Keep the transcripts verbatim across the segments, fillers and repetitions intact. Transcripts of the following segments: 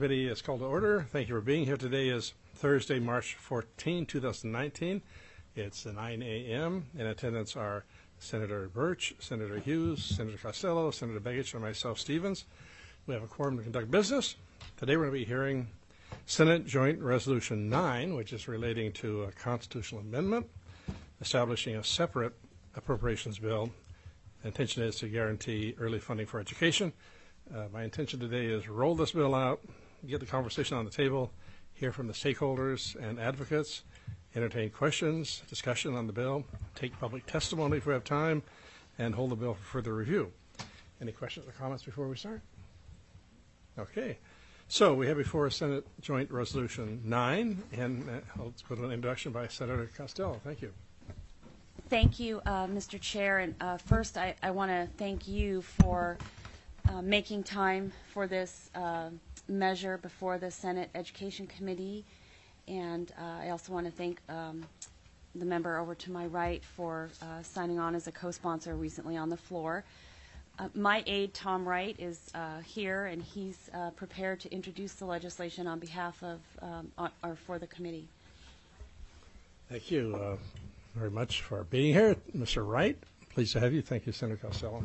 Committee is called to order. Thank you for being here. Today is Thursday, March fourteenth, two thousand nineteen. It's nine a m In attendance are Senator Birch, Senator Hughes, Senator Costello, Senator Begich, and myself, Stevens. We have a quorum to conduct business. Today we're going to be hearing Senate Joint Resolution nine, which is relating to a constitutional amendment establishing a separate appropriations bill. The intention is to guarantee early funding for education. Uh, my intention today is roll this bill out, get the conversation on the table, hear from the stakeholders and advocates, entertain questions, discussion on the bill, take public testimony if we have time, and hold the bill for further review. Any questions or comments before we start? Okay. So we have before us Senate Joint Resolution nine, and uh, let's go to an introduction by Senator Costello. Thank you. Thank you, uh, Mister Chair. And uh, first, I, I want to thank you for uh, making time for this uh, measure before the Senate Education Committee. And uh, I also want to thank um, the member over to my right for uh, signing on as a co-sponsor recently on the floor. Uh, my aide, Tom Wright, is uh, here, and he's uh, prepared to introduce the legislation on behalf of um, on, or for the committee. Thank you uh, very much for being here, Mister Wright. Pleased to have you. Thank you, Senator Costello.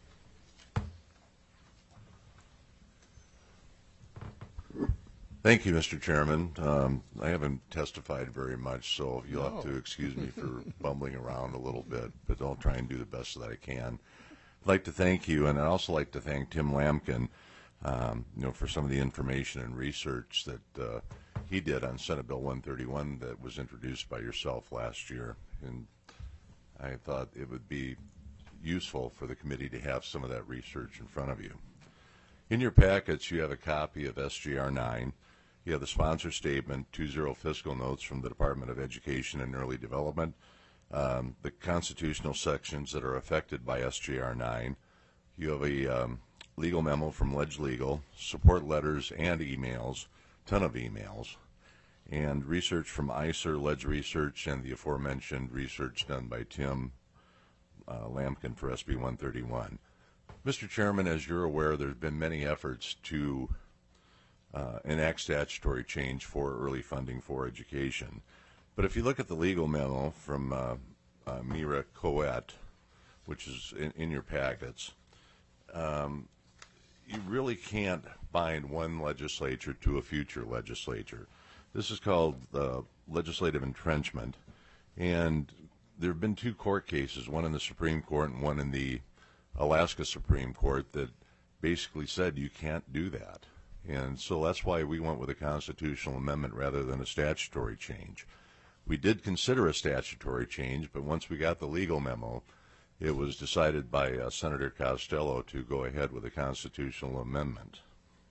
Thank you, Mister Chairman. Um, I haven't testified very much, so you'll No. have to excuse me for bumbling around a little bit, but I'll try and do the best that I can. I'd like to thank you, and I'd also like to thank Tim Lampkin, um, you know, for some of the information and research that uh, he did on Senate Bill one thirty-one that was introduced by yourself last year. And I thought it would be useful for the committee to have some of that research in front of you. In your packets, you have a copy of S J R nine. You have the sponsor statement, two zero fiscal notes from the Department of Education and Early Development, um, the constitutional sections that are affected by S J R nine. You have a um, legal memo from Ledge Legal, support letters and emails, ton of emails, and research from I C E R, Ledge Research, and the aforementioned research done by Tim uh, Lampkin for S B one thirty-one. Mister Chairman, as you're aware, there's been many efforts to uh, enact statutory change for early funding for education. But if you look at the legal memo from uh, uh, Mira Coet, which is in, in your packets, um, you really can't bind one legislature to a future legislature. This is called uh, legislative entrenchment, and there have been two court cases, one in the Supreme Court and one in the Alaska Supreme Court, that basically said you can't do that. And so that's why we went with a constitutional amendment rather than a statutory change. We did consider a statutory change, but once we got the legal memo, it was decided by uh, Senator Costello to go ahead with a constitutional amendment.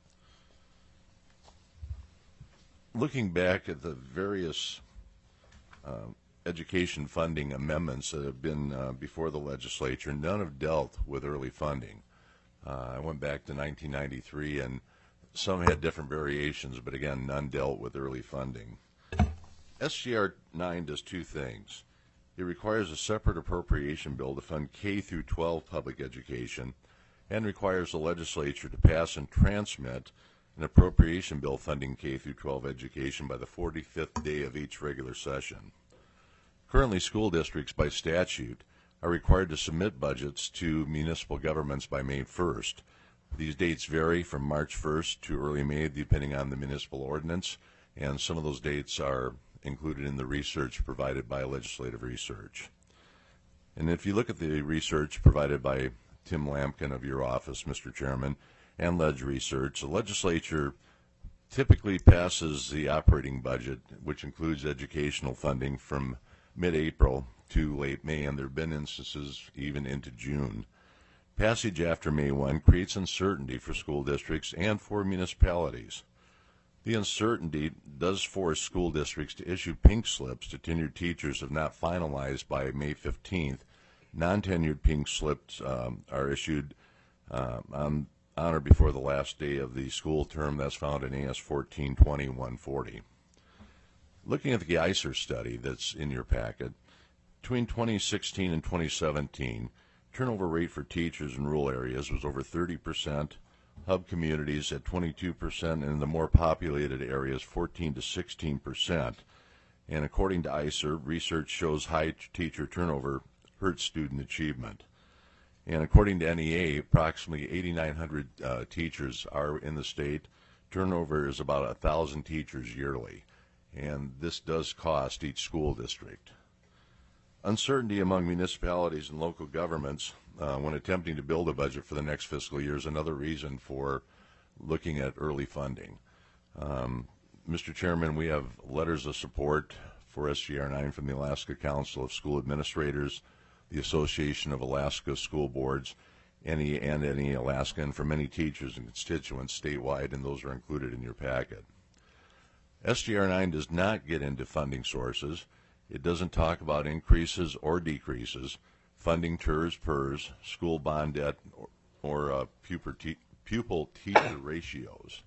Looking back at the various uh, education funding amendments that have been uh, before the legislature, none have dealt with early funding. Uh, I went back to nineteen ninety-three, and some had different variations, but again, none dealt with early funding. S J R nine does two things. It requires a separate appropriation bill to fund K through twelve public education, and requires the legislature to pass and transmit an appropriation bill funding K through twelve education by the forty-fifth day of each regular session. Currently, school districts by statute are required to submit budgets to municipal governments by May first. These dates vary from March first to early May, depending on the municipal ordinance, and some of those dates are included in the research provided by Legislative Research. And if you look at the research provided by Tim Lampkin of your office, Mister Chairman, and Ledge Research, the legislature typically passes the operating budget, which includes educational funding, from mid-April to late May, and there have been instances even into June. Passage after May first creates uncertainty for school districts and for municipalities. The uncertainty does force school districts to issue pink slips to tenured teachers if not finalized by May fifteenth. Non-tenured pink slips um, are issued uh, on, on or before the last day of the school term. That's found in A S fourteen twenty one forty. Looking at the I C E R study that's in your packet, between twenty sixteen and twenty seventeen, turnover rate for teachers in rural areas was over thirty percent, hub communities at twenty-two percent, and in the more populated areas, fourteen to sixteen percent. And according to I C E R, research shows high teacher turnover hurts student achievement. And according to N E A, approximately eighty-nine hundred uh, teachers are in the state. Turnover is about one thousand teachers yearly, and this does cost each school district. Uncertainty among municipalities and local governments uh, when attempting to build a budget for the next fiscal year is another reason for looking at early funding. Um, Mister Chairman, we have letters of support for S G R nine from the Alaska Council of School Administrators, the Association of Alaska School Boards, any and any Alaska, and from many teachers and constituents statewide, and those are included in your packet. S G R nine does not get into funding sources. It doesn't talk about increases or decreases, funding T E R S, P E R S, school bond debt, or, or uh, pupil, te pupil teacher ratios.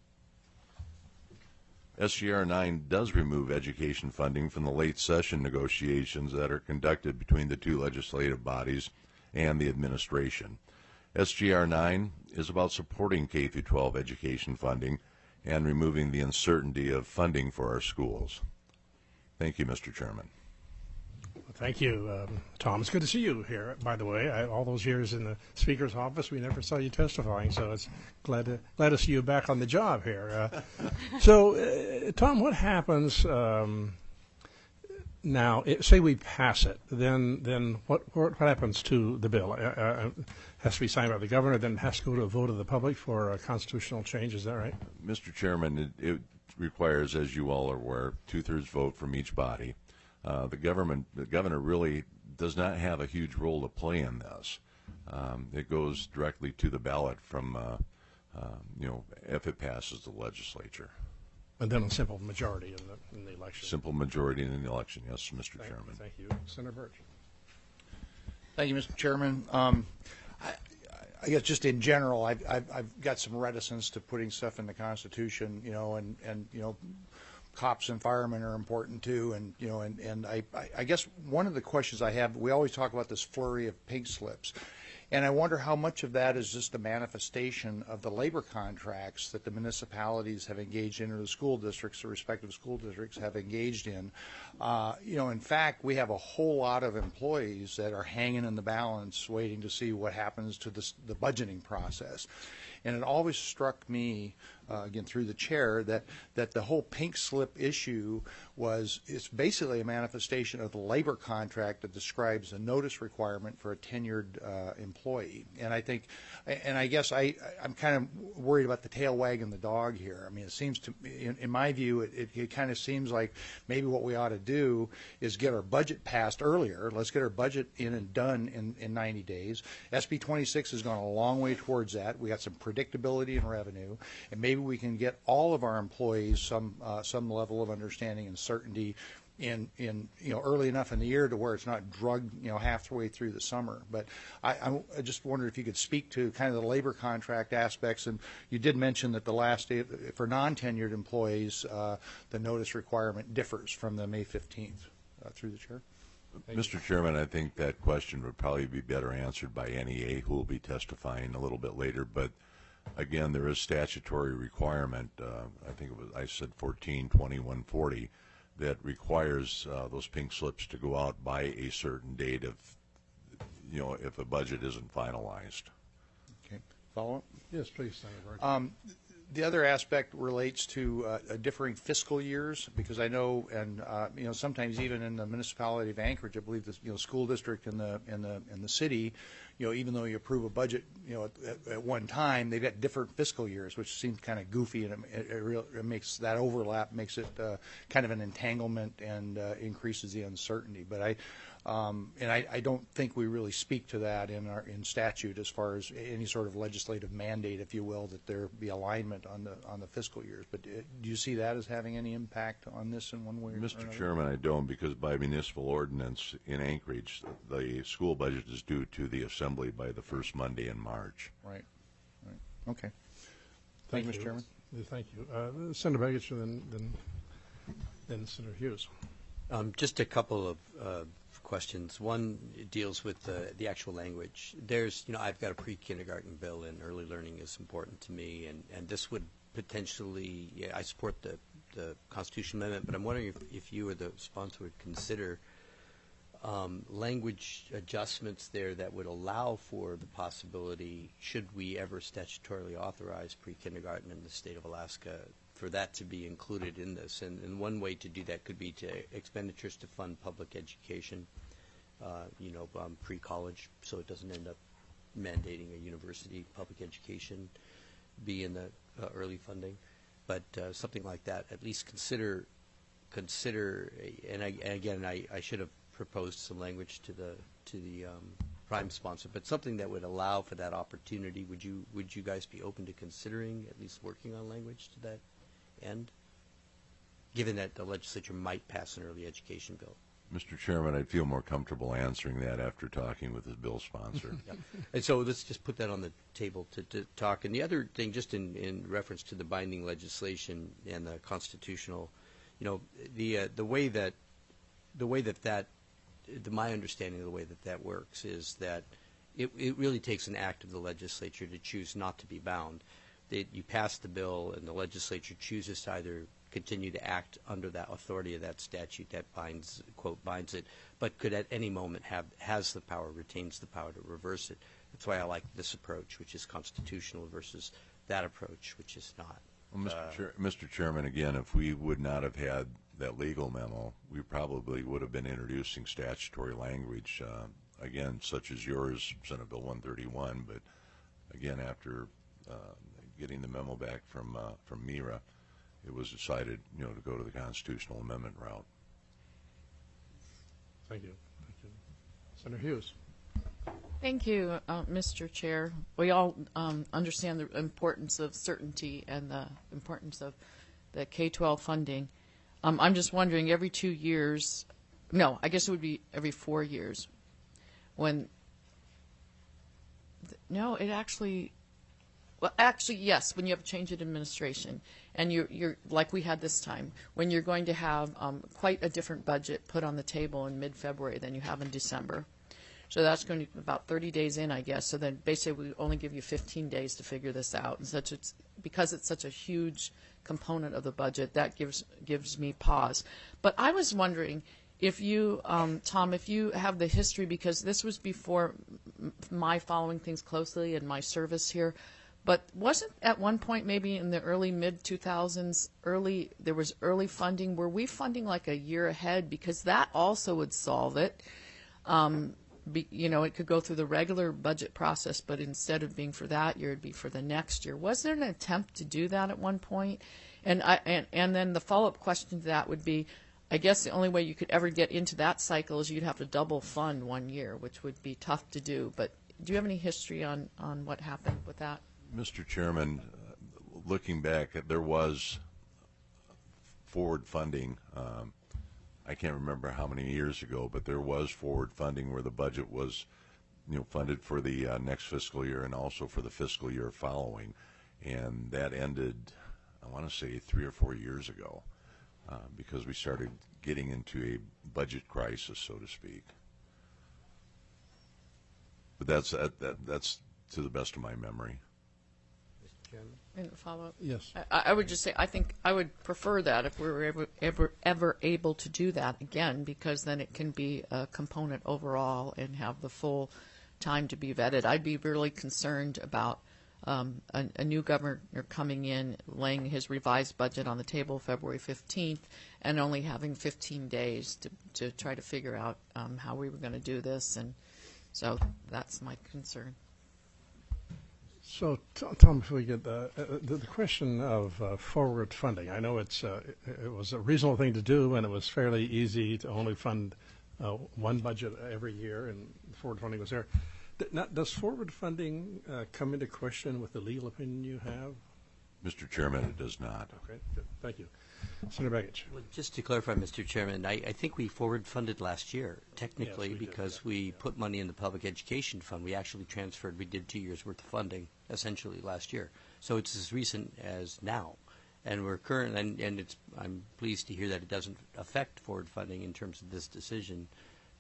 S G R nine does remove education funding from the late session negotiations that are conducted between the two legislative bodies and the administration. S G R nine is about supporting K through twelve education funding and removing the uncertainty of funding for our schools. Thank you, Mister Chairman. Thank you, um, Tom. It's good to see you here, by the way. I, all those years in the Speaker's office, we never saw you testifying, so it's glad to, glad to see you back on the job here. Uh, so, uh, Tom, what happens um, now? It, say we pass it, then then what, what happens to the bill? Uh, uh, it has to be signed by the governor, then it has to go to a vote of the public for a constitutional change. Is that right? Mister Chairman, it, it requires, as you all are aware, two-thirds vote from each body. Uh, the government, the governor really does not have a huge role to play in this. Um, it goes directly to the ballot from, uh, uh, you know, if it passes the legislature. And then a simple majority in the, in the election. Simple majority in the election, yes, Mister Thank, Chairman. Thank you. Senator Birch. Thank you, Mister Chairman. Um, I, I guess just in general, I've, I've, I've got some reticence to putting stuff in the Constitution, you know, and, and you know, cops and firemen are important too, and you know, and and I, I guess one of the questions I have, we always talk about this flurry of pink slips, and I wonder how much of that is just a manifestation of the labor contracts that the municipalities have engaged in, or the school districts, the respective school districts have engaged in. Uh, you know, in fact, we have a whole lot of employees that are hanging in the balance, waiting to see what happens to this, the budgeting process. And it always struck me, uh, again through the chair, that that the whole pink slip issue was, it's basically a manifestation of the labor contract that describes a notice requirement for a tenured uh, employee. And I think, and I guess I, I'm kind of worried about the tail wagging the dog here. I mean, it seems to, in, in my view, it, it, it kind of seems like maybe what we ought to do is get our budget passed earlier. Let's get our budget in and done in, in ninety days. S B twenty-six has gone a long way towards that. We got some predictability in revenue, and maybe we can get all of our employees some uh, some level of understanding and certainty in in you know early enough in the year to where it's not drugged you know halfway through the summer. But I, I just wondered if you could speak to kind of the labor contract aspects. And you did mention that the last day for non-tenured employees, uh, the notice requirement differs from the May fifteenth. Uh, through the chair. Mister Chairman, I think that question would probably be better answered by N E A, who will be testifying a little bit later. But again, there is statutory requirement. Uh, I think it was I said fourteen twenty-one forty that requires uh, those pink slips to go out by a certain date if you know if a budget isn't finalized. Okay. Follow up. Yes, please, Senator. Um, The other aspect relates to uh, differing fiscal years, because I know, and uh, you know, sometimes even in the municipality of Anchorage, I believe the you know school district and the and the and the city, you know, even though you approve a budget, you know, at, at one time, they've got different fiscal years, which seems kind of goofy, and it, it, real, it makes that overlap makes it uh, kind of an entanglement and uh, increases the uncertainty. But I. Um, and I, I don't think we really speak to that in our in statute as far as any sort of legislative mandate, if you will, that there be alignment on the on the fiscal years. But do you see that as having any impact on this in one way or another? Mister Chairman, I don't, because by municipal ordinance in Anchorage, the school budget is due to the assembly by the first Monday in March. Right. Right. Okay. Thank, Thank you, Mister Chairman. Thank you. Uh, Senator Begich, and then, then, then Senator Hughes. Um, just a couple of uh, questions. One deals with the, the actual language. There's, you know, I've got a pre-kindergarten bill, and early learning is important to me, and, and this would potentially, yeah, I support the, the Constitution Amendment, but I'm wondering if, if you or the sponsor would consider um, language adjustments there that would allow for the possibility, should we ever statutorily authorize pre-kindergarten in the state of Alaska, for that to be included in this. And, and one way to do that could be to expenditures to fund public education, uh, you know, um, pre-college, so it doesn't end up mandating a university public education be in the uh, early funding. But uh, something like that, at least consider, consider, and, I, and again, I, I should have proposed some language to the to the um, prime sponsor, but something that would allow for that opportunity. Would you would you guys be open to considering at least working on language to that end, given that the legislature might pass an early education bill? Mister Chairman, I'd feel more comfortable answering that after talking with the bill sponsor. Yep. And so let's just put that on the table to, to talk. And the other thing, just in, in reference to the binding legislation and the constitutional, you know, the uh, the way that the way that that the, my understanding of the way that that works is that it, it really takes an act of the legislature to choose not to be bound. They, you pass the bill, and the legislature chooses to either continue to act under that authority of that statute that binds, quote, binds it, but could at any moment have, has the power, retains the power to reverse it. That's why I like this approach, which is constitutional, versus that approach, which is not. Well, Mister Uh, Chair, Mister Chairman, again, if we would not have had that legal memo, we probably would have been introducing statutory language, uh, again, such as yours, Senate Bill one thirty-one, but again, after uh, getting the memo back from uh, from MIRA, it was decided, you know, to go to the constitutional amendment route. Thank you. Thank you. Senator Hughes. Thank you, uh, Mister Chair. We all um, understand the importance of certainty and the importance of the K twelve funding. Um, I'm just wondering, every two years, no, I guess it would be every four years, when, th- no, it actually, well, actually, yes, when you have a change in administration, and you're, you're like we had this time, when you're going to have um, quite a different budget put on the table in mid-February than you have in December. So that's going to be about thirty days in, I guess. So then basically we only give you fifteen days to figure this out. And such it's, because it's such a huge component of the budget, that gives gives me pause. But I was wondering if you, um, Tom, if you have the history, because this was before m- my following things closely and my service here. But wasn't at one point, maybe in the early mid two thousands, early there was early funding? Were we funding like a year ahead? Because that also would solve it. Um, Be, you know, it could go through the regular budget process, but instead of being for that year, it'd be for the next year. Was there an attempt to do that at one point? And I and, and then the follow-up question to that would be, I guess the only way you could ever get into that cycle is you'd have to double fund one year, which would be tough to do. But do you have any history on, on what happened with that? Mister Chairman, uh, looking back, there was forward funding. Um, I can't remember how many years ago, but there was forward funding where the budget was, you know, funded for the uh, next fiscal year and also for the fiscal year following, and that ended, I want to say, three or four years ago, uh, because we started getting into a budget crisis, so to speak. But that's that, that that's to the best of my memory. Mister Chairman? And follow up. Yes. I, I would just say I think I would prefer that if we were ever, ever ever able to do that again, because then it can be a component overall and have the full time to be vetted. I'd be really concerned about um, a, a new governor coming in, laying his revised budget on the table February fifteenth, and only having fifteen days to to try to figure out um, how we were going to do this, and so that's my concern. So, T- Tom, before we get uh, uh, the, the question of uh, forward funding, I know it's uh, it, it was a reasonable thing to do, and it was fairly easy to only fund uh, one budget every year, and forward funding was there. D- not, does forward funding uh, come into question with the legal opinion you have? Mister Chairman, it does not. Okay, good. Thank you. Senator Begich. Well, just to clarify, Mister Chairman, I, I think we forward funded last year, technically, Yes, we did, because yeah. we Yeah. put money in the public education fund. We actually transferred, we did two years' worth of funding, essentially, last year. So it's as recent as now. And we're current, and, and it's, I'm pleased to hear that it doesn't affect forward funding in terms of this decision,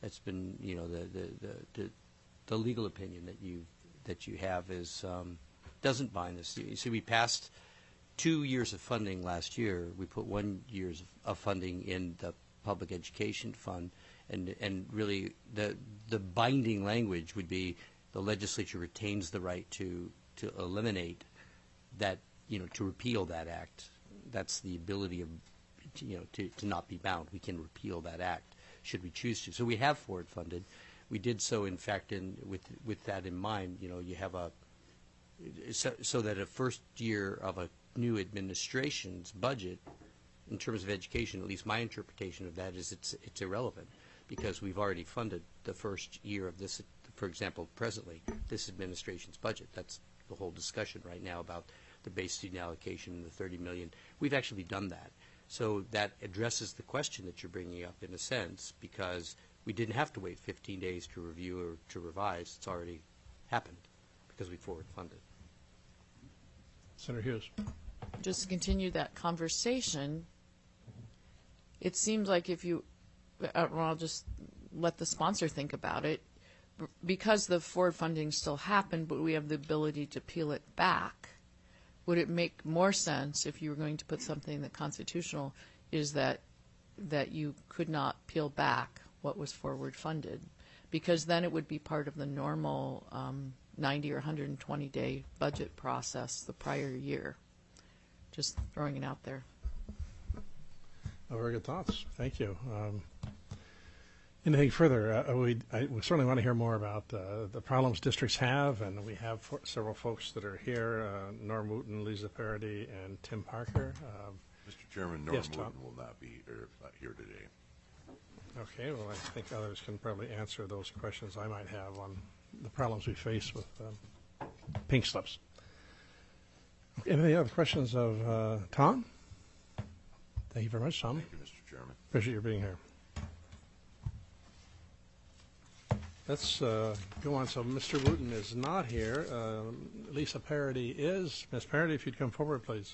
That's been, you know, the the the, the, the legal opinion that you that you have is um, doesn't bind us. You see, we passed two years of funding last year. We put one years of, of funding in the public education fund, and and really the the binding language would be the legislature retains the right to to eliminate that, you know, to repeal that act. That's the ability of, you know, to, to not be bound. We can repeal that act should we choose to. So we have forward funded. We did so, in fact, in with with that in mind. You know, you have a so, so that a first year of a new administration's budget, in terms of education, at least my interpretation of that is it's it's irrelevant, because we've already funded the first year of this. For example, presently, this administration's budget. That's the whole discussion right now about the base student allocation and the thirty million. We've actually done that. So that addresses the question that you're bringing up in a sense, because we didn't have to wait fifteen days to review or to revise. It's already happened because we forward funded. Senator Hughes. Just to continue that conversation, it seems like if you, uh, well, I'll just let the sponsor think about it, B- because the forward funding still happened, but we have the ability to peel it back. Would it make more sense if you were going to put something that constitutional is that that you could not peel back what was forward funded, because then it would be part of the normal um, ninety or one hundred twenty day budget process the prior year. Just throwing it out there. Oh, very good thoughts. Thank you. Um, anything further? Uh, we, I, we certainly want to hear more about uh, the problems districts have, and we have for, several folks that are here, uh, Norm Wooten, Lisa Parody, and Tim Parker. Um, Mister Chairman, Norm Yes, Tom. Wooten will not be er, not here today. okay, well, I think others can probably answer those questions I might have on the problems we face with um, pink slips. Any other questions of uh, Tom? Thank you very much, Tom. Thank you, Mister Chairman. Appreciate your being here. Let's uh, go on. So Mister Wooten is not here. Uh, Lisa Parody is. Miz Parody, if you'd come forward, please.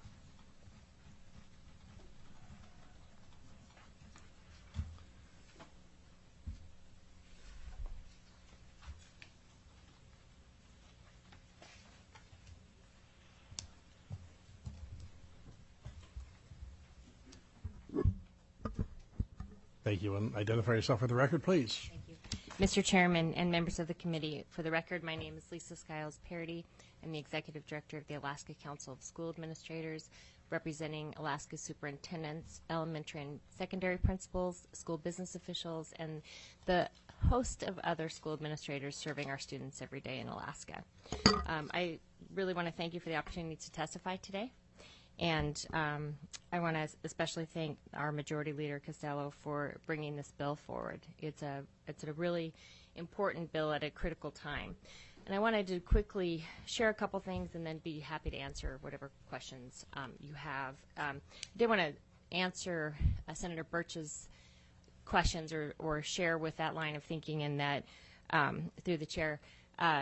Thank you. And identify yourself for the record, please. Thank you. Mister Chairman and members of the committee, for the record, my name is Lisa Skiles Parody. I'm the Executive Director of the Alaska Council of School Administrators, representing Alaska superintendents, elementary and secondary principals, school business officials, and the host of other school administrators serving our students every day in Alaska. Um, I really want to thank you for the opportunity to testify today. And um, I want to especially thank our Majority Leader Costello for bringing this bill forward. It's a it's a really important bill at a critical time. And I wanted to quickly share a couple things and then be happy to answer whatever questions um, you have. Um, I did want to answer uh, Senator Birch's questions or, or share with that line of thinking, in that um, through the chair, uh,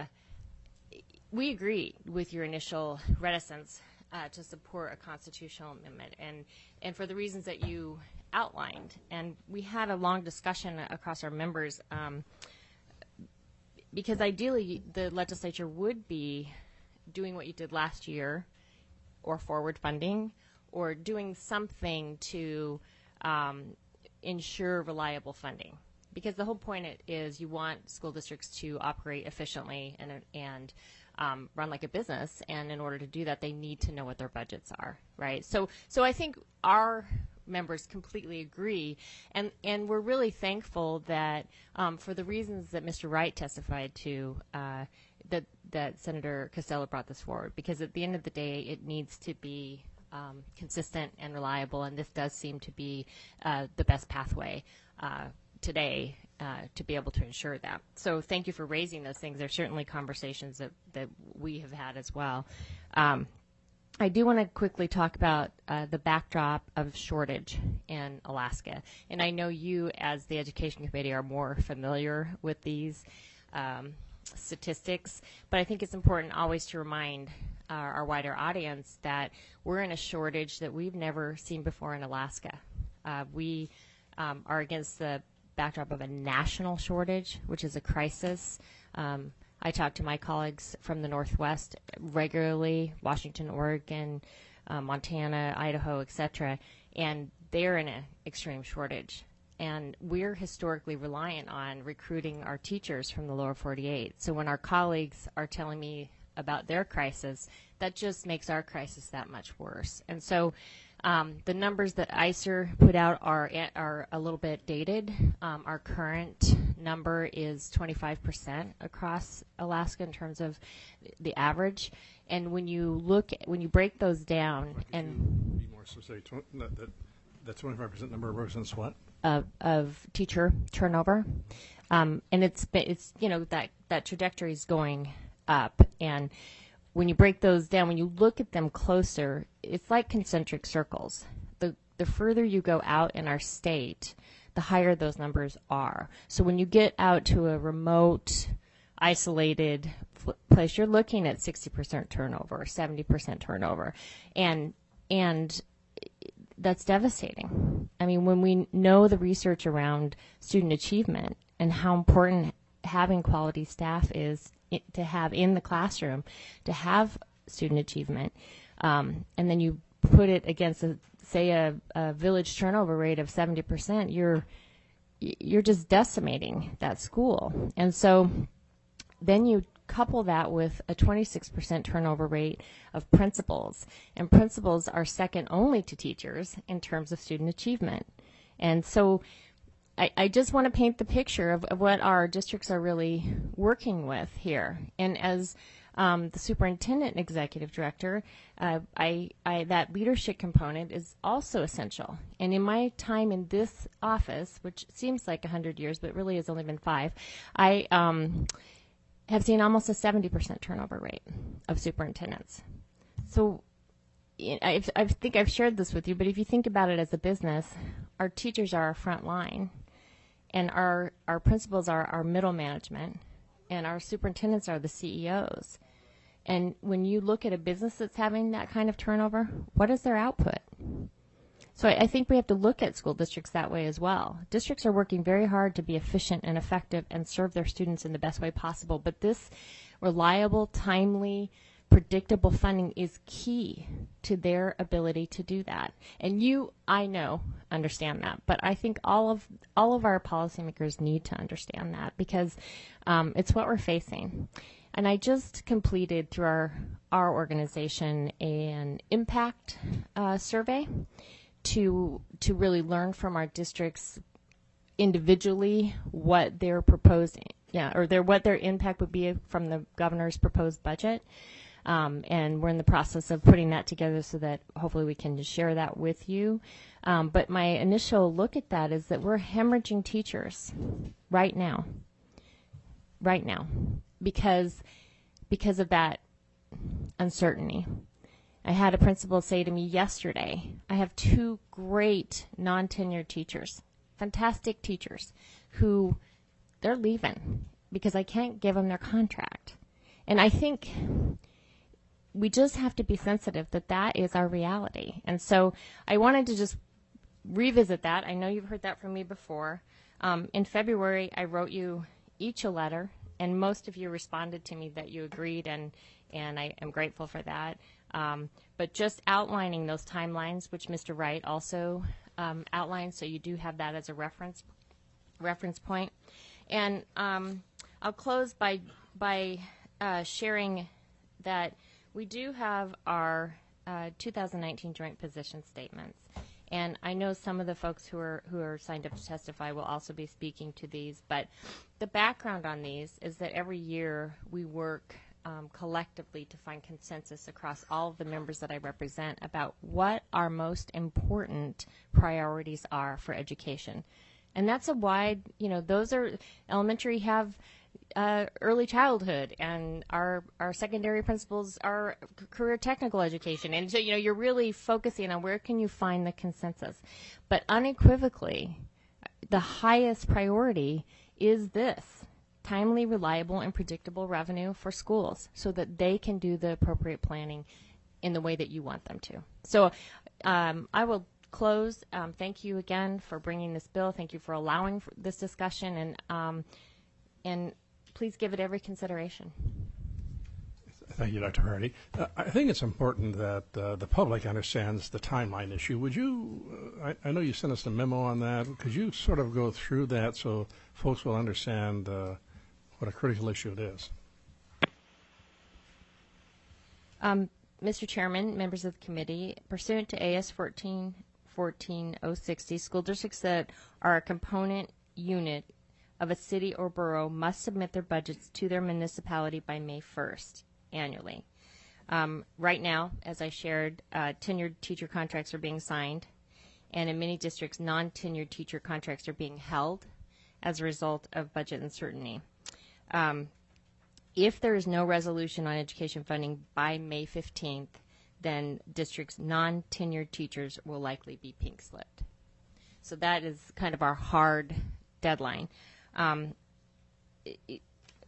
we agree with your initial reticence Uh, to support a constitutional amendment, and and for the reasons that you outlined. And we had a long discussion across our members, um, because ideally the legislature would be doing what you did last year, or forward funding, or doing something to um, ensure reliable funding. Because the whole point it is you want school districts to operate efficiently and and Um, run like a business, and in order to do that, they need to know what their budgets are, right? So, so I think our members completely agree, and and we're really thankful that um, for the reasons that Mister Wright testified to, uh, that that Senator Costello brought this forward, because at the end of the day, it needs to be um, consistent and reliable, and this does seem to be uh, the best pathway uh, today. Uh, to be able to ensure that. So thank you for raising those things. There's certainly conversations that, that we have had as well. Um, I do want to quickly talk about uh, the backdrop of shortage in Alaska. And I know you, as the Education Committee, are more familiar with these um, statistics, but I think it's important always to remind our, our wider audience that we're in a shortage that we've never seen before in Alaska. Uh, we um, are against the backdrop of a national shortage, which is a crisis. Um, I talk to my colleagues from the Northwest regularly, Washington, Oregon, uh, Montana, Idaho, et cetera, and they're in an extreme shortage. And we're historically reliant on recruiting our teachers from the lower forty-eight. So when our colleagues are telling me about their crisis, that just makes our crisis that much worse. And so um, the numbers that I C E R put out are are a little bit dated. Um, our current number is twenty-five percent across Alaska in terms of the average. And when you look, at, when you break those down, Could and you be more specific. Tw- that, that, that twenty-five percent number represents what? Of, of teacher turnover, um, and it's been, it's you know that that trajectory is going up, and when you break those down, when you look at them closer, it's like concentric circles. The the further you go out in our state, the higher those numbers are. So when you get out to a remote, isolated place, you're looking at sixty percent turnover, seventy percent turnover, and and that's devastating. I mean, when we know the research around student achievement and how important having quality staff is to have in the classroom, to have student achievement, um, and then you put it against, a, say, a, a village turnover rate of seventy percent, you're you're just decimating that school. And so then you couple that with a twenty-six percent turnover rate of principals. And principals are second only to teachers in terms of student achievement. And so I, I just want to paint the picture of, of what our districts are really working with here. And as um, the superintendent and executive director, uh, I, I, that leadership component is also essential. And in my time in this office, which seems like one hundred years, but really has only been five, I um, have seen almost a seventy percent turnover rate of superintendents. So I, I think I've shared this with you, but if you think about it as a business, our teachers are our front line, and our, our principals are our middle management, and our superintendents are the C E Os. And when you look at a business that's having that kind of turnover, what is their output? So I, I think we have to look at school districts that way as well. Districts are working very hard to be efficient and effective and serve their students in the best way possible, but this reliable, timely, predictable funding is key to their ability to do that. And you, I know, understand that, but I think all of all of our policymakers need to understand that, because um, it's what we're facing. And I just completed through our our organization an impact uh, survey to to really learn from our districts individually what their proposed yeah or their what their impact would be from the governor's proposed budget. Um, and we're in the process of putting that together so that hopefully we can share that with you. Um, but my initial look at that is that we're hemorrhaging teachers right now, right now, because because of that uncertainty. I had a principal say to me yesterday, I have two great non-tenured teachers, fantastic teachers, who they're leaving because I can't give them their contract. And I think we just have to be sensitive that that is our reality. And so I wanted to just revisit that. I know you've heard that from me before. Um, in February, I wrote you each a letter, and most of you responded to me that you agreed, and, and I am grateful for that. Um, but just outlining those timelines, which Mister Wright also um, outlined, so you do have that as a reference reference point. And um, I'll close by by uh, sharing that we do have our uh, two thousand nineteen joint position statements, and I know some of the folks who are who are signed up to testify will also be speaking to these. But the background on these is that every year we work um, collectively to find consensus across all of the members that I represent about what our most important priorities are for education. And that's a wide, you know, those are, elementary have uh, early childhood, and our our secondary principals are career technical education. And so, you know, you're really focusing on where can you find the consensus. But unequivocally, the highest priority is this: timely, reliable, and predictable revenue for schools so that they can do the appropriate planning in the way that you want them to. So um, I will close, um, thank you again for bringing this bill. Thank you for allowing for this discussion, and um, and please give it every consideration. Thank you, Doctor Hardy. Uh, I think it's important that uh, the public understands the timeline issue. Would you, uh, I, I know you sent us a memo on that. Could you sort of go through that so folks will understand uh, what a critical issue it is? Um, Mister Chairman, members of the committee, pursuant to A S fourteen fourteen oh sixty, school districts that are a component unit of a city or borough must submit their budgets to their municipality by May first annually. Um, right now, as I shared, uh, tenured teacher contracts are being signed, and in many districts, non-tenured teacher contracts are being held as a result of budget uncertainty. Um, if there is no resolution on education funding by May fifteenth, then districts' non-tenured teachers will likely be pink slipped. So that is kind of our hard deadline. Um, it,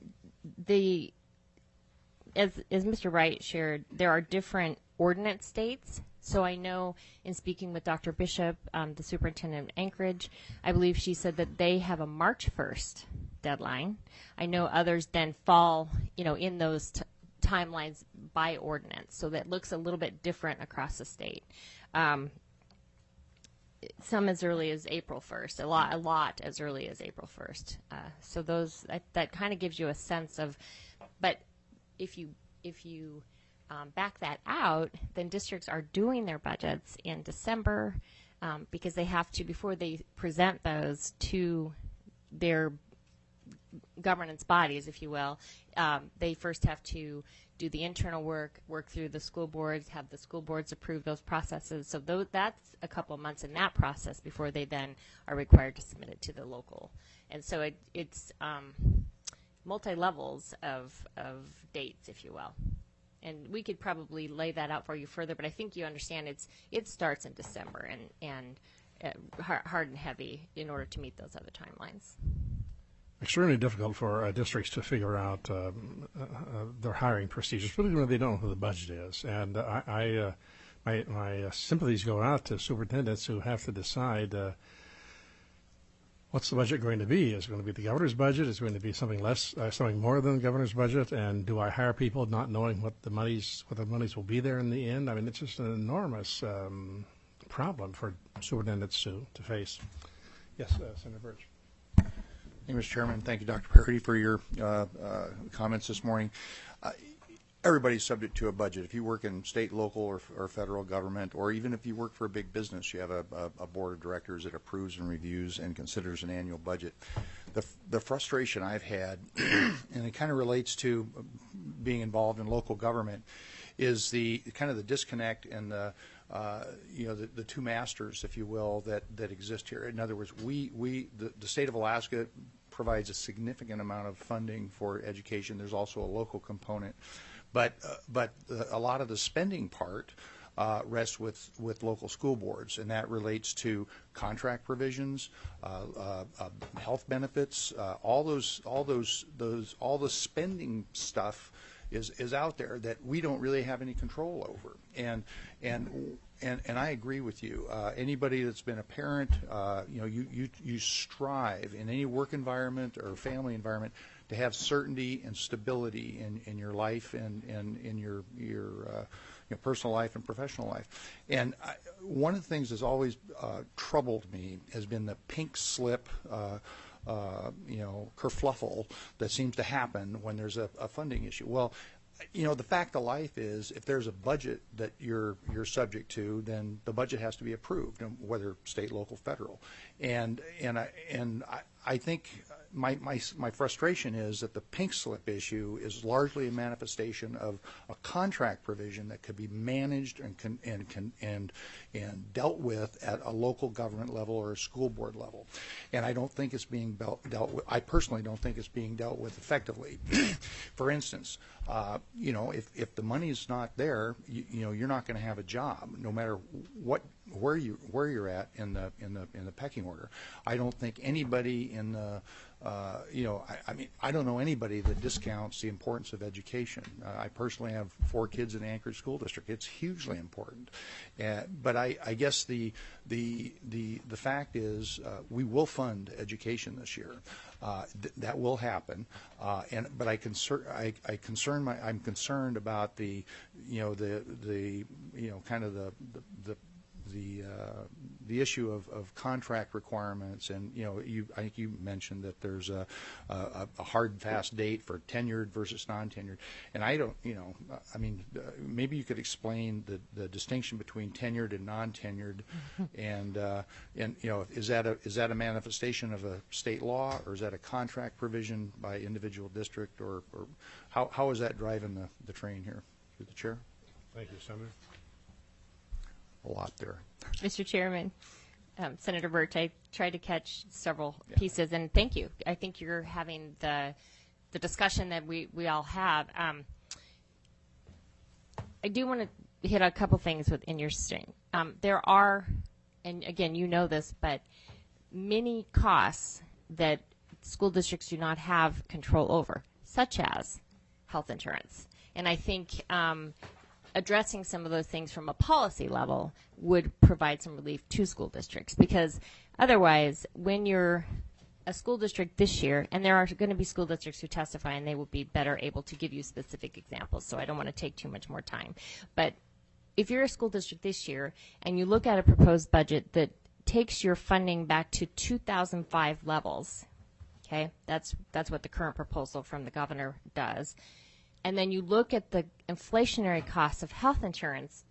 the As, as Mister Wright shared, there are different ordinance states. So I know in speaking with Doctor Bishop, um, the superintendent of Anchorage, I believe she said that they have a March first deadline. I know others then fall, you know, in those t- timelines by ordinance. So that looks a little bit different across the state. Um, some as early as April first, a lot, a lot as early as April first. Uh, so those, that, that kind of gives you a sense of, but if you if you um, back that out, then districts are doing their budgets in December um, because they have to, before they present those to their governance bodies, if you will, um, they first have to do the internal work, work through the school boards, have the school boards approve those processes. So those, that's a couple of months in that process before they then are required to submit it to the local. And so it, it's um, multi-levels of, of dates, if you will. And we could probably lay that out for you further, but I think you understand it's it starts in December and, and uh, hard, hard and heavy in order to meet those other timelines. Extremely difficult for uh, districts to figure out um, uh, uh, their hiring procedures, particularly when they don't know who the budget is. And uh, I, I uh, my, my uh, sympathies go out to superintendents who have to decide uh, what's the budget going to be? Is it going to be the governor's budget? Is it going to be something less, uh, something more than the governor's budget? And do I hire people not knowing what the monies, what the monies will be there in the end? I mean, it's just an enormous um, problem for superintendents to, to face. Yes, uh, Senator Birch. Thank you, Mister Chairman. Thank you, Doctor Purdy, for your uh, uh, comments this morning. Uh, Everybody's subject to a budget. If you work in state, local, or, or federal government, or even if you work for a big business, you have a, a, a board of directors that approves and reviews and considers an annual budget. The, the frustration I've had, and it kind of relates to being involved in local government, is the kind of the disconnect and the uh, you know the, the two masters, if you will, that, that exist here. In other words, we we the, the state of Alaska provides a significant amount of funding for education. There's also a local component. But uh, but uh, a lot of the spending part uh, rests with, with local school boards, and that relates to contract provisions, uh, uh, uh, health benefits, uh, all those all those those all the spending stuff is is out there that we don't really have any control over. And and and and I agree with you. Uh, anybody that's been a parent, uh, you know, you, you you strive in any work environment or family environment to have certainty and stability in, in your life and, and in your your, uh, your personal life and professional life. And I, one of the things that's always uh, troubled me has been the pink slip, uh, uh, you know, kerfluffle that seems to happen when there's a, a funding issue. Well, you know, the fact of life is, if there's a budget that you're you're subject to, then the budget has to be approved, whether state, local, federal. And and I and I, I think my my my frustration is that the pink slip issue is largely a manifestation of a contract provision that could be managed and can, and can and and dealt with at a local government level or a school board level. And I don't think it's being dealt dealt with. I personally don't think it's being dealt with effectively. For instance, uh, you know, if if the money's not there, you, you know, you're not going to have a job, no matter what where you where you're at in the in the in the pecking order. I don't think anybody in the uh, you know I, I mean I don't know anybody that discounts the importance of education. Uh, I personally have four kids in the Anchorage School District. It's hugely important, uh, but I, I guess the the the the fact is uh, we will fund education this year. Uh, th- that will happen, uh, and but I concern I, I concern my I'm concerned about the you know the the you know kind of the the, the the uh, the issue of, of contract requirements, and you know you I think you mentioned that there's a, a, a hard and fast date for tenured versus non-tenured, and I don't you know I mean uh, maybe you could explain the, the distinction between tenured and non-tenured, and uh, and you know is that a is that a manifestation of a state law, or is that a contract provision by individual district, or, or how how is that driving the, the train here? Through the chair. Thank you, Senator. A lot there. Mister Chairman, um, Senator Birch, I tried to catch several Yeah. pieces, and thank you. I think you're having the the discussion that we, we all have. Um, I do want to hit a couple things within your string. Um, there are, and again, you know this, but many costs that school districts do not have control over, such as health insurance. And I think um, addressing some of those things from a policy level would provide some relief to school districts, because otherwise, when you're a school district this year, and there are going to be school districts who testify, and they will be better able to give you specific examples, so I don't want to take too much more time. But if you're a school district this year and you look at a proposed budget that takes your funding back to two thousand five levels, okay, that's that's what the current proposal from the governor does, and then you look at the inflationary costs of health insurance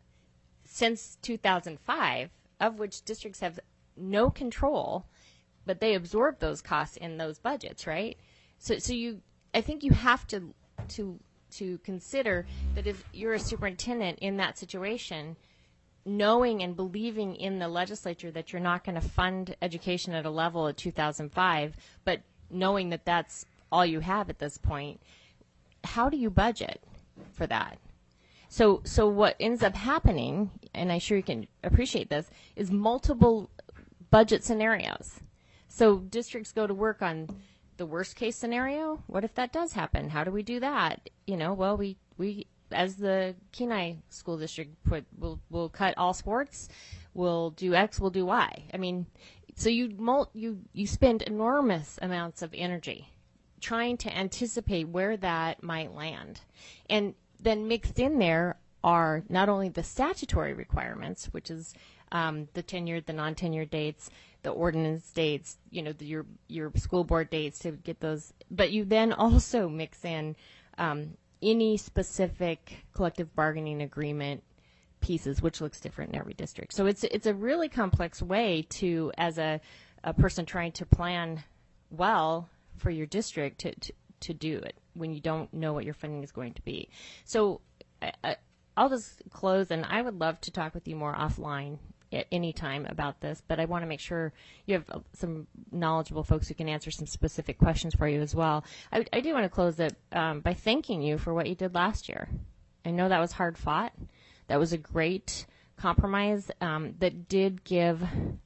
since two thousand five, of which districts have no control, but they absorb those costs in those budgets, right? So, so you, I think you have to, to, to consider that if you're a superintendent in that situation, knowing and believing in the legislature that you're not going to fund education at a level of two thousand five, but knowing that that's all you have at this point, how do you budget for that? So, so what ends up happening, and I'm sure you can appreciate this, is multiple budget scenarios. So districts go to work on the worst case scenario. What if that does happen? How do we do that? You know, well, we, we as the Kenai School District put, we'll, we'll cut all sports, we'll do X, we'll do Y. I mean, so you mul- you you spend enormous amounts of energy trying to anticipate where that might land. And then mixed in there are not only the statutory requirements, which is um, the tenured, the non-tenured dates, the ordinance dates, you know, the, your your school board dates to get those, but you then also mix in um, any specific collective bargaining agreement pieces, which looks different in every district. So it's it's a really complex way to, as a, a person trying to plan well for your district, to, to, to do it when you don't know what your funding is going to be. So I, I, I'll just close, and I would love to talk with you more offline at any time about this, but I want to make sure you have uh, some knowledgeable folks who can answer some specific questions for you as well. I, I do want to close it um, by thanking you for what you did last year. I know that was hard fought. That was a great compromise um, that did give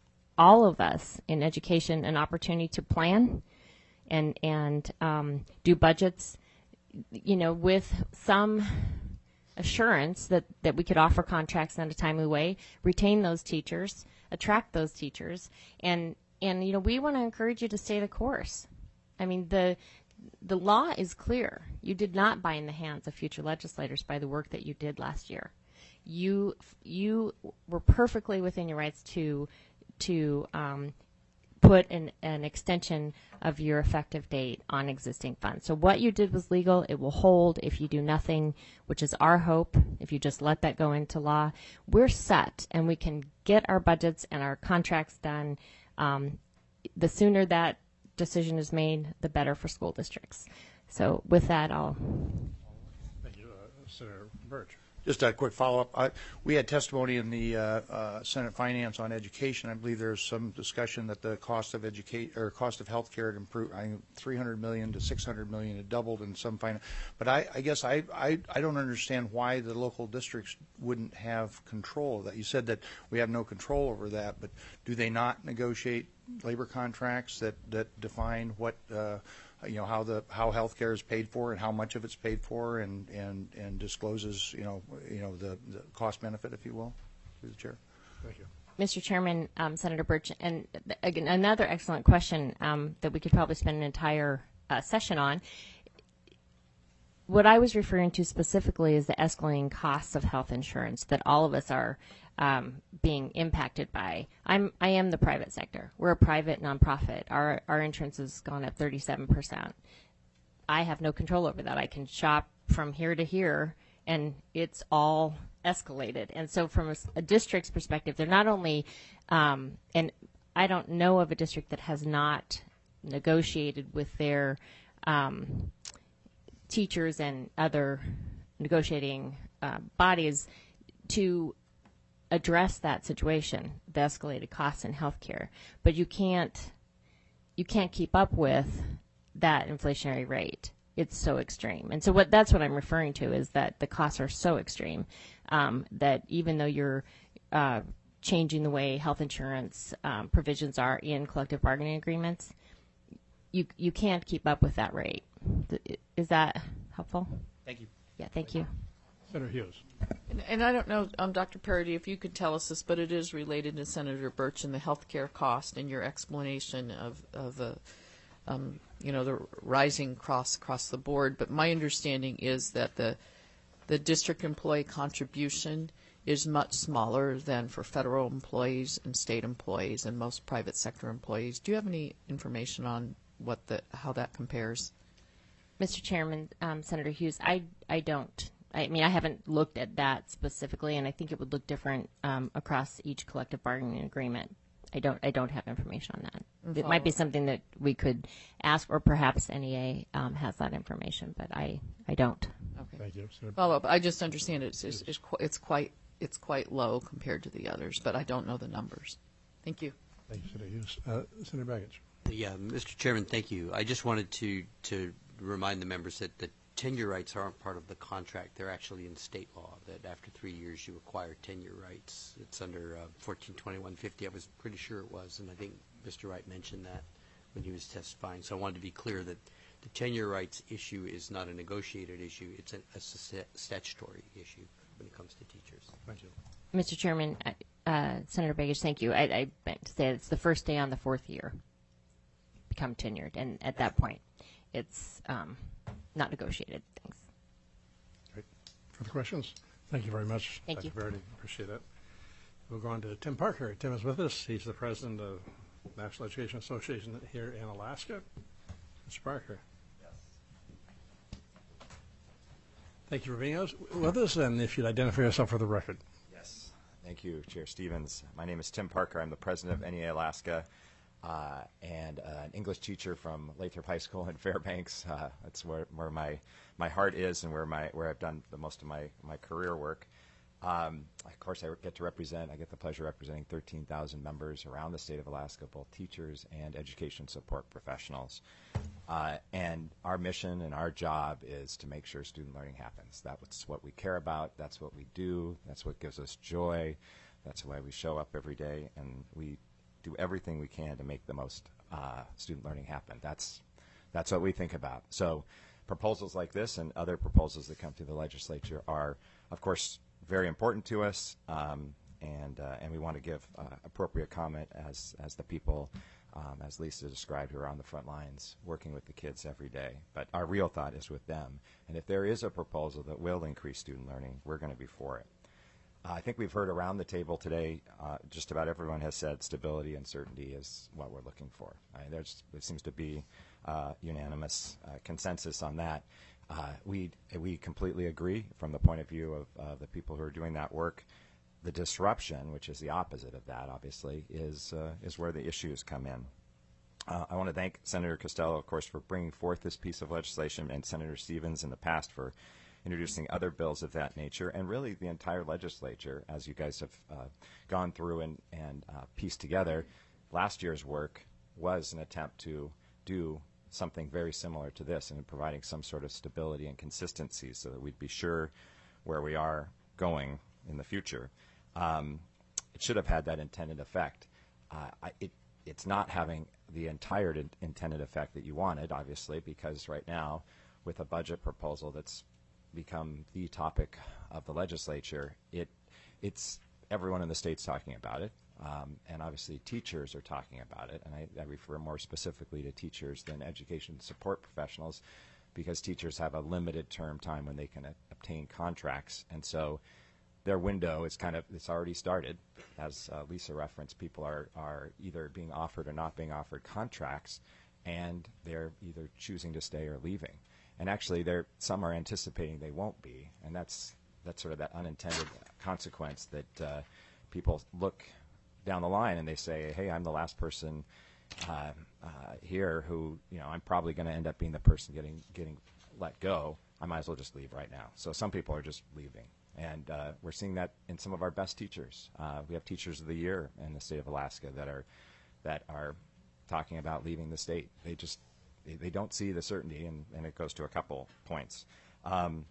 all of us in education an opportunity to plan and and um, do budgets, you know, with some assurance that, that we could offer contracts in a timely way, retain those teachers, attract those teachers, and and you know we want to encourage you to stay the course. I mean, the the law is clear. You did not bind the hands of future legislators by the work that you did last year. You you were perfectly within your rights to to um, put an, an extension of your effective date on existing funds. So what you did was legal. It will hold if you do nothing, which is our hope. If you just let that go into law, we're set, and we can get our budgets and our contracts done. Um, the sooner that decision is made, the better for school districts. So with that, I'll... Thank you, uh, Senator Birch. Just a quick follow-up. I- We had testimony in the uh, uh, Senate Finance on education. I believe there's some discussion that the cost of educate, or cost of healthcare had improved, I think three hundred million to six hundred million, it doubled in some finance. But I, I guess I, I, I don't understand why the local districts wouldn't have control of that. You said that we have no control over that, but do they not negotiate labor contracts that, that define what, uh, you know, how the how healthcare is paid for and how much of it's paid for, and and and discloses, you know, you know the, the cost benefit, if you will, through the chair. Thank you. Mister Chairman, um, Senator Birch, and th- again, another excellent question um, that we could probably spend an entire uh, session on. What I was referring to specifically is the escalating costs of health insurance that all of us are um, being impacted by. I'm I am the private sector. We're a private nonprofit. Our our insurance has gone up thirty-seven percent. I have no control over that. I can shop from here to here, and it's all escalated. And so from a, a district's perspective, they're not only, um, and I don't know of a district that has not negotiated with their um, teachers and other negotiating uh, bodies to address that situation, the escalated costs in healthcare. But you can't, you can't keep up with that inflationary rate. It's so extreme. And so what that's what I'm referring to is that the costs are so extreme um, that even though you're uh, changing the way health insurance um, provisions are in collective bargaining agreements, you you can't keep up with that rate. Is that helpful? Thank you. Yeah, thank you. Senator Hughes. And, and I don't know, um, Doctor Parody, if you could tell us this, but it is related to Senator Birch and the health care cost and your explanation of, of uh, um, you know, the rising costs across the board. But my understanding is that the the district employee contribution is much smaller than for federal employees and state employees and most private sector employees. Do you have any information on what the how that compares? Mister Chairman, um, Senator Hughes, I, I don't. I mean, I haven't looked at that specifically, and I think it would look different um, across each collective bargaining agreement. I don't I don't have information on that. It might be something that we could ask, or perhaps N E A um, has that information, but I, I don't. Okay. Thank you. Senator Follow up. I just understand it's it's, it's, qu- it's quite it's quite low compared to the others, but I don't know the numbers. Thank you. Thank you, Senator Hughes. Uh, Senator Baggage. Yeah, Mister Chairman, thank you. I just wanted to to remind the members that the tenure rights aren't part of the contract. They're actually in state law, that after three years you acquire tenure rights. It's under uh, fourteen twenty-one fifty. I was pretty sure it was, and I think Mister Wright mentioned that when he was testifying. So I wanted to be clear that the tenure rights issue is not a negotiated issue. It's a, a statutory issue when it comes to teachers. Thank you. Mister Chairman, uh, Senator Baggage, thank you. I, I meant to say it's the first day on the fourth year become tenured, and at that point, it's um, not negotiated. Thanks. Great. Further questions? Thank you very much, Thank Doctor you. Verity. Appreciate it. We'll go on to Tim Parker. Tim is with us. He's the president of National Education Association here in Alaska. Mister Parker. Yes. Thank you for being us- with us, and if you'd identify yourself for the record. Yes. Thank you, Chair Stevens. My name is Tim Parker. I'm the president of N E A Alaska uh, and uh, an English teacher from Lathrop High School in Fairbanks. Uh, that's where, where my, my heart is and where my where I've done the most of my, my career work. Um, of course, I get to represent, I get the pleasure of representing thirteen thousand members around the state of Alaska, both teachers and education support professionals. Uh, and our mission and our job is to make sure student learning happens. That's what we care about. That's what we do. That's what gives us joy. That's why we show up every day, and we do everything we can to make the most uh, student learning happen. That's, that's what we think about. So proposals like this and other proposals that come through the legislature are, of course, very important to us, um, and uh, and we want to give uh, appropriate comment as as the people, um, as Lisa described, who are on the front lines working with the kids every day. But our real thought is with them. And if there is a proposal that will increase student learning, we're going to be for it. Uh, I think we've heard around the table today, uh, just about everyone has said stability and certainty is what we're looking for. Uh, there's, there seems to be uh, unanimous uh, consensus on that. Uh, we we completely agree from the point of view of uh, the people who are doing that work. The disruption, which is the opposite of that, obviously, is uh, is where the issues come in. Uh, I want to thank Senator Costello, of course, for bringing forth this piece of legislation, and Senator Stevens in the past for introducing other bills of that nature, and really the entire legislature, as you guys have uh, gone through and, and uh, pieced together. Last year's work was an attempt to do something very similar to this and in providing some sort of stability and consistency so that we'd be sure where we are going in the future. Um, it should have had that intended effect. Uh, I, it, it's not having the entire in- intended effect that you wanted, obviously, because right now, with a budget proposal that's become the topic of the legislature, it it's everyone in the state's talking about it, um, and obviously teachers are talking about it, and I, I refer more specifically to teachers than education support professionals, because teachers have a limited term time when they can a- obtain contracts, and so their window is kind of, it's already started. As uh, Lisa referenced, people are, are either being offered or not being offered contracts, and they're either choosing to stay or leaving. And actually, they're, some are anticipating they won't be, and that's that's sort of that unintended consequence that uh, people look down the line and they say, hey, I'm the last person uh, uh, here who, you know, I'm probably going to end up being the person getting getting let go. I might as well just leave right now. So some people are just leaving. And uh, we're seeing that in some of our best teachers. Uh, we have teachers of the year in the state of Alaska that are that are talking about leaving the state. They just they, they don't see the certainty, and, and it goes to a couple points. Um,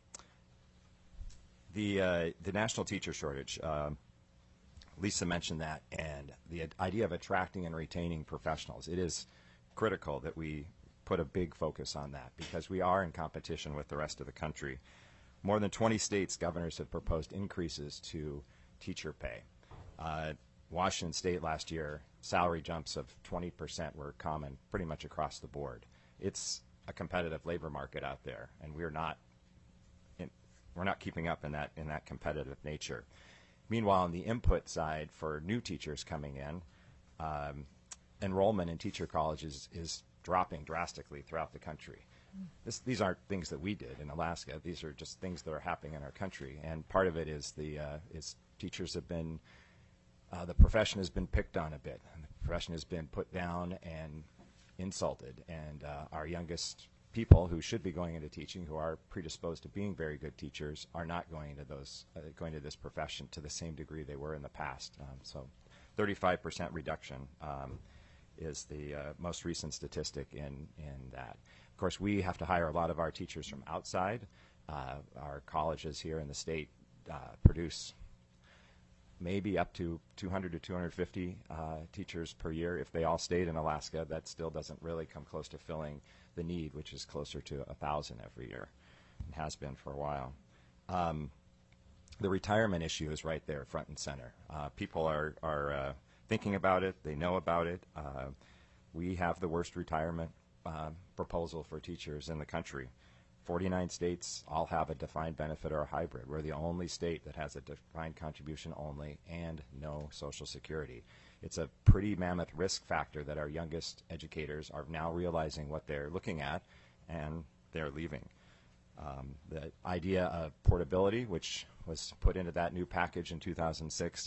the uh, the national teacher shortage. Um, Lisa mentioned that, and the idea of attracting and retaining professionals. It is critical that we put a big focus on that because we are in competition with the rest of the country. More than twenty states' governors have proposed increases to teacher pay. Uh, Washington State last year, salary jumps of twenty percent were common pretty much across the board. It's a competitive labor market out there, and we're not in, we're not keeping up in that in that competitive nature. Meanwhile, on the input side for new teachers coming in, um, enrollment in teacher colleges is dropping drastically throughout the country. This, these aren't things that we did in Alaska. These are just things that are happening in our country, and part of it is the uh, is teachers have been uh, the profession has been picked on a bit, and the profession has been put down and insulted, and uh, our youngest people who should be going into teaching, who are predisposed to being very good teachers, are not going into those uh, going to this profession to the same degree they were in the past. Um, so, thirty-five percent reduction um, is the uh, most recent statistic in in that. Of course, we have to hire a lot of our teachers from outside. Uh, our colleges here in the state uh, produce maybe up to two hundred to two hundred fifty uh, teachers per year. If they all stayed in Alaska, that still doesn't really come close to filling the need, which is closer to one thousand every year and has been for a while. Um, the retirement issue is right there, front and center. Uh, people are, are uh, thinking about it. They know about it. Uh, we have the worst retirement Uh, proposal for teachers in the country. forty-nine states all have a defined benefit or a hybrid. We're the only state that has a defined contribution only and no Social Security. It's a pretty mammoth risk factor that our youngest educators are now realizing what they're looking at, and they're leaving. Um, the idea of portability, which was put into that new package in two thousand six,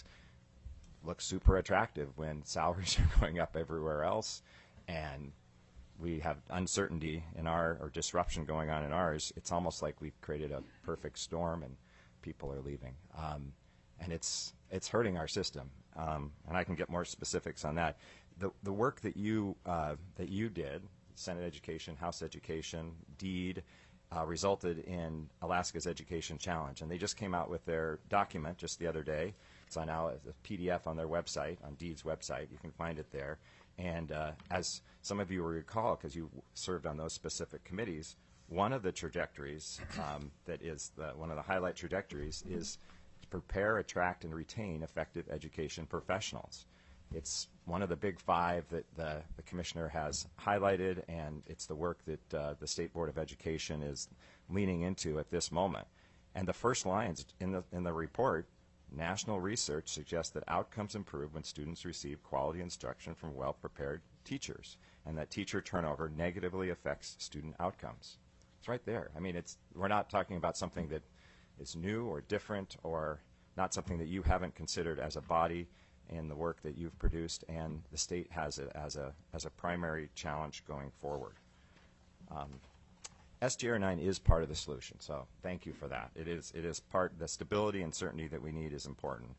looks super attractive when salaries are going up everywhere else, and we have uncertainty in our, or disruption going on in ours. It's almost like we've created a perfect storm and people are leaving. Um, and it's it's hurting our system. Um, and I can get more specifics on that. The the work that you uh, that you did, Senate Education, House Education, DEED, uh, resulted in Alaska's Education Challenge. And they just came out with their document just the other day. It's on now a P D F on their website, on DEED's website. You can find it there. And uh, as some of you will recall, because you served on those specific committees, one of the trajectories um, that is the, one of the highlight trajectories is to prepare, attract, and retain effective education professionals. It's one of the big five that the, the commissioner has highlighted, and it's the work that uh, the State Board of Education is leaning into at this moment. And the first lines in the in the report, national research suggests that outcomes improve when students receive quality instruction from well-prepared teachers, and that teacher turnover negatively affects student outcomes. It's right there. I mean, it's we're not talking about something that is new or different or not something that you haven't considered as a body in the work that you've produced, and the state has it as a as a primary challenge going forward. Um, S G R nine is part of the solution, so thank you for that. It is, it is part, the stability and certainty that we need is important.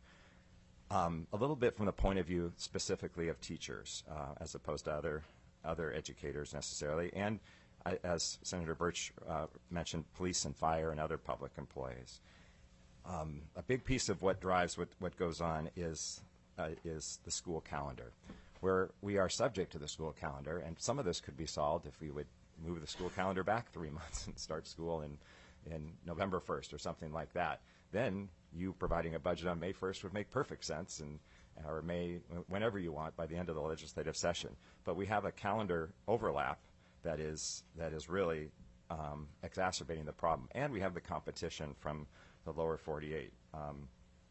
Um, a little bit from the point of view specifically of teachers, uh, as opposed to other, other educators necessarily, and uh, as Senator Birch uh, mentioned, police and fire and other public employees. Um, a big piece of what drives what, what goes on is, uh, is the school calendar, where we are subject to the school calendar, and some of this could be solved if we would move the school calendar back three months and start school in, in November first or something like that. Then you providing a budget on May first would make perfect sense, and or May, whenever you want, by the end of the legislative session. But we have a calendar overlap that is, that is really um, exacerbating the problem, and we have the competition from the lower forty-eight. Um,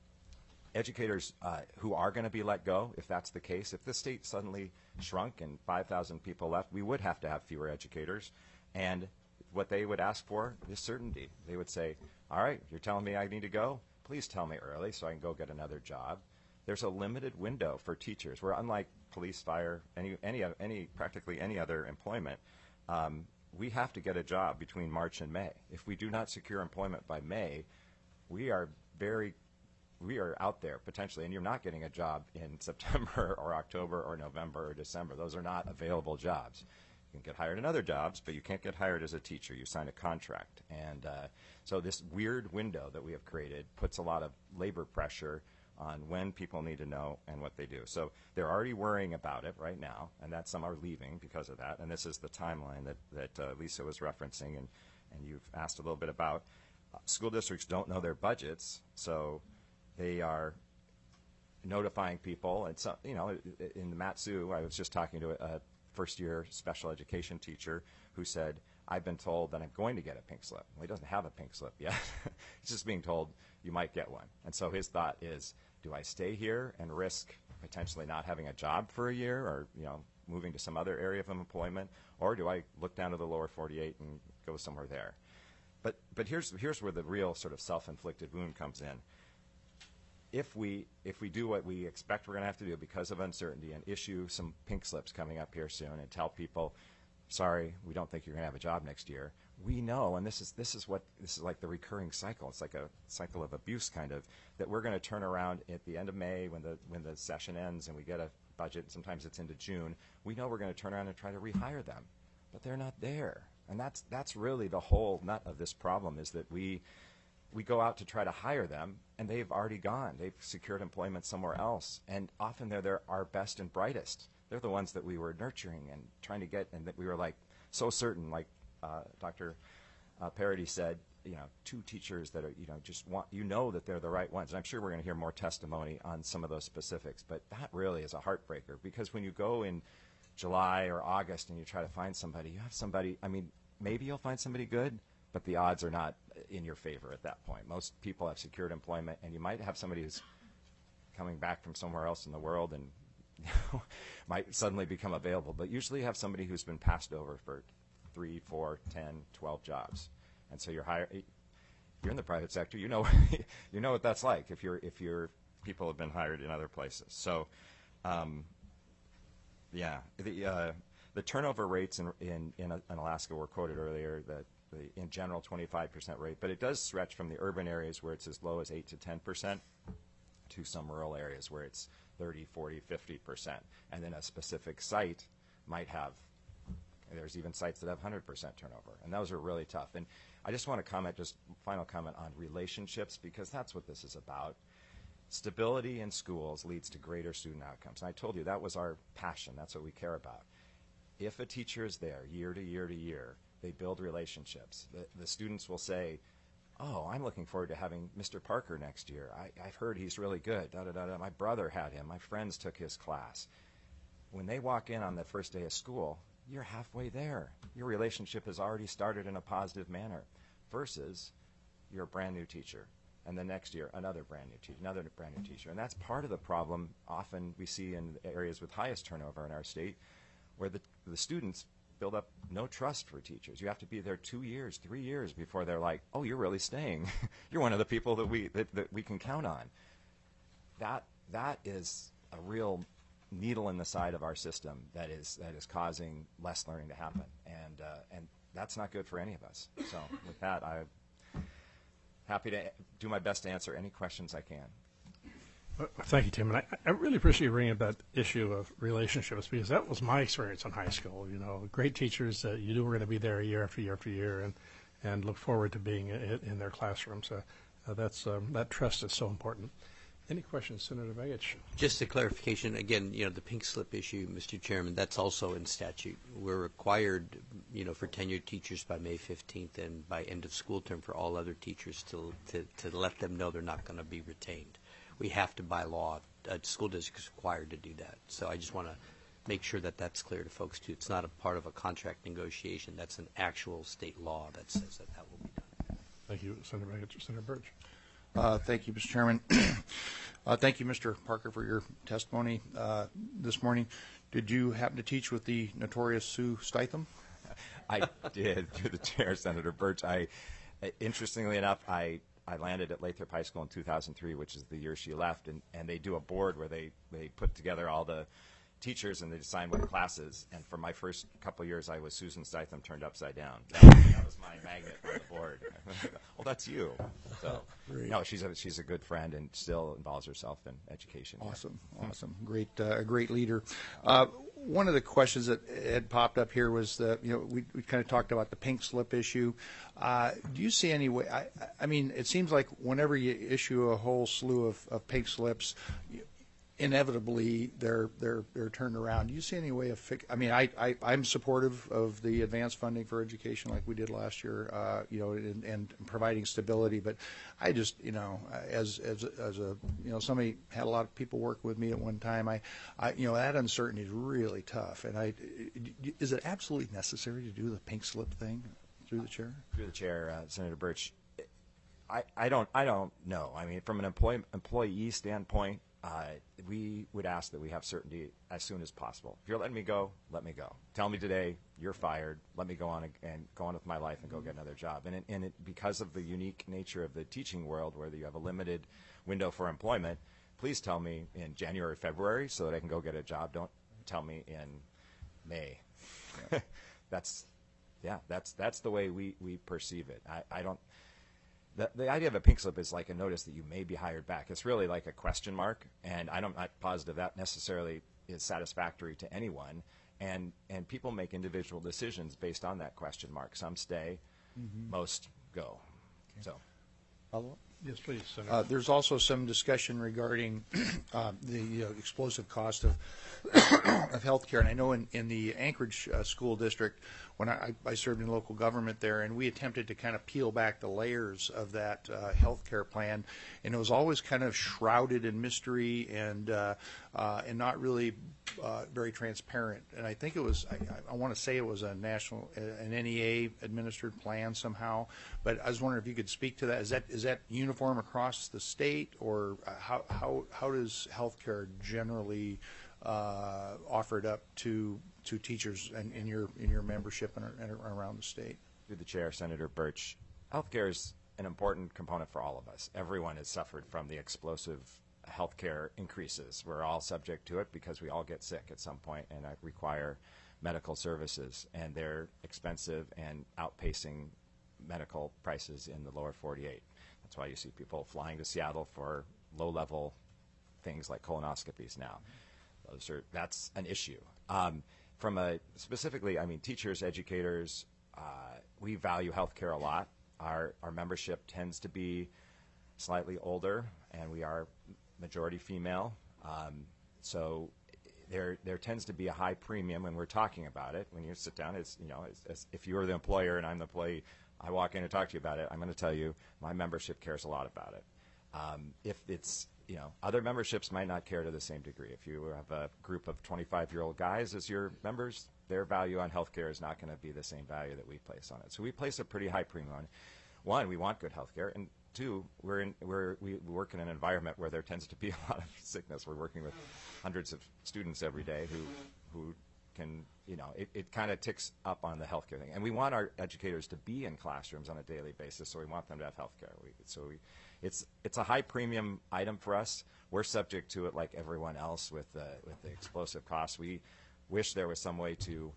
educators uh, who are going to be let go, if that's the case, if the state suddenly shrunk and five thousand people left, we would have to have fewer educators. And what they would ask for is certainty. They would say, all right, you're telling me I need to go? Please tell me early so I can go get another job. There's a limited window for teachers. We're unlike police, fire, any, any, any practically any other employment. Um, we have to get a job between March and May. If we do not secure employment by May, we are very we are out there potentially, and you're not getting a job in September or October or November or December. Those are not available jobs. You can get hired in other jobs, but you can't get hired as a teacher. You sign a contract. And uh, so this weird window that we have created puts a lot of labor pressure on when people need to know and what they do. So they're already worrying about it right now, and that some are leaving because of that. And this is the timeline that, that uh, Lisa was referencing and, and you've asked a little bit about. Uh, school districts don't know their budgets, so they are notifying people. And so, you know, in the Mat-Su, I was just talking to a, a first-year special education teacher who said, I've been told that I'm going to get a pink slip. Well, he doesn't have a pink slip yet. He's just being told you might get one. And so his thought is, do I stay here and risk potentially not having a job for a year or, you know, moving to some other area of employment, or do I look down to the lower forty-eight and go somewhere there? But, but here's, here's where the real sort of self-inflicted wound comes in. If we, if we do what we expect we're going to have to do because of uncertainty and issue some pink slips coming up here soon and tell people, sorry, we don't think you're going to have a job next year, we know, and this is, this is what, this is like the recurring cycle. It's like a cycle of abuse kind of, that we're going to turn around at the end of May when the, when the session ends and we get a budget, sometimes it's into June, we know we're going to turn around and try to rehire them. But they're not there. And that's, that's really the whole nut of this problem, is that we, we go out to try to hire them, and they've already gone. They've secured employment somewhere else. And often they're, they're our best and brightest. They're the ones that we were nurturing and trying to get, and that we were like so certain, like uh, Doctor Uh, Parody said, you know, two teachers that are, you know, just want, you know that they're the right ones. And I'm sure we're going to hear more testimony on some of those specifics. But that really is a heartbreaker, because when you go in July or August and you try to find somebody, you have somebody, I mean, maybe you'll find somebody good, but the odds are not in your favor at that point. Most people have secured employment, and you might have somebody who's coming back from somewhere else in the world and you know, might suddenly become available. But usually you have somebody who's been passed over for three, four, ten, twelve jobs. And so you're hire, you're in the private sector, you know you know what that's like if you're if your people have been hired in other places. So um, yeah, the uh, the turnover rates in, in in in Alaska were quoted earlier, that the in general twenty-five percent rate, but it does stretch from the urban areas where it's as low as eight to ten percent to some rural areas where it's thirty, forty, fifty percent. And then a specific site might have, there's even sites that have one hundred percent turnover, and those are really tough. And I just want to comment, just final comment on relationships, because that's what this is about. Stability in schools leads to greater student outcomes. And I told you that was our passion. That's what we care about. If a teacher is there year to year to year, they build relationships. The, the students will say, oh, I'm looking forward to having Mister Parker next year. I, I've heard he's really good. Da, da, da, da. My brother had him. My friends took his class. When they walk in on the first day of school, you're halfway there. Your relationship has already started in a positive manner, versus you're a brand new teacher, and the next year another brand new teacher, another brand new teacher. And that's part of the problem often we see in areas with highest turnover in our state, where the, the students build up no trust for teachers. You have to be there two years, three years before they're like, oh, you're really staying. You're one of the people that we that, that we can count on. That that is a real needle in the side of our system that is that is causing less learning to happen. And uh, and that's not good for any of us. So with that, I'm happy to do my best to answer any questions I can. Well, thank you, Tim. And I, I really appreciate you bringing up that issue of relationships, because that was my experience in high school. You know, great teachers that you knew were going to be there year after year after year, and, and look forward to being in, in their classrooms. Uh, uh, that's um, that trust is so important. Any questions, Senator Begich? Just a clarification, again, you know, the pink slip issue, Mister Chairman, that's also in statute. We're required, you know, for tenured teachers by May fifteenth and by end of school term for all other teachers to, to, to let them know they're not going to be retained. We have to, by law, a school district is required to do that. So I just want to make sure that that's clear to folks, too. It's not a part of a contract negotiation. That's an actual state law that says that that will be done. Thank you, Senator Begich. Senator Birch. Uh, thank you, Mister Chairman. uh, thank you, Mister Parker, for your testimony uh, this morning. Did you happen to teach with the notorious Sue Statham? I did, through the chair, Senator Birch. I, interestingly enough, I, I landed at Lathrop High School in two thousand three, which is the year she left, and, and they do a board where they, they put together all the teachers and they decide what classes. And for my first couple of years, I was Susan Statham turned upside down. That was, that was my magnet on the board. Well, that's you. So, no, she's a she's a good friend and still involves herself in education. Awesome, awesome, great, uh, a great leader. Uh, one of the questions that had popped up here was the you know we we kind of talked about the pink slip issue. Uh, do you see any way? I I mean, it seems like whenever you issue a whole slew of, of pink slips, you, inevitably they're they're they're turned around. Do you see any way of fix? I mean, I, I I'm supportive of the advanced funding for education like we did last year, uh, you know, and, and providing stability. But I just, you know, as as as a you know somebody had a lot of people work with me at one time. I, I you know that uncertainty is really tough. And I is it absolutely necessary to do the pink slip thing through the chair? Through the chair, uh, Senator Birch. I, I don't I don't know. I mean, from an employee employee standpoint. Uh, we would ask that we have certainty as soon as possible. If you're letting me go, let me go. Tell me today you're fired. Let me go on and go on with my life and go get another job. And, it, and it, because of the unique nature of the teaching world, where you have a limited window for employment, please tell me in January, February, so that I can go get a job. Don't tell me in May. Yeah. that's, yeah, that's that's the way we, we perceive it. I, I don't. The, the idea of a pink slip is like a notice that you may be hired back. It's really like a question mark, and I'm not positive that necessarily is satisfactory to anyone. And and people make individual decisions based on that question mark. Some stay, mm-hmm. most go. Okay. So, follow up? Yes, please, Senator. Uh, there's also some discussion regarding uh, the uh, explosive cost of of health care. And I know in, in the Anchorage uh, School District, when I, I served in local government there, and we attempted to kind of peel back the layers of that uh, health care plan, and it was always kind of shrouded in mystery and uh, uh, and not really uh, very transparent. And I think it was, I, I want to say it was a national, an N E A administered plan somehow, but I was wondering if you could speak to that. Is that is that uniform across the state, or how how how does health care generally uh, offered up to to teachers and in your in your membership and, and around the state? Through the chair, Senator Birch, healthcare is an important component for all of us. Everyone has suffered from the explosive healthcare increases. We're all subject to it because we all get sick at some point and require medical services, and they're expensive and outpacing medical prices in the lower forty-eight. That's why you see people flying to Seattle for low-level things like colonoscopies now. Those are, that's an issue. Um, from a specifically, I mean, teachers, educators, uh, we value healthcare a lot. Our our membership tends to be slightly older, and we are majority female. Um, so there there tends to be a high premium when we're talking about it. When you sit down, it's you know, it's, it's, if you're the employer and I'm the employee, I walk in and talk to you about it. I'm going to tell you my membership cares a lot about it. Um, if it's you know, other memberships might not care to the same degree. If you have a group of twenty-five-year-old guys as your members, their value on healthcare is not going to be the same value that we place on it. So we place a pretty high premium on it. One, we want good healthcare, and two, we're in, we're, we work in an environment where there tends to be a lot of sickness. We're working with hundreds of students every day who who can, you know, it, it kind of ticks up on the healthcare thing. And we want our educators to be in classrooms on a daily basis, so we want them to have healthcare. We, so we, it's it's a high premium item for us. We're subject to it like everyone else with the with the explosive costs. We wish there was some way to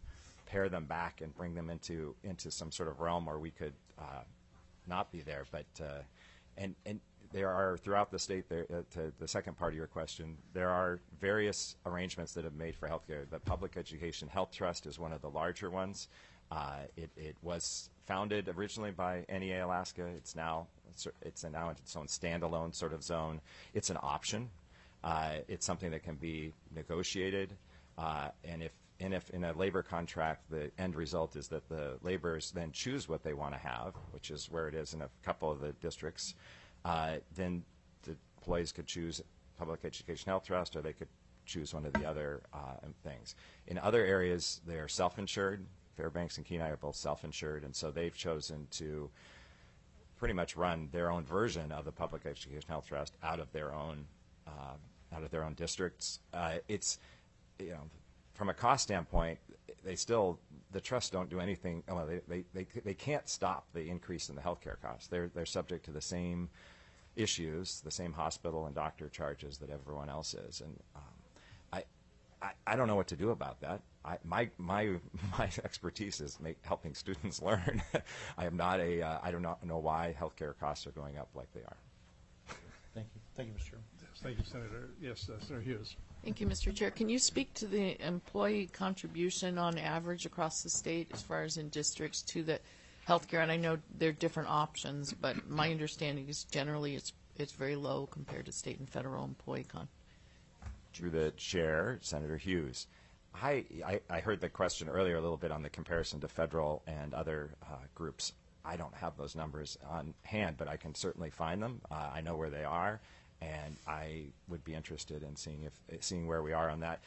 pare them back and bring them into into some sort of realm where we could uh, not be there. But uh, and and there are throughout the state. There, uh, to the second part of your question, there are various arrangements that have made for healthcare. The Public Education Health Trust is one of the larger ones. Uh, it, it was founded originally by N E A Alaska. It's now it's now its own standalone sort of zone. It's an option. Uh, it's something that can be negotiated, uh, and if and if in a labor contract the end result is that the laborers then choose what they want to have, which is where it is in a couple of the districts, uh, then the employees could choose Public Education Health Trust, or they could choose one of the other uh, things. In other areas, they're self-insured. Fairbanks and Kenai are both self-insured, and so they've chosen to pretty much run their own version of the Public Education Health Trust out of their own uh, out of their own districts. Uh, it's, you know, from a cost standpoint, they still the trusts don't do anything. Well, they they they, they can't stop the increase in the healthcare costs. They're they're subject to the same issues, the same hospital and doctor charges that everyone else is, and um, I, I I don't know what to do about that. I, my my my expertise is make, helping students learn. I am not a. Uh, I do not know why healthcare costs are going up like they are. Thank you. Thank you, Mister Chairman. Yes, thank you, Senator. Yes, uh, Senator Hughes. Thank you, Mister Chair. Can you speak to the employee contribution on average across the state as far as in districts to the healthcare? And I know there are different options, but my understanding is generally it's it's very low compared to state and federal employee con. Through the chair, Senator Hughes. I, I, I heard the question earlier a little bit on the comparison to federal and other uh, groups. I don't have those numbers on hand, but I can certainly find them. Uh, I know where they are, and I would be interested in seeing if seeing where we are on that.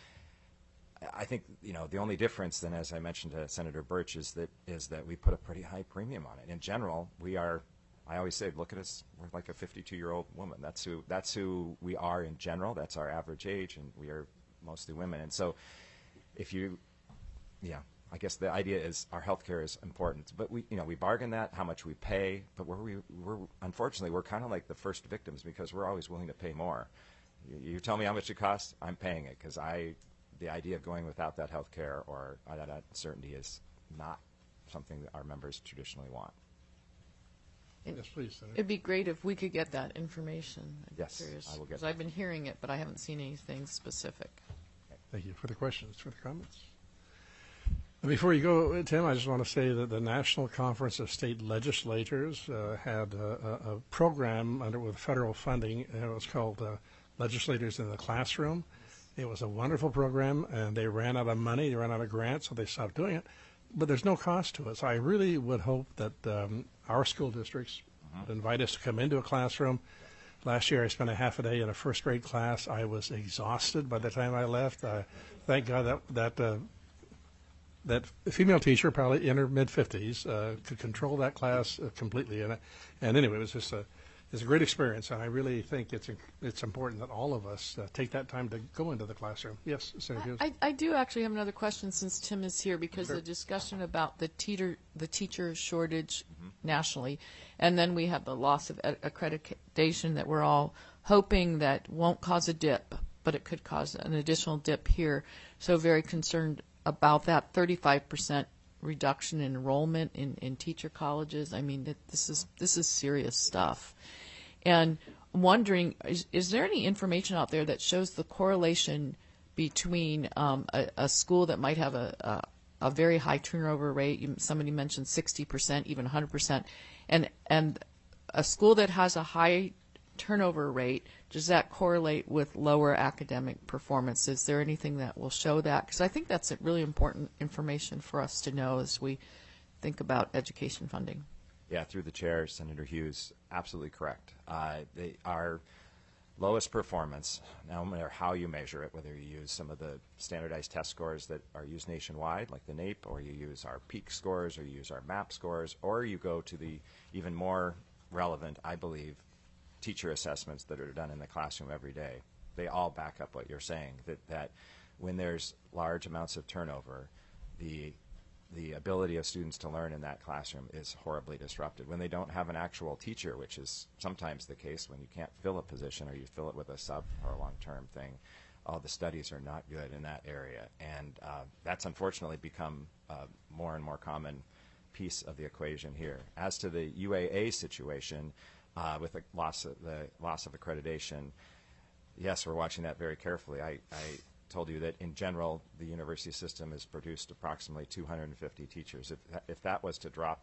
I think, you know, the only difference then, as I mentioned to Senator Birch, is that is that we put a pretty high premium on it. In general, we are. I always say, look at us. We're like a fifty-two-year-old woman. That's who. That's who we are in general. That's our average age, and we are mostly women. And so, if you, yeah, I guess the idea is our health care is important, but we, you know, we bargain that how much we pay, but we're, we, we're unfortunately we're kind of like the first victims because we're always willing to pay more. You, you tell me how much it costs, I'm paying it because I, the idea of going without that health care or uh, that certainty is not something that our members traditionally want. Yes, please, Senator. It'd be great if we could get that information. I'm Yes, curious, I will get because that. I've been hearing it, but I haven't seen anything specific. Thank you for the questions, for the comments. Before you go, Tim, I just want to say that the National Conference of State Legislators uh, had a, a, a program under with federal funding. And it was called uh, Legislators in the Classroom. It was a wonderful program, and they ran out of money. They ran out of grants, so they stopped doing it. But there's no cost to it. So I really would hope that um, our school districts would invite us to come into a classroom. Last year I spent a half a day in a first grade class. I was exhausted by the time I left. Uh, thank God that that uh, that female teacher, probably in her mid fifties, uh, could control that class uh, completely. And and anyway, it was just a it's a great experience, and I really think it's it's important that all of us uh, take that time to go into the classroom. Yes, Senator Hughes. I, I do actually have another question since Tim is here, because Sure. the discussion about the teeter the teacher shortage nationally, and then we have the loss of ed- accreditation that we're all hoping that won't cause a dip, but it could cause an additional dip here. So very concerned about that thirty-five percent reduction in enrollment in, in teacher colleges. I mean, that this is this is serious stuff. And I'm wondering, is, is there any information out there that shows the correlation between um, a, a school that might have a, a, a very high turnover rate, you, somebody mentioned sixty percent, even one hundred percent, and, and a school that has a high turnover rate, does that correlate with lower academic performance? Is there anything that will show that? Because I think that's really important information for us to know as we think about education funding. Yeah, through the chair, Senator Hughes, absolutely correct. Uh, they are lowest performance, no matter how you measure it, whether you use some of the standardized test scores that are used nationwide, like the NAEP, or you use our PEAK scores, or you use our MAP scores, or you go to the even more relevant, I believe, teacher assessments that are done in the classroom every day. They all back up what you're saying, that, that when there's large amounts of turnover, the the ability of students to learn in that classroom is horribly disrupted. When they don't have an actual teacher, which is sometimes the case when you can't fill a position or you fill it with a sub or a long-term thing, all the studies are not good in that area. And uh, that's unfortunately become uh, more and more common piece of the equation here. As to the U A A situation, uh, with the loss of, the loss of accreditation, yes, we're watching that very carefully. I, I told you that in general, the university system has produced approximately two hundred fifty teachers. If that, if that was to drop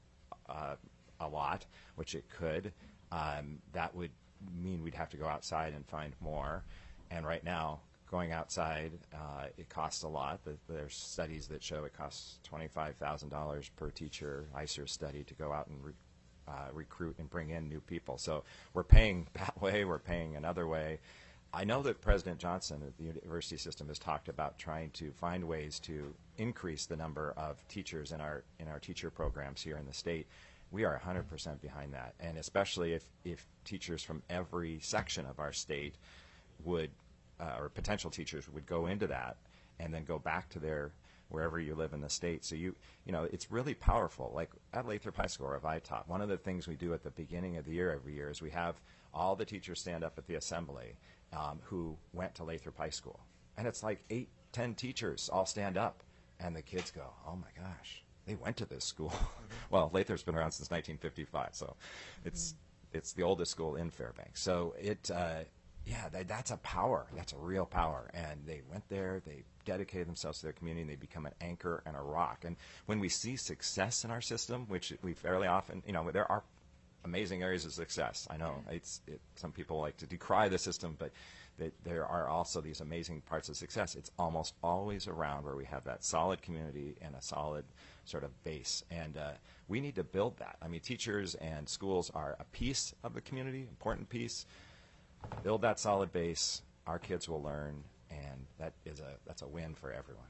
uh, a lot, which it could, um, that would mean we'd have to go outside and find more. And right now, going outside, uh, it costs a lot. The, there's studies that show it costs twenty-five thousand dollars per teacher, I C E R study, to go out and re, uh, recruit and bring in new people. So we're paying that way, we're paying another way. I know that President Johnson at the university system has talked about trying to find ways to increase the number of teachers in our in our teacher programs here in the state. We are one hundred percent behind that, and especially if, if teachers from every section of our state would, uh, or potential teachers would go into that and then go back to their, wherever you live in the state. So you, you know, it's really powerful. Like at Lathrop High School, or at V I T O P, one of the things we do at the beginning of the year every year is we have all the teachers stand up at the assembly um, who went to Lathrop High School. And it's like eight, ten teachers all stand up, and the kids go, oh my gosh, they went to this school. Well, Lathrop's been around since nineteen fifty-five, so it's it's the oldest school in Fairbanks. So it, uh, yeah, that, that's a power. That's a real power. And they went there, they dedicated themselves to their community, and they become an anchor and a rock. And when we see success in our system, which we fairly often, you know, there are amazing areas of success. I know it's it, some people like to decry the system, but that there are also these amazing parts of success. It's almost always around where we have that solid community and a solid sort of base. And uh, we need to build that. I mean, teachers and schools are a piece of the community, important piece. Build that solid base, our kids will learn, and that is a that's a win for everyone.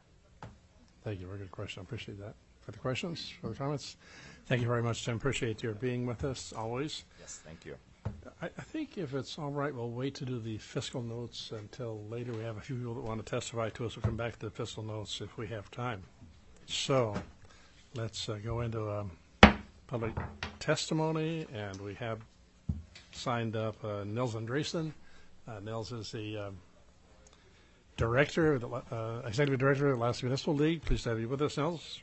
Thank you. Very good question. I appreciate that. Further questions, further comments? Thank you very much, Tim. Appreciate your being with us always. Yes, thank you. I, I think if it's all right, we'll wait to do the fiscal notes until later. We have a few people that want to testify to us. We'll come back to the fiscal notes if we have time. So let's uh, go into um, public testimony, and we have signed up uh, Nils Andresen. Uh, Nils is the um, director, the, uh, executive director of the Alaska Municipal League. Pleased to have you with us, Nils.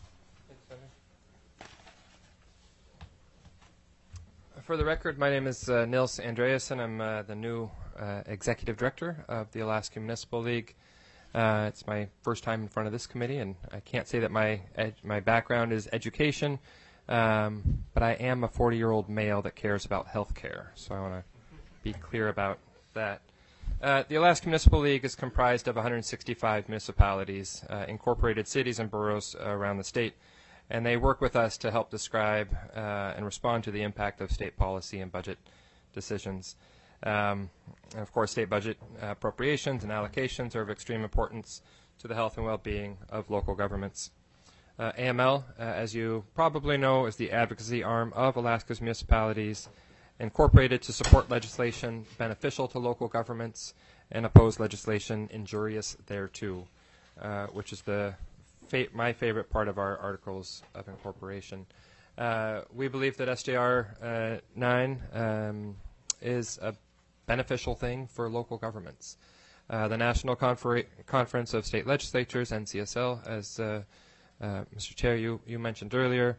For the record, my name is uh, Nils Andreasen. I'm uh, the new uh, executive director of the Alaska Municipal League. Uh, it's my first time in front of this committee, and I can't say that my ed my background is education, um, but I am a forty-year-old male that cares about health care, so I want to be clear about that. Uh, the Alaska Municipal League is comprised of one hundred sixty-five municipalities, uh, incorporated cities and boroughs uh, around the state. And they work with us to help describe uh, and respond to the impact of state policy and budget decisions. Um, and of course, state budget uh, appropriations and allocations are of extreme importance to the health and well-being of local governments. Uh, A M L, uh, as you probably know, is the advocacy arm of Alaska's municipalities, incorporated to support legislation beneficial to local governments and oppose legislation injurious thereto, uh, which is the Fa my favorite part of our articles of incorporation. Uh, we believe that S J R uh, nine um, is a beneficial thing for local governments. Uh, the National Confer Conference of State Legislatures, N C S L, as uh, uh, Mister Chair, you, you mentioned earlier,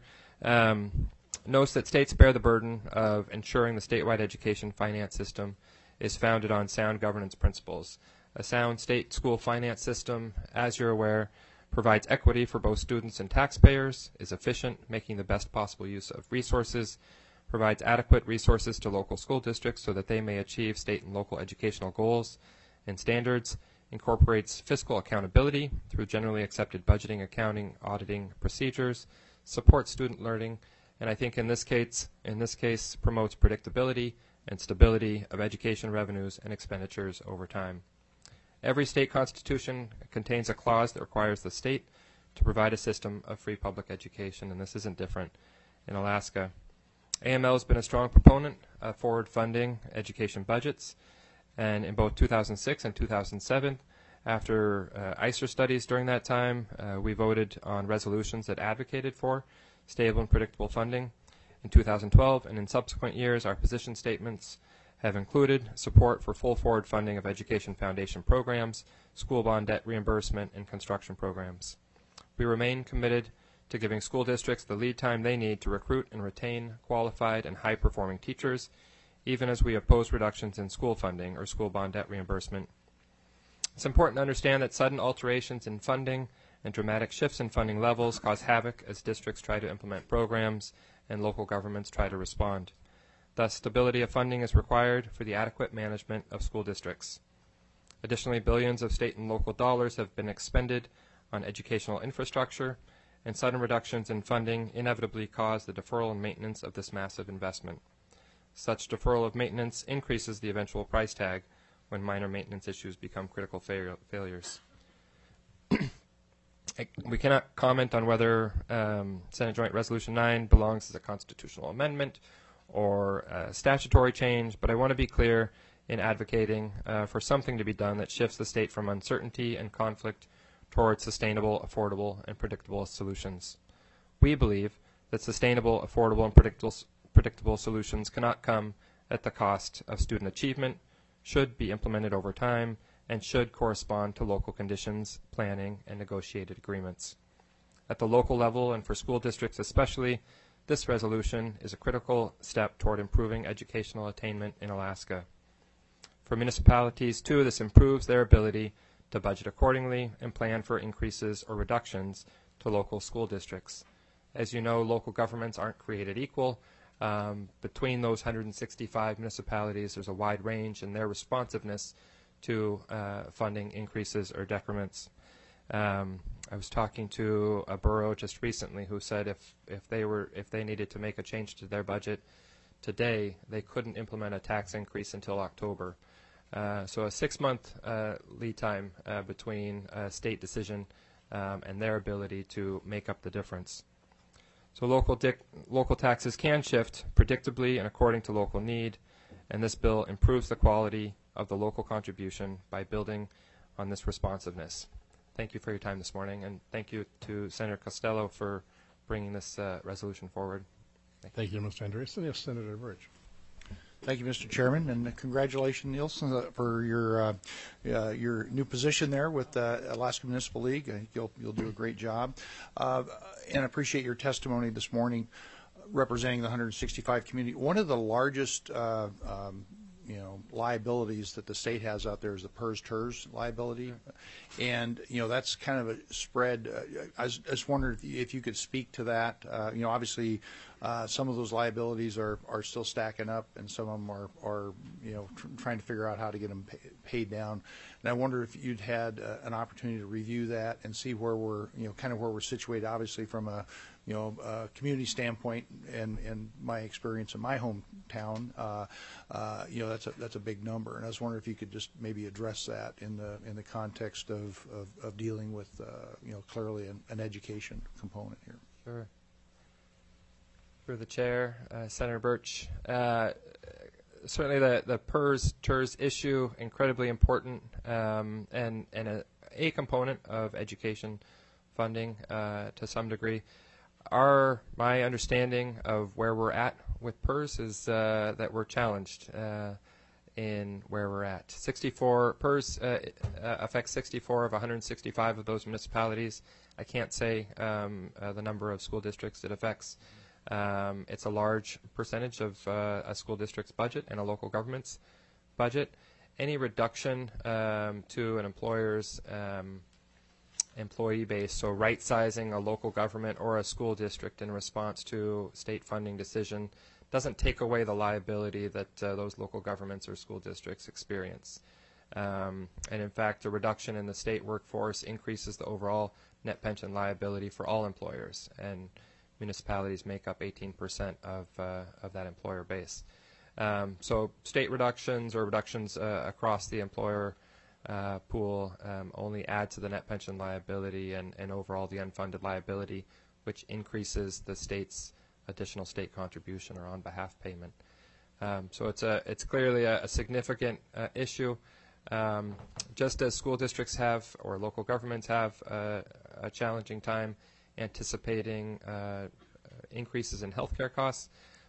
um, notes that states bear the burden of ensuring the statewide education finance system is founded on sound governance principles. A sound state school finance system, as you're aware, provides equity for both students and taxpayers, is efficient, making the best possible use of resources, provides adequate resources to local school districts so that they may achieve state and local educational goals and standards, incorporates fiscal accountability through generally accepted budgeting, accounting, auditing procedures, supports student learning, and I think in this case, in this case promotes predictability and stability of education revenues and expenditures over time. Every state constitution contains a clause that requires the state to provide a system of free public education, and this isn't different in Alaska. A M L has been a strong proponent of forward funding education budgets, and in both two thousand six and two thousand seven, after uh, I C E R studies during that time, uh, we voted on resolutions that advocated for stable and predictable funding. In two thousand twelve and in subsequent years, our position statements have included support for full forward funding of education foundation programs, school bond debt reimbursement, and construction programs. We remain committed to giving school districts the lead time they need to recruit and retain qualified and high-performing teachers, even as we oppose reductions in school funding or school bond debt reimbursement. It's important to understand that sudden alterations in funding and dramatic shifts in funding levels cause havoc as districts try to implement programs and local governments try to respond. Thus, stability of funding is required for the adequate management of school districts. Additionally, billions of state and local dollars have been expended on educational infrastructure, and sudden reductions in funding inevitably cause the deferral and maintenance of this massive investment. Such deferral of maintenance increases the eventual price tag when minor maintenance issues become critical fail failures. We cannot comment on whether um, Senate Joint Resolution nine belongs as a constitutional amendment or a statutory change, but I want to be clear in advocating uh, for something to be done that shifts the state from uncertainty and conflict towards sustainable, affordable, and predictable solutions. We believe that sustainable, affordable, and predictable, predictable solutions cannot come at the cost of student achievement, should be implemented over time, and should correspond to local conditions, planning, and negotiated agreements. At the local level, and for school districts especially, this resolution is a critical step toward improving educational attainment in Alaska. For municipalities, too, this improves their ability to budget accordingly and plan for increases or reductions to local school districts. As you know, local governments aren't created equal. Um, between those one hundred sixty-five municipalities, there's a wide range in their responsiveness to uh, funding increases or decrements. Um, I was talking to a borough just recently who said if, if they were if they needed to make a change to their budget today, they couldn't implement a tax increase until October. Uh, so a six-month uh, lead time uh, between a state decision um, and their ability to make up the difference. So local, dic local taxes can shift predictably and according to local need, and this bill improves the quality of the local contribution by building on this responsiveness. Thank you for your time this morning, and thank you to Senator Costello for bringing this uh, resolution forward. Thank, Thank you, Mister Andreessen. Yes, Senator Birch. Thank you, Mister Chairman, and congratulations, Nielsen, for your uh, uh, your new position there with the Alaska Municipal League. I think you'll you'll do a great job, uh, and I appreciate your testimony this morning, representing the one hundred sixty-five community. One of the largest uh, um, you know, liabilities that the state has out there is the PERS TERS liability, and you know that's kind of a spread. Uh, I, was, I just wondered if you, if you could speak to that. Uh, you know, obviously, uh, some of those liabilities are are still stacking up, and some of them are are you know tr trying to figure out how to get them pay, paid down. And I wonder if you'd had uh, an opportunity to review that and see where we're you know kind of where we're situated. Obviously, from a you know, uh, community standpoint, and, and my experience in my hometown, uh, uh, you know, that's a that's a big number. And I was wondering if you could just maybe address that in the in the context of of, of dealing with, uh, you know, clearly an, an education component here. Sure. Through the chair, uh, Senator Birch. Uh, certainly, the the PERS TERS issue incredibly important, um, and and a, a component of education funding uh, to some degree. Our, my understanding of where we're at with PERS is uh, that we're challenged uh, in where we're at. sixty-four PERS uh, uh, affects sixty-four of one hundred sixty-five of those municipalities. I can't say um, uh, the number of school districts it affects. Um, it's a large percentage of uh, a school district's budget and a local government's budget. Any reduction um, to an employer's um, employee base, so right-sizing a local government or a school district in response to state funding decision doesn't take away the liability that uh, those local governments or school districts experience. Um, and in fact, a reduction in the state workforce increases the overall net pension liability for all employers, and municipalities make up eighteen percent of, uh, of that employer base. Um, so state reductions or reductions uh, across the employer Uh, pool um, only add to the net pension liability and, and overall the unfunded liability, which increases the state's additional state contribution or on behalf payment. Um, so it's a it's clearly a, a significant uh, issue. Um, just as school districts have or local governments have uh, a challenging time anticipating uh, increases in healthcare costs,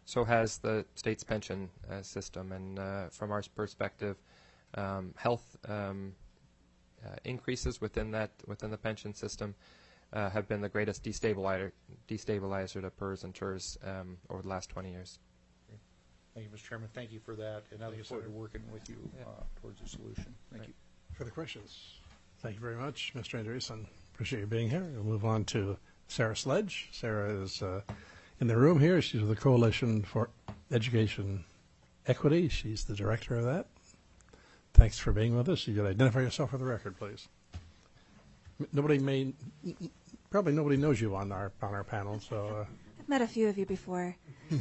so has the state's pension uh, system. And uh, from our perspective, um, health um, uh, increases within that within the pension system uh, have been the greatest destabilizer destabilizer to P E R S and T E R S um, over the last twenty years. Thank you, Mister Chairman. Thank you for that, and I Thank you, look forward sir. to working with you Yeah. uh, towards a solution. Thank Right. you. Further questions? Thank you very much, Mister Andreessen. Appreciate you being here. We'll move on to Sarah Sledge. Sarah is uh, in the room here. She's with the Coalition for Education Equity. She's the director of that. Thanks for being with us. You could identify yourself for the record, please. M- Nobody may, probably nobody knows you on our on our panel, so. Uh, I've met a few of you before.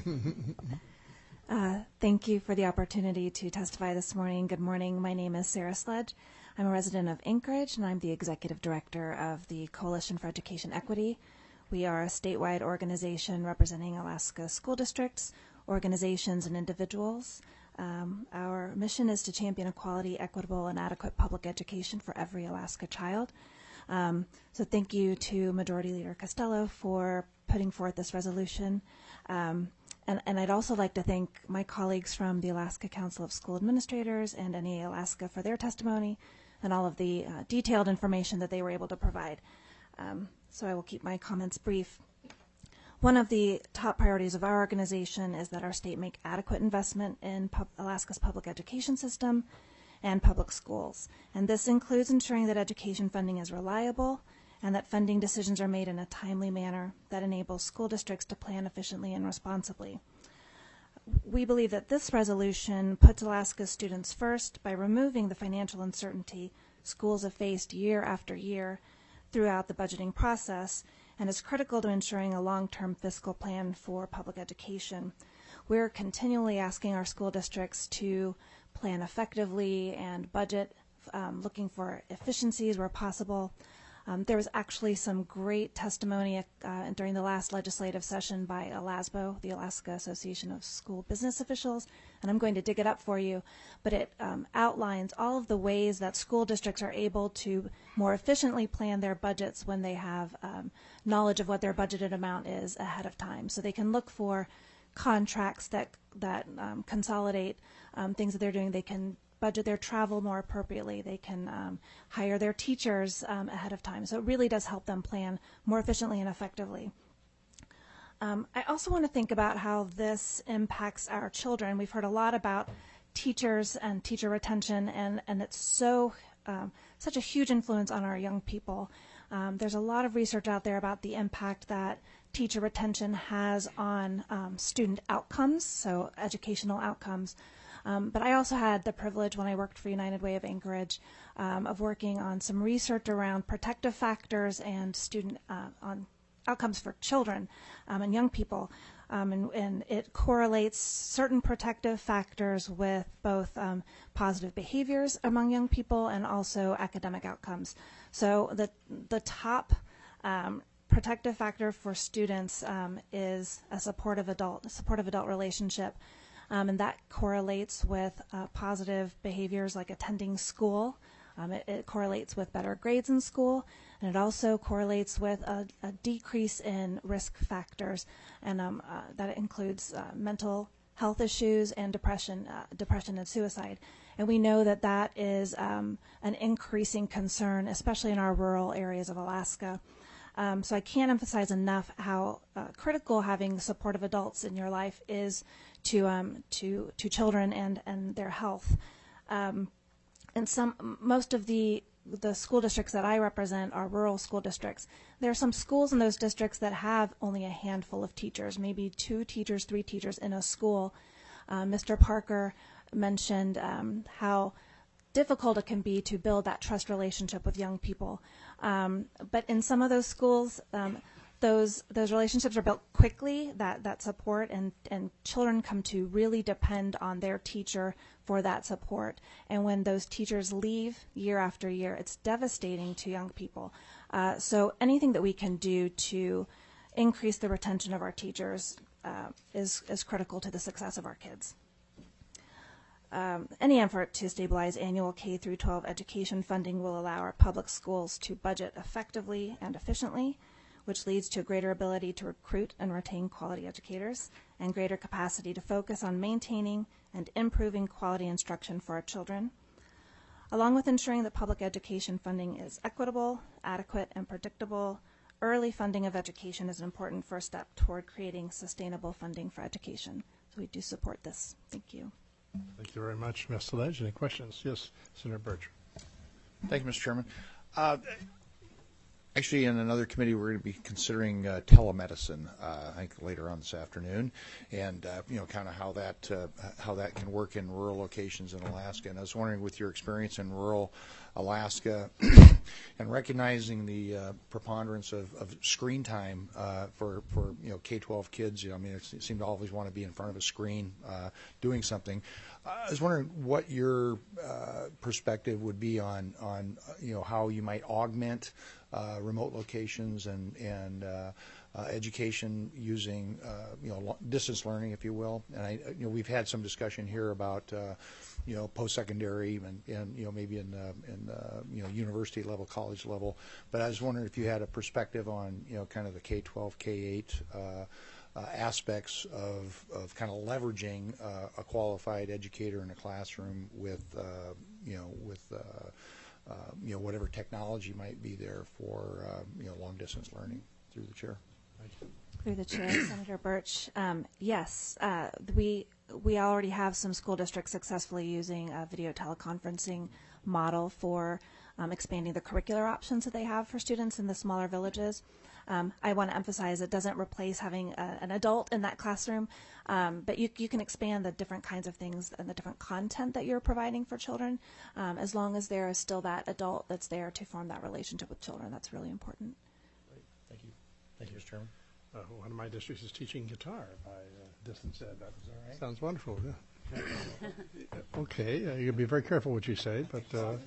uh, thank you for the opportunity to testify this morning. Good morning. My name is Sarah Sledge. I'm a resident of Anchorage, and I'm the executive director of the Coalition for Education Equity. We are a statewide organization representing Alaska school districts, organizations, and individuals. Um, our mission is to champion equality, equitable, and adequate public education for every Alaska child. Um, so thank you to Majority Leader Costello for putting forth this resolution. Um, and, and I'd also like to thank my colleagues from the Alaska Council of School Administrators and N E A Alaska for their testimony and all of the uh, detailed information that they were able to provide. Um, so I will keep my comments brief. One of the top priorities of our organization is that our state make adequate investment in pub- Alaska's public education system and public schools. And this includes ensuring that education funding is reliable and that funding decisions are made in a timely manner that enables school districts to plan efficiently and responsibly. We believe that this resolution puts Alaska's students first by removing the financial uncertainty schools have faced year after year throughout the budgeting process, and is critical to ensuring a long-term fiscal plan for public education. We're continually asking our school districts to plan effectively and budget, um, looking for efficiencies where possible. Um, there was actually some great testimony uh, during the last legislative session by ALASBO, the Alaska Association of School Business Officials, and I'm going to dig it up for you, but it um, outlines all of the ways that school districts are able to more efficiently plan their budgets when they have um, knowledge of what their budgeted amount is ahead of time. So they can look for contracts that, that um, consolidate um, things that they're doing. They can budget their travel more appropriately. They can um, hire their teachers um, ahead of time. So it really does help them plan more efficiently and effectively. Um, I also want to think about how this impacts our children. We've heard a lot about teachers and teacher retention, and, and it's so um, such a huge influence on our young people. Um, there's a lot of research out there about the impact that teacher retention has on um, student outcomes, so educational outcomes. Um, but I also had the privilege when I worked for United Way of Anchorage um, of working on some research around protective factors and student uh, on outcomes for children um, and young people. Um, and, and it correlates certain protective factors with both um, positive behaviors among young people and also academic outcomes. So the, the top um, protective factor for students um, is a supportive adult, a supportive adult relationship. Um, and that correlates with uh, positive behaviors like attending school. Um, it, it correlates with better grades in school, and it also correlates with a, a decrease in risk factors, and um, uh, that includes uh, mental health issues and depression, uh, depression and suicide. And we know that that is um, an increasing concern, especially in our rural areas of Alaska. Um, so I can't emphasize enough how uh, critical having supportive adults in your life is to um, to to children and and their health. Um, and some most of the the school districts that I represent are rural school districts. There are some schools in those districts that have only a handful of teachers, maybe two teachers, three teachers in a school. Uh, Mister Parker mentioned um, how difficult it can be to build that trust relationship with young people. Um, but in some of those schools, um, those those relationships are built quickly, that, that support, and, and children come to really depend on their teacher for that support. And when those teachers leave year after year, it's devastating to young people. Uh, so anything that we can do to increase the retention of our teachers uh, is, is critical to the success of our kids. Um, any effort to stabilize annual K through twelve education funding will allow our public schools to budget effectively and efficiently. which leads to a greater ability to recruit and retain quality educators and greater capacity to focus on maintaining and improving quality instruction for our children, along with ensuring that public education funding is equitable, adequate, and predictable. Early funding of education is an important first step toward creating sustainable funding for education. So we do support this. Thank you. Thank you very much, Miz Sledge. Any questions? Yes, Senator Birch. Thank you, Mister Chairman. Uh, Actually, in another committee, we're going to be considering uh, telemedicine, uh, I think later on this afternoon, and uh, you know, kind of how that uh, how that can work in rural locations in Alaska. And I was wondering, with your experience in rural Alaska, and recognizing the uh, preponderance of, of screen time uh, for for you know K twelve kids, you know, I mean, it seem to always want to be in front of a screen uh, doing something. I was wondering what your uh, perspective would be on on uh, you know how you might augment uh, remote locations and and uh, uh, education using uh, you know lo- distance learning, if you will. And I you know we've had some discussion here about uh, you know post-secondary and, and you know maybe in uh, in uh, you know university level, college level. But I was wondering if you had a perspective on you know kind of the K twelve, K eight. Uh, Uh, aspects of, of kind of leveraging uh, a qualified educator in a classroom with, uh, you know, with, uh, uh, you know, whatever technology might be there for, uh, you know, long distance learning. Through the chair. Thank you. Through the chair, Senator Birch. Um, yes, uh, we we already have some school districts successfully using a video teleconferencing model for um, expanding the curricular options that they have for students in the smaller villages. Um, I want to emphasize it doesn't replace having a, an adult in that classroom, um, but you, you can expand the different kinds of things and the different content that you're providing for children, um, as long as there is still that adult that's there to form that relationship with children. That's really important. Great. Thank you. Thank you, Mister Chairman. Uh, one of my districts is teaching guitar by uh, distance ed. That all right? sounds wonderful. Yeah. Okay, uh, you gotta be very careful what you say, but. Uh,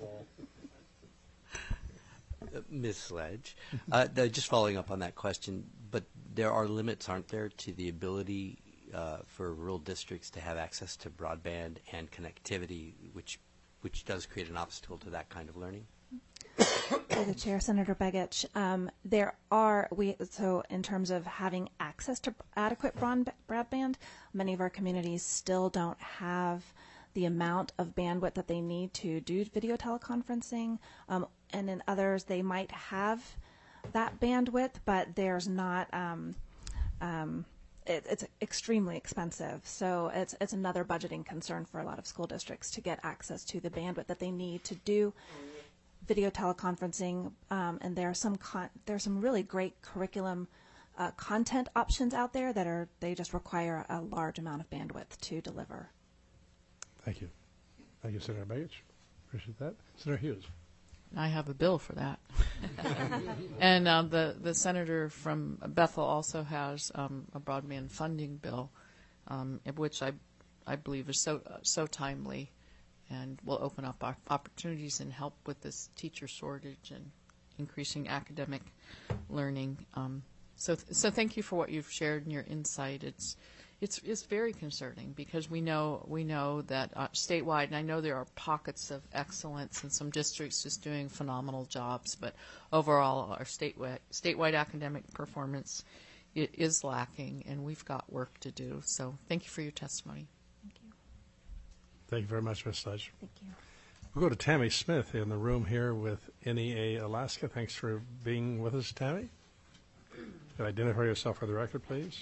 Uh, Miz Sledge, uh, the, just following up on that question, but there are limits, aren't there, to the ability uh, for rural districts to have access to broadband and connectivity, which which does create an obstacle to that kind of learning? Through the chair, Senator Begich, um, there are we so in terms of having access to adequate broad, broadband, many of our communities still don't have the amount of bandwidth that they need to do video teleconferencing, um, and in others they might have that bandwidth, but there's not. Um, um, it, it's extremely expensive, so it's it's another budgeting concern for a lot of school districts to get access to the bandwidth that they need to do video teleconferencing. Um, and there are some con- there are some really great curriculum uh, content options out there that are they just require a large amount of bandwidth to deliver. Thank you. Thank you, Senator Begich. Appreciate that. Senator Hughes. I have a bill for that. And uh, the, the senator from Bethel also has um, a broadband funding bill, um, which I, I believe is so, uh, so timely and will open up our opportunities and help with this teacher shortage and increasing academic learning. Um, so, th- so thank you for what you've shared and your insight. It's It's it's very concerning because we know we know that uh, statewide, and I know there are pockets of excellence and some districts just doing phenomenal jobs, but overall our statewide statewide academic performance it is lacking, and we've got work to do. So thank you for your testimony. Thank you. Thank you very much, Miz Sledge. Thank you. We'll go to Tammy Smith in the room here with N E A Alaska. Thanks for being with us, Tammy. Could you identify yourself for the record, please?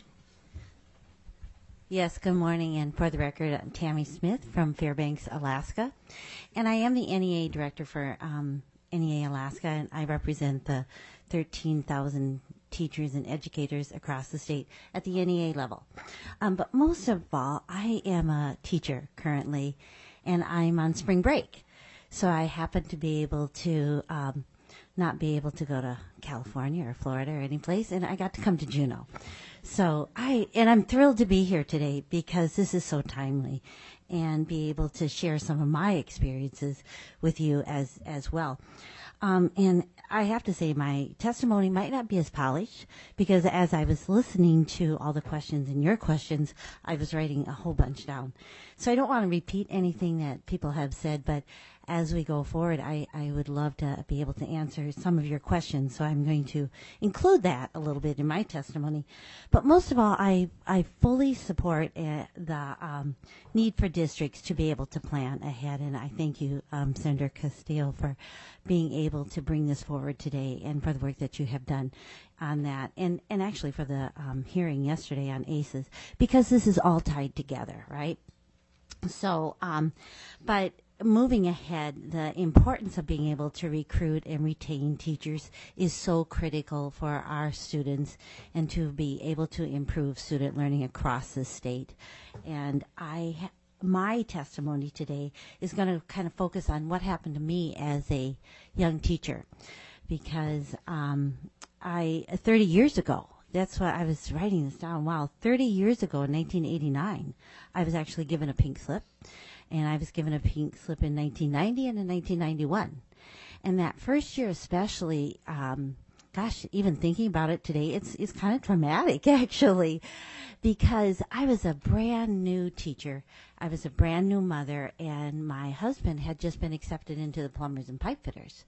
Yes, good morning, and for the record, I'm Tammy Smith from Fairbanks, Alaska, and I am the N E A director for um, N E A Alaska, and I represent the thirteen thousand teachers and educators across the state at the N E A level. Um, but most of all, I am a teacher currently, and I'm on spring break, so I happen to be able to um, not be able to go to California or Florida or any place, and I got to come to Juneau. So I, and I'm thrilled to be here today because this is so timely and be able to share some of my experiences with you as, as well. Um, and I have to say my testimony might not be as polished because as I was listening to all the questions and your questions, I was writing a whole bunch down. So I don't want to repeat anything that people have said, but as we go forward, I, I would love to be able to answer some of your questions. So I'm going to include that a little bit in my testimony. But most of all, I, I fully support uh, the um, need for districts to be able to plan ahead. And I thank you, um, Senator Castillo, for being able to bring this forward today and for the work that you have done on that. And, and actually for the um, hearing yesterday on A C Es, because this is all tied together, right? So, um, but moving ahead, the importance of being able to recruit and retain teachers is so critical for our students and to be able to improve student learning across the state. And I, ha- my testimony today is going to kind of focus on what happened to me as a young teacher, because um, I thirty years ago. That's why I was writing this down. Wow, thirty years ago in nineteen eighty-nine, I was actually given a pink slip. And I was given a pink slip in nineteen ninety and in nineteen ninety-one. And that first year especially, um, gosh, even thinking about it today, it's, it's kind of traumatic, actually, because I was a brand new teacher. I was a brand new mother, and my husband had just been accepted into the plumbers and pipe fitters.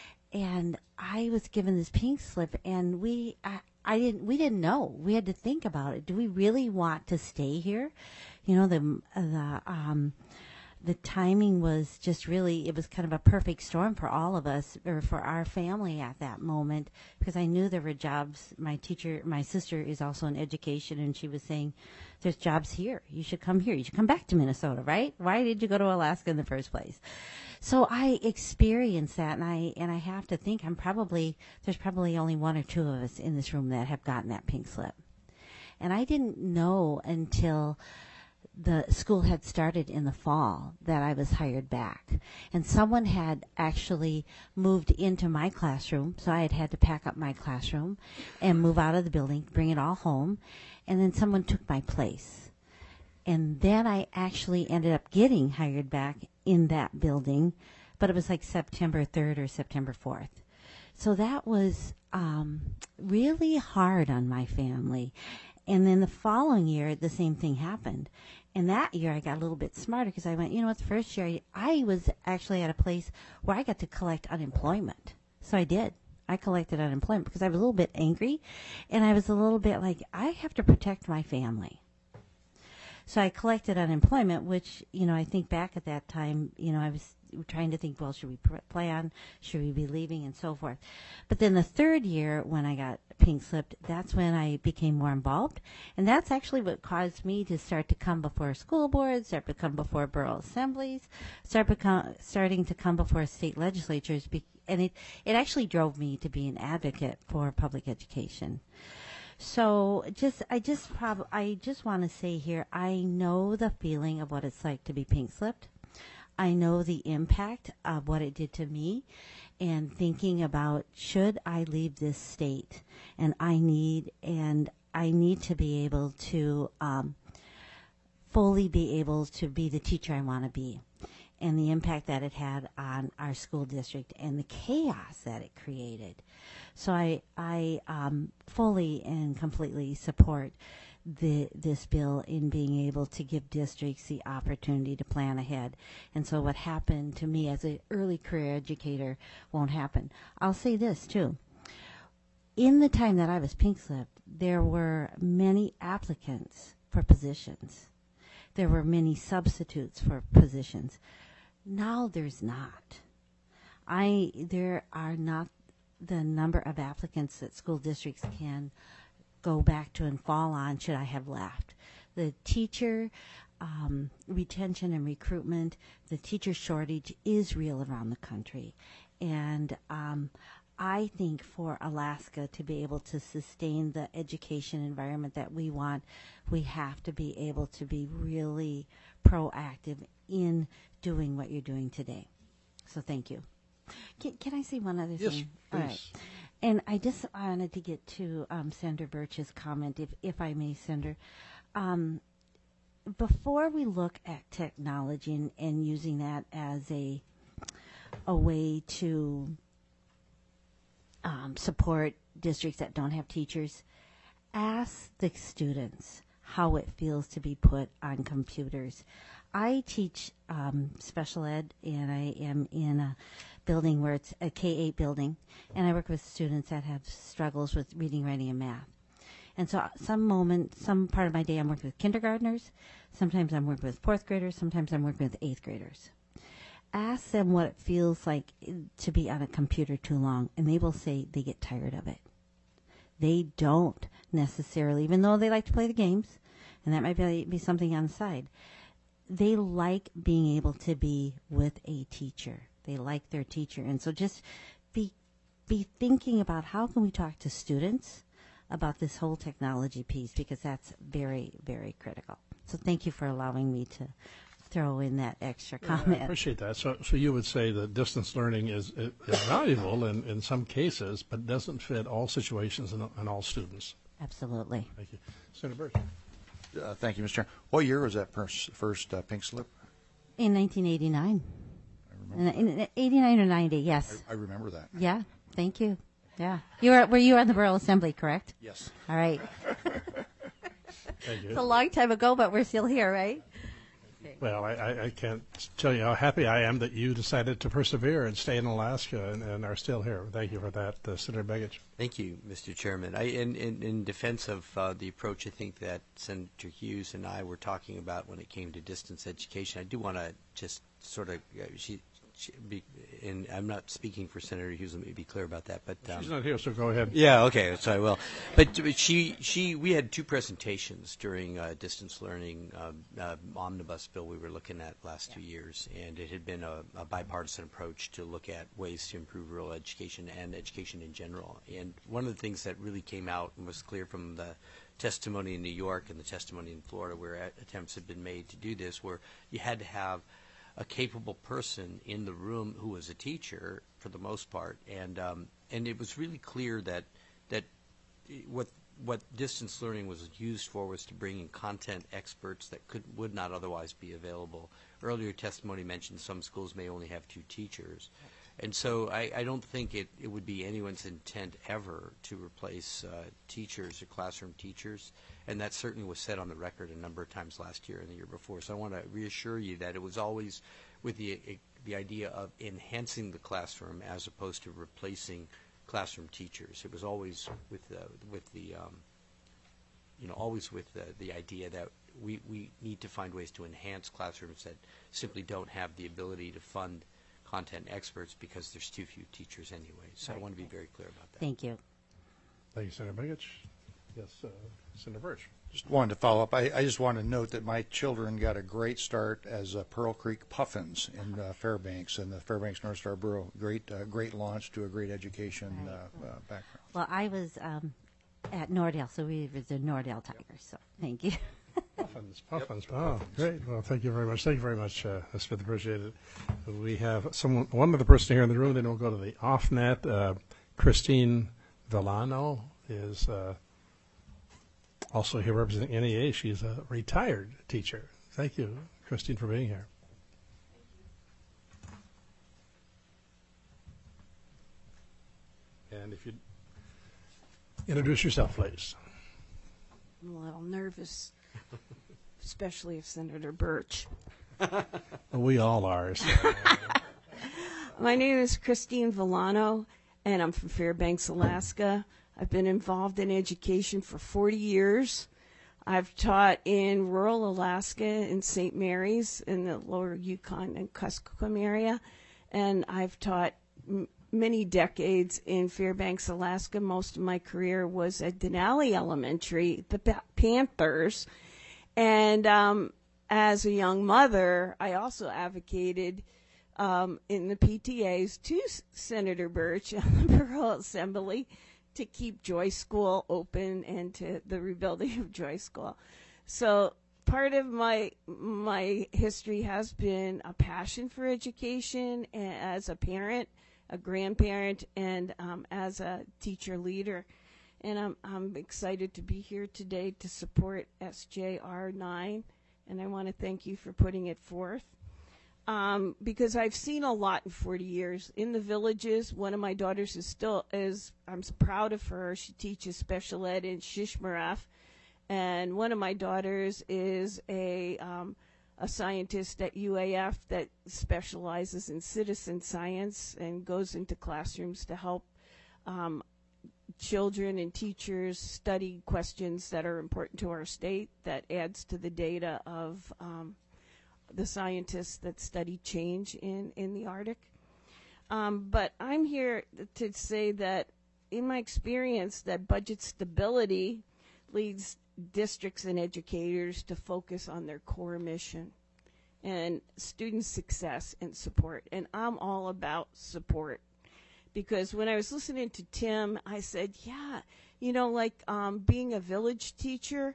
And I was given this pink slip, and we, I, I didn't, we didn't know. We had to think about it. Do we really want to stay here? You know, the, the, um, the timing was just really, it was kind of a perfect storm for all of us, or for our family at that moment, because I knew there were jobs. My teacher, my sister is also in education, and she was saying, there's jobs here. You should come here. You should come back to Minnesota, right? Why did you go to Alaska in the first place? So I experienced that, and I and I have to think I'm probably, there's probably only one or two of us in this room that have gotten that pink slip. And I didn't know until the school had started in the fall that I was hired back. And someone had actually moved into my classroom, so I had had to pack up my classroom and move out of the building, bring it all home, and then someone took my place. And then I actually ended up getting hired back in that building, but it was like September third or September fourth. So that was um, really hard on my family. And then the following year, the same thing happened. And that year, I got a little bit smarter, because I went, you know what, the first year, I, I was actually at a place where I got to collect unemployment. So I did. I collected unemployment because I was a little bit angry, and I was a little bit like, I have to protect my family. So I collected unemployment, which, you know, I think back at that time, you know, I was trying to think, well, should we plan? Should we be leaving? And so forth. But then the third year, when I got pink slipped, that's when I became more involved. And that's actually what caused me to start to come before school boards, start to come before borough assemblies, start become, starting to come before state legislatures. Be, and it, it actually drove me to be an advocate for public education. So just, I just prob- I just want to say here, I know the feeling of what it's like to be pink slipped. I know the impact of what it did to me, and thinking about, should I leave this state? And I need, and I need to be able to um, fully be able to be the teacher I want to be, and the impact that it had on our school district and the chaos that it created. So I, I um, fully and completely support the, this bill in being able to give districts the opportunity to plan ahead. And so what happened to me as an early career educator won't happen. I'll say this too. In the time that I was pink slipped, there were many applicants for positions. There were many substitutes for positions. Now there's not. I there are not the number of applicants that school districts can go back to and fall on should I have left. The teacher um, retention and recruitment, the teacher shortage is real around the country. And um, I think for Alaska to be able to sustain the education environment that we want, we have to be able to be really proactive in doing what you're doing today. So thank you. Can, can I say one other Yes, thing? please. All right. And I just wanted to get to um, Senator Birch's comment, if, if I may, Senator. Um, before we look at technology and, and using that as a a way to um, support districts that don't have teachers, ask the students how it feels to be put on computers. I teach um, special ed, and I am in a building where it's a K eight building, and I work with students that have struggles with reading, writing, and math. And so some moment, some part of my day I'm working with kindergartners, sometimes I'm working with fourth graders, sometimes I'm working with eighth graders. Ask them what it feels like to be on a computer too long, and they will say they get tired of it. They don't necessarily, even though they like to play the games, and that might be, be something on the side, they like being able to be with a teacher. They like their teacher. And so just be be thinking about how can we talk to students about this whole technology piece, because that's very, very critical. So thank you for allowing me to throw in that extra comment. I appreciate that. So, so you would say that distance learning is, is valuable in, in some cases, but doesn't fit all situations and, and all students. Absolutely. Thank you. Senator Birch. Uh, thank you, Mister Chair. What year was that first, first uh, pink slip? In nineteen eighty-nine. I remember. In, in eighty-nine or ninety, yes. I, I remember that. Yeah, thank you. Yeah. You were, were you on the Borough Assembly, correct? Yes. All right. Thank you. It's a long time ago, but we're still here, right? Well, I, I, I can't tell you how happy I am that you decided to persevere and stay in Alaska and, and are still here. Thank you for that, uh, Senator Begich. Thank you, Mister Chairman. I, in, in, in defense of uh, the approach I think that Senator Hughes and I were talking about when it came to distance education, I do want to just sort of, uh, she, she be, and I'm not speaking for Senator Hughes, let me be clear about that. But um, she's not here, so go ahead. Yeah, okay, so I will. But, but she, she, we had two presentations during uh, distance learning um, uh, omnibus bill we were looking at last two years, and it had been a, a bipartisan approach to look at ways to improve rural education and education in general. And one of the things that really came out and was clear from the testimony in New York and the testimony in Florida, where attempts had been made to do this, where you had to have a capable person in the room who was a teacher for the most part, and um, and it was really clear that that what what distance learning was used for was to bring in content experts that could would not otherwise be available. Earlier testimony mentioned some schools may only have two teachers, and so I, I don't think it, it would be anyone's intent ever to replace uh, teachers or classroom teachers, and that certainly was said on the record a number of times last year and the year before. So I want to reassure you that it was always with the the idea of enhancing the classroom as opposed to replacing classroom teachers. It was always with the, with the um, you know, always with the, the idea that we, we need to find ways to enhance classrooms that simply don't have the ability to fund content experts because there's too few teachers anyway. So right. I want to be very clear about that. Thank you. Thank you, Senator Begich. Yes, uh, Senator Birch. Just wanted to follow up. I, I just want to note that my children got a great start as uh, Pearl Creek Puffins in uh, Fairbanks and the Fairbanks North Star Borough. Great, uh, great launch to a great education right. uh, uh, background. Well, I was um, at Nordale, so we were the Nordale Tigers. So thank you. Puffins, Puffins. Yep. Oh, great. Well, thank you very much. Thank you very much, uh, Smith. Appreciate it. We have someone, one other person here in the room. Then we'll go to the off-net. Uh, Christine Villano is uh, also here representing N E A. She's a retired teacher. Thank you, Christine, for being here. And if you'd introduce yourself, please. I'm a little nervous, especially of Senator Birch. We all are. So. My name is Christine Villano, and I'm from Fairbanks, Alaska. I've been involved in education for forty years. I've taught in rural Alaska in Saint Mary's in the lower Yukon and Kuskokwim area, and I've taught m- many decades in Fairbanks, Alaska. Most of my career was at Denali Elementary, the pa- Panthers. And um, as a young mother, I also advocated um, in the P T As to S- Senator Birch on the Borough Assembly to keep Joy School open and to the rebuilding of Joy School. So part of my my history has been a passion for education as a parent, a grandparent, and um, as a teacher leader. And I'm, I'm excited to be here today to support S J R nine, and I want to thank you for putting it forth. Um, because I've seen a lot in forty years. In the villages, one of my daughters is still, is I'm proud of her, she teaches special ed in Shishmaref. And one of my daughters is a, um, a scientist at U A F that specializes in citizen science and goes into classrooms to help um, children and teachers study questions that are important to our state. That adds to the data of um, the scientists that study change in, in the Arctic. Um, but I'm here to say that in my experience that budget stability leads districts and educators to focus on their core mission and student success and support. And I'm all about support. Because when I was listening to Tim, I said, yeah, you know, like um, being a village teacher,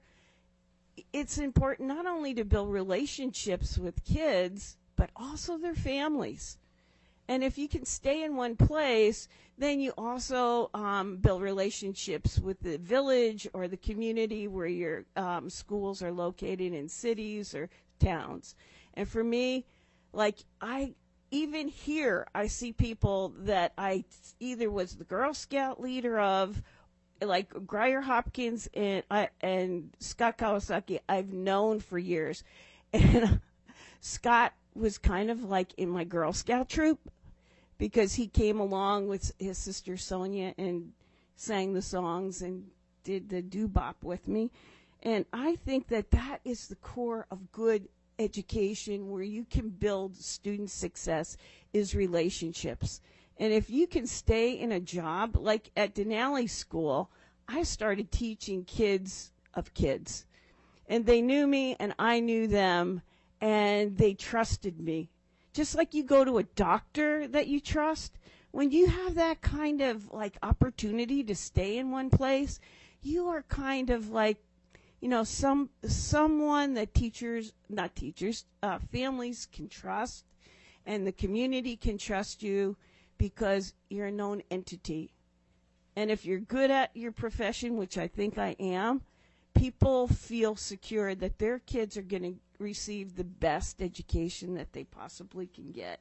it's important not only to build relationships with kids, but also their families. And if you can stay in one place, then you also um, build relationships with the village or the community where your um, schools are located in cities or towns. And for me, like I... even here, I see people that I either was the Girl Scout leader of, like Grier Hopkins and I, and Scott Kawasaki, I've known for years. And Scott was kind of like in my Girl Scout troop because he came along with his sister Sonia and sang the songs and did the doo-bop with me. And I think that that is the core of good education, where you can build student success, is relationships. And if you can stay in a job, like at Denali School, I started teaching kids of kids. And they knew me and I knew them and they trusted me. Just like you go to a doctor that you trust, when you have that kind of like opportunity to stay in one place, you are kind of like, you know, some someone that teachers, not teachers, uh, families can trust, and the community can trust you because you're a known entity. And if you're good at your profession, which I think I am, people feel secure that their kids are going to receive the best education that they possibly can get.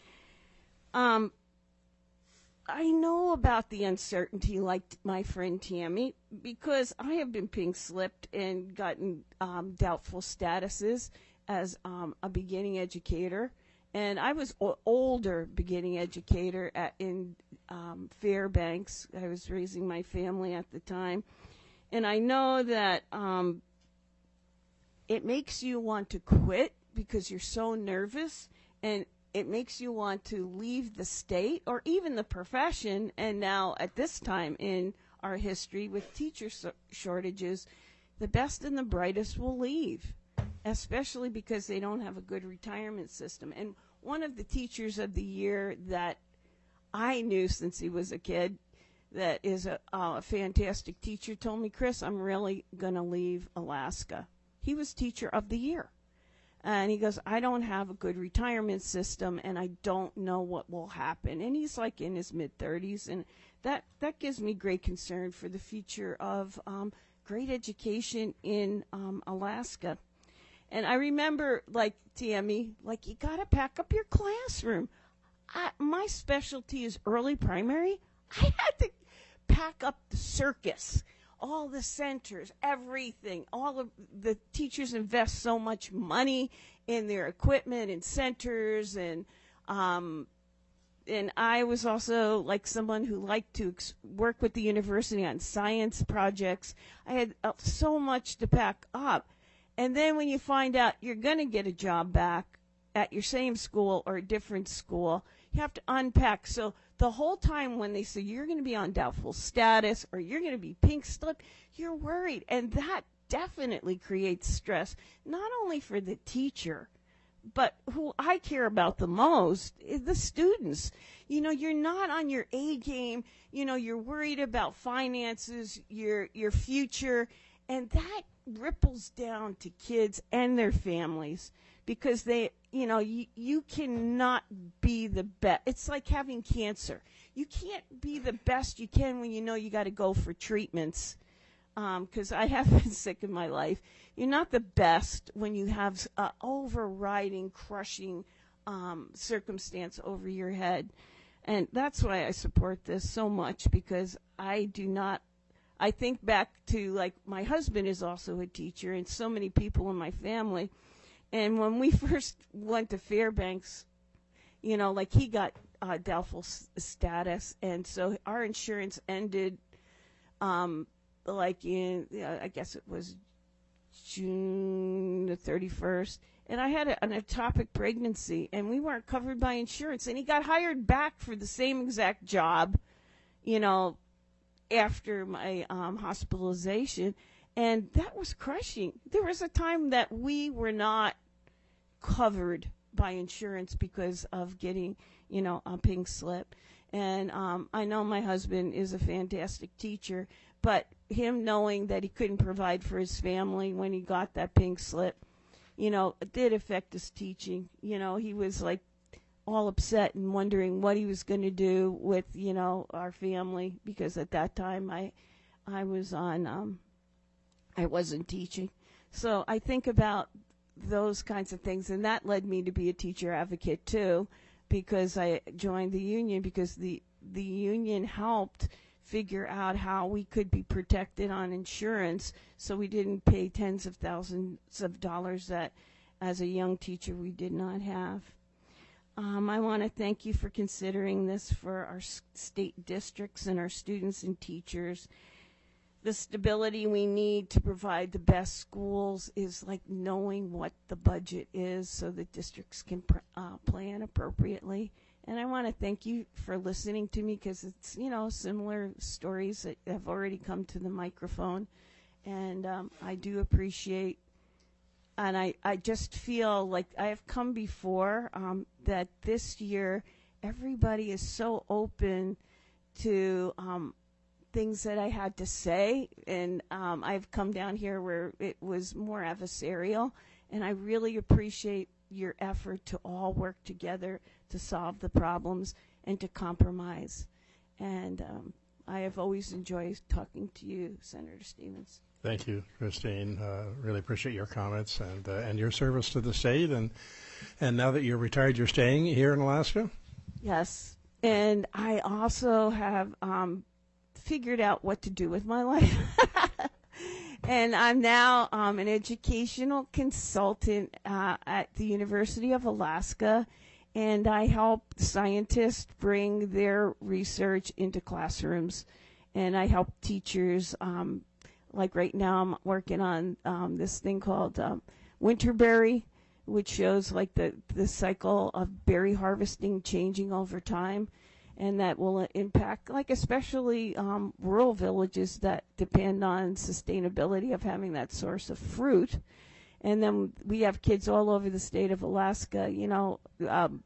Um, I know about the uncertainty, like my friend Tammy, because I have been pink slipped and gotten um, doubtful statuses as um, a beginning educator. And I was an older beginning educator at, in um, Fairbanks. I was raising my family at the time. And I know that um, it makes you want to quit because you're so nervous, and it makes you want to leave the state or even the profession. And now at this time in our history with teacher shortages, the best and the brightest will leave, especially because they don't have a good retirement system. And one of the teachers of the year that I knew since he was a kid, that is a, uh, a fantastic teacher, told me, Chris, I'm really going to leave Alaska. He was teacher of the year. And he goes, I don't have a good retirement system, and I don't know what will happen. And he's like in his mid-thirties, and that, that gives me great concern for the future of um, great education in um, Alaska. And I remember, like, Tammy, like, you got to pack up your classroom. I, my specialty is early primary. I had to pack up the circus, all the centers, everything. All of the teachers invest so much money in their equipment and centers, and um, and I was also like someone who liked to ex- work with the university on science projects. I had uh, so much to pack up, and then when you find out you're going to get a job back at your same school or a different school, you have to unpack. So the whole time when they say you're going to be on doubtful status or you're going to be pink slipped, you're worried. And that definitely creates stress, not only for the teacher, but who I care about the most is the students. You know, you're not on your A game. You know, you're worried about finances, your your future, and that ripples down to kids and their families because they, you know, you, you cannot be the best. It's like having cancer. You can't be the best you can when you know you got to go for treatments. Because um, I have been sick in my life. You're not the best when you have an overriding, crushing um, circumstance over your head. And that's why I support this so much, because I do not, I think back to, like, my husband is also a teacher and so many people in my family. And when we first went to Fairbanks, you know, like he got uh, doubtful s- status, and so our insurance ended, um, like in, uh, I guess it was June the thirty-first. And I had a, an ectopic pregnancy, and we weren't covered by insurance. And he got hired back for the same exact job, you know, after my um, hospitalization. And that was crushing. There was a time that we were not covered by insurance because of getting, you know, a pink slip. And um, I know my husband is a fantastic teacher, but him knowing that he couldn't provide for his family when he got that pink slip, you know, it did affect his teaching. You know, he was like all upset and wondering what he was going to do with, you know, our family, because at that time I, I was on, um, I wasn't teaching. So I think about those kinds of things, and that led me to be a teacher advocate too, because I joined the union, because the the union helped figure out how we could be protected on insurance, so we didn't pay tens of thousands of dollars that as a young teacher we did not have. Um, I want to thank you for considering this for our s- state districts and our students and teachers. The stability we need to provide the best schools is like knowing what the budget is so that districts can pr- uh, plan appropriately. And I want to thank you for listening to me, because it's, you know, similar stories that have already come to the microphone. And um, I do appreciate, and I, I just feel like I have come before, um, that this year everybody is so open to um, things that I had to say, and um, I've come down here where it was more adversarial, and I really appreciate your effort to all work together to solve the problems and to compromise. And um, I have always enjoyed talking to you, Senator Stevens. Thank you, Christine. Uh, really appreciate your comments and uh, and your service to the state. And and now that you're retired, you're staying here in Alaska? Yes, and I also have um, figured out what to do with my life. And I'm now um, an educational consultant uh, at the University of Alaska, and I help scientists bring their research into classrooms, and I help teachers. Um, like right now, I'm working on um, this thing called um, Winterberry, which shows like the, the cycle of berry harvesting changing over time. And that will impact, like, especially um, rural villages that depend on sustainability of having that source of fruit. And then we have kids all over the state of Alaska, you know, um,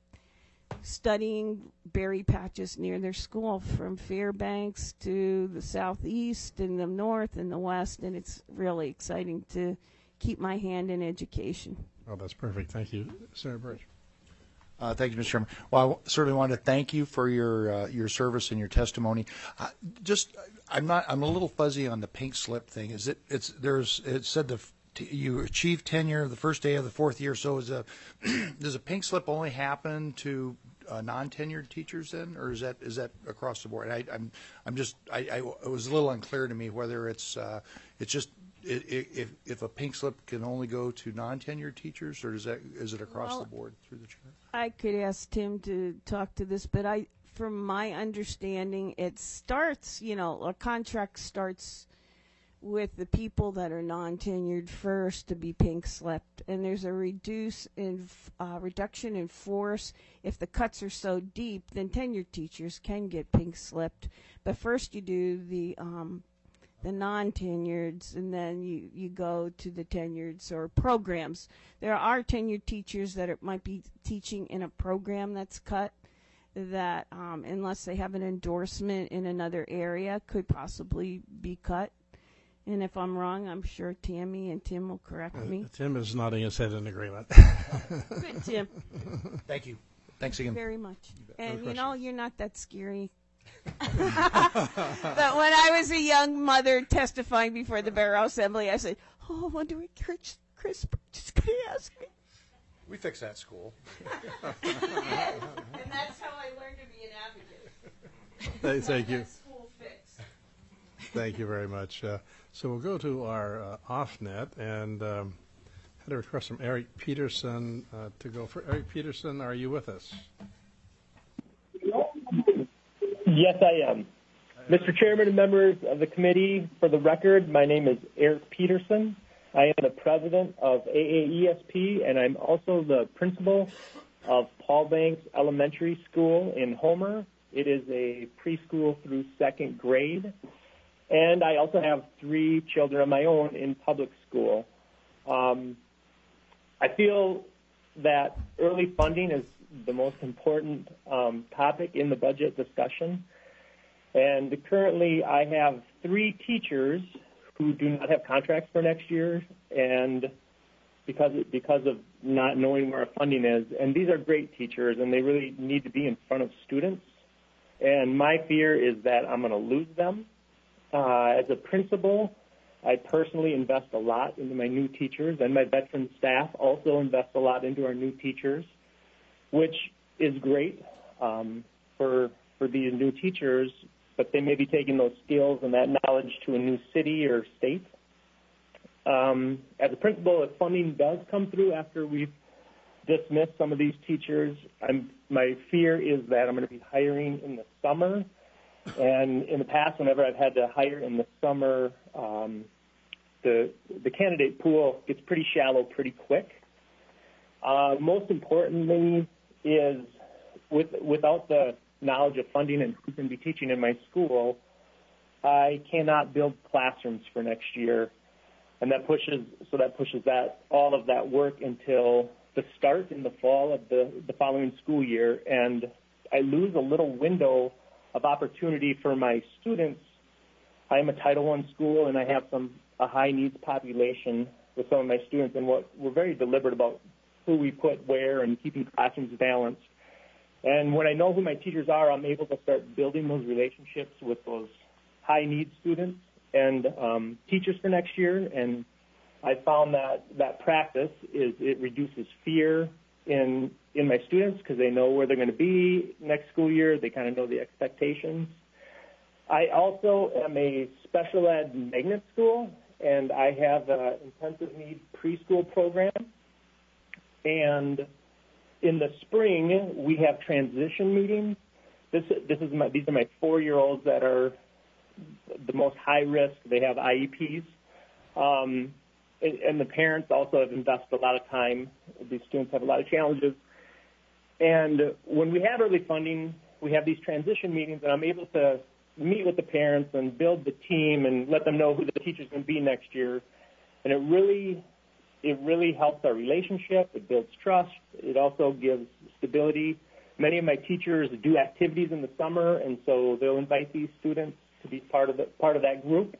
studying berry patches near their school, from Fairbanks to the southeast and the north and the west. And it's really exciting to keep my hand in education. Oh, that's perfect. Thank you, Senator Birch. Uh, thank you, Mister Chairman. Well, I certainly want to thank you for your uh, your service and your testimony. Uh, just, I'm not, I'm a little fuzzy on the pink slip thing. Is it? It's there's. It said the you achieved tenure the first day of the fourth year. So is a does a pink slip only happen to uh, non-tenured teachers then, or is that is that across the board? I, I'm I'm just I, I it was a little unclear to me whether it's uh, it's just. If if a pink slip can only go to non-tenured teachers, or is that is it across Well, the board through the chair? I could ask Tim to talk to this, but I, from my understanding, it starts, you know, a contract starts with the people that are non-tenured first to be pink slipped, and there's a reduce in uh, reduction in force. If the cuts are so deep, then tenured teachers can get pink slipped. But first, you do the um, the non-tenureds, and then you, you go to the tenureds or programs. There are tenured teachers that are, might be teaching in a program that's cut, that um, unless they have an endorsement in another area, could possibly be cut. And if I'm wrong, I'm sure Tammy and Tim will correct Uh, me. Tim is nodding his head in agreement. Good, Tim. Thank you. Thanks again. Very much. And No you know, questions. you're not that scary. But when I was a young mother testifying before the Barrow Assembly, I said, "Oh, I wonder what Chris, Chris is going to ask me." We fixed that school. And that's how I learned to be an advocate. Thank, thank you. That school fixed. Thank you very much. Uh, so we'll go to our uh, off net, and um, had a request from Eric Peterson uh, to go. For Eric Peterson, are you with us? Yes, I am. Mister Chairman and members of the committee, for the record, my name is Eric Peterson. I am the president of A A E S P, and I'm also the principal of Paul Banks Elementary School in Homer. It is a preschool through second grade. And I also have three children of my own in public school. Um, I feel that early funding is the most important um, topic in the budget discussion. And currently I have three teachers who do not have contracts for next year, and because because of not knowing where our funding is. And these are great teachers, and they really need to be in front of students. And my fear is that I'm going to lose them. Uh, as a principal, I personally invest a lot into my new teachers, and my veteran staff also invest a lot into our new teachers, which is great um, for for these new teachers, but they may be taking those skills and that knowledge to a new city or state. Um, as a principal, if funding does come through after we've dismissed some of these teachers, I'm, my fear is that I'm going to be hiring in the summer. And in the past, whenever I've had to hire in the summer, um, the the candidate pool gets pretty shallow pretty quick. Uh, most importantly is with, without the knowledge of funding and who's going to be teaching in my school, I cannot build classrooms for next year. And that pushes, so that pushes that, all of that work until the start in the fall of the, the following school year. And I lose a little window of opportunity for my students. I am a Title One school, and I have some a high needs population with some of my students, and what we're very deliberate about who we put where and keeping classrooms balanced. And when I know who my teachers are, I'm able to start building those relationships with those high needs students and um, teachers for next year. And I found that that practice is it reduces fear in in my students because they know where they're going to be next school year. They kind of know the expectations. I also am a special ed magnet school, and I have an intensive need preschool program. And in the spring, we have transition meetings. This this is my these are my four-year-olds that are the most high risk. They have I E Ps. Um, and, and the parents also have invested a lot of time. These students have a lot of challenges. And when we have early funding, we have these transition meetings, and I'm able to meet with the parents and build the team and let them know who the teacher's going to be next year. And it really, it really helps our relationship. It builds trust. It also gives stability. Many of my teachers do activities in the summer, and so they'll invite these students to be part of the, part of that group.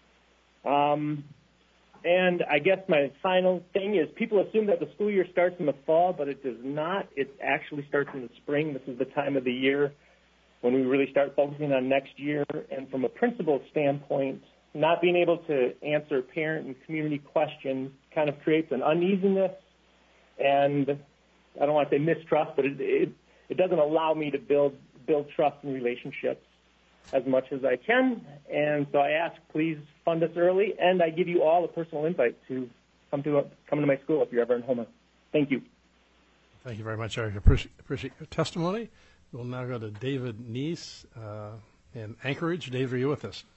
Um, And I guess my final thing is people assume that the school year starts in the fall, but it does not. It actually starts in the spring. This is the time of the year when we really start focusing on next year. And from a principal standpoint, not being able to answer parent and community questions kind of creates an uneasiness and I don't want to say mistrust, but it, it, it doesn't allow me to build build trust and relationships as much as I can. And so I ask, please fund us early, and I give you all a personal invite to come to come to my school if you're ever in Houma. Thank you. Thank you very much, Eric. I appreciate, appreciate your testimony. We'll now go to David Neese uh, in Anchorage. Dave, are you with us?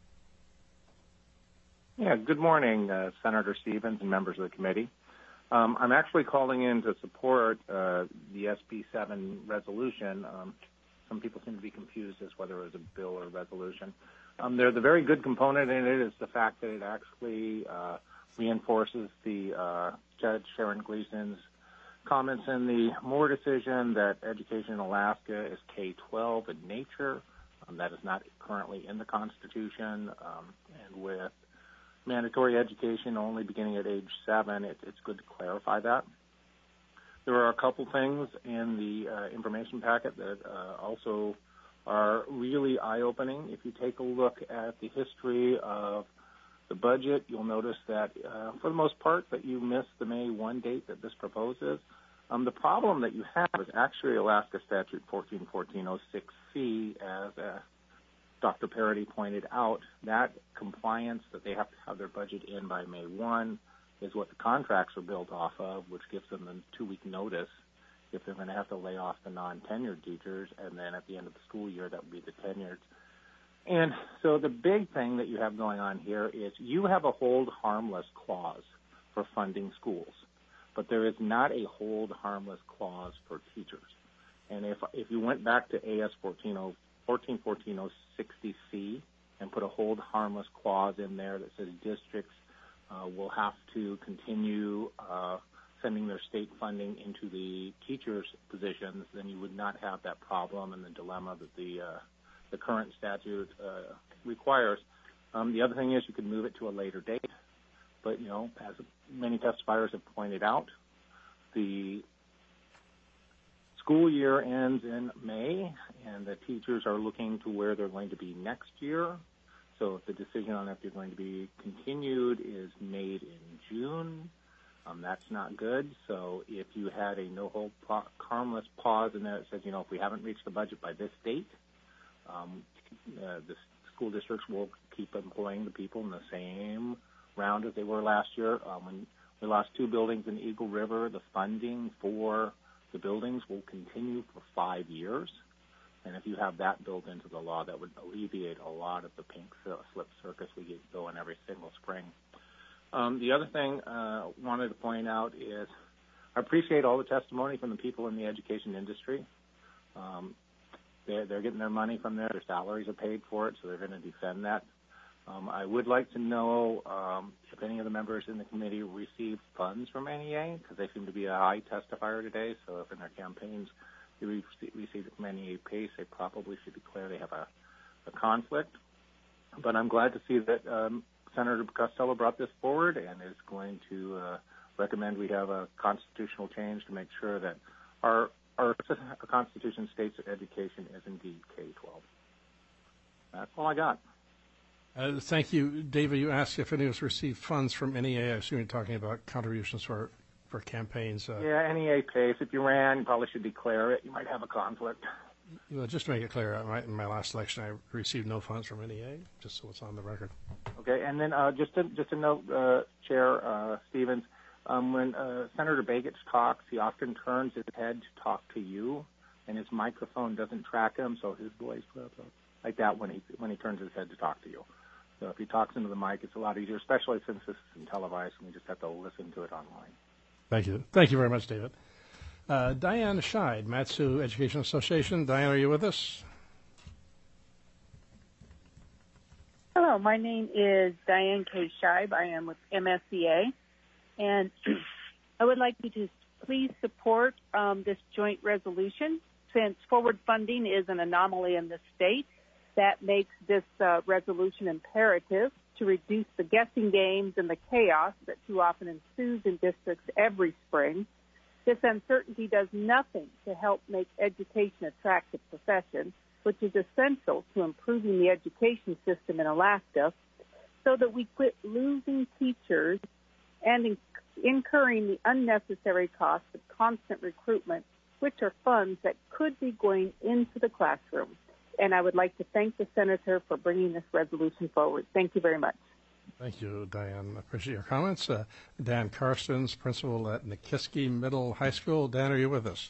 Yeah, good morning, uh, Senator Stevens and members of the committee. Um, I'm actually calling in to support uh, the S B seven resolution. Um, some people seem to be confused as whether it was a bill or a resolution. Um, there's a very good component in it is the fact that it actually uh, reinforces the uh, Judge Sharon Gleason's comments in the Moore decision that education in Alaska is K twelve in nature. Um, that is not currently in the Constitution, um, and with mandatory education only beginning at age seven, it, it's good to clarify that. There are a couple things in the uh, information packet that uh, also are really eye-opening. If you take a look at the history of the budget, you'll notice that, uh, for the most part, that you missed the May first date that this proposes. Um, the problem that you have is actually Alaska Statute fourteen fourteen oh six C, as uh, Doctor Parody pointed out, that compliance that they have to have their budget in by May first is what the contracts are built off of, which gives them a two-week notice if they're going to have to lay off the non-tenured teachers, and then at the end of the school year, that would be the tenured. And so the big thing that you have going on here is you have a hold harmless clause for funding schools, but there is not a hold harmless clause for teachers. And if if you went back to A S fourteen fourteen oh sixty C and put a hold harmless clause in there that says districts uh, will have to continue uh, sending their state funding into the teachers' positions, then you would not have that problem and the dilemma that the uh, the current statute uh, requires. Um, the other thing is you could move it to a later date, but you know, as many testifiers have pointed out, the school year ends in May, and the teachers are looking to where they're going to be next year. So if the decision on if you're going to be continued is made in June, um, that's not good. So if you had a no-hold harmless pause in there that says, you know, if we haven't reached the budget by this date, um, uh, the school districts will keep employing the people in the same round as they were last year. Um, when we lost two buildings in Eagle River, the funding for the buildings will continue for five years. And if you have that built into the law, that would alleviate a lot of the pink slip circus we get going every single spring. Um, the other thing I uh, wanted to point out is I appreciate all the testimony from the people in the education industry. Um, they're, they're getting their money from there. Their salaries are paid for it, so they're going to defend that. Um, I would like to know um, if any of the members in the committee received funds from N E A, because they seem to be a high testifier today. So if in their campaigns they re- received from N E A PACE, they probably should declare they have a, a conflict. But I'm glad to see that um, Senator Costello brought this forward and is going to uh, recommend we have a constitutional change to make sure that our, our, our Constitution states that education is indeed K twelve. That's all I got. Uh, thank you. David, you asked if any of us received funds from N E A. I assume you're talking about contributions for, for campaigns. Uh, yeah, N E A PACE. If you ran, you probably should declare it. You might have a conflict. Well, just to make it clear, in my, in my last election, I received no funds from N E A, just so it's on the record. Okay, and then uh, just, to, just a note, uh, Chair uh, Stevens, um, when uh, Senator Begich talks, he often turns his head to talk to you, and his microphone doesn't track him, so his voice goes up like that when he when he turns his head to talk to you. So if he talks into the mic, it's a lot easier, especially since this isn't televised and we just have to listen to it online. Thank you. Thank you very much, David. Uh, Diane Scheid, Mat-Su Education Association. Diane, are you with us? Hello, my name is Diane K. Scheib. I am with M S C A, and I would like you to please support um, this joint resolution. Since forward funding is an anomaly in the state, that makes this uh, resolution imperative to reduce the guessing games and the chaos that too often ensues in districts every spring. This uncertainty does nothing to help make education an attractive profession, which is essential to improving the education system in Alaska, so that we quit losing teachers and in- incurring the unnecessary costs of constant recruitment, which are funds that could be going into the classroom. And I would like to thank the Senator for bringing this resolution forward. Thank you very much. Thank you, Diane. I appreciate your comments. Uh, Dan Karstens, principal at Nikiski Middle High School. Dan, are you with us?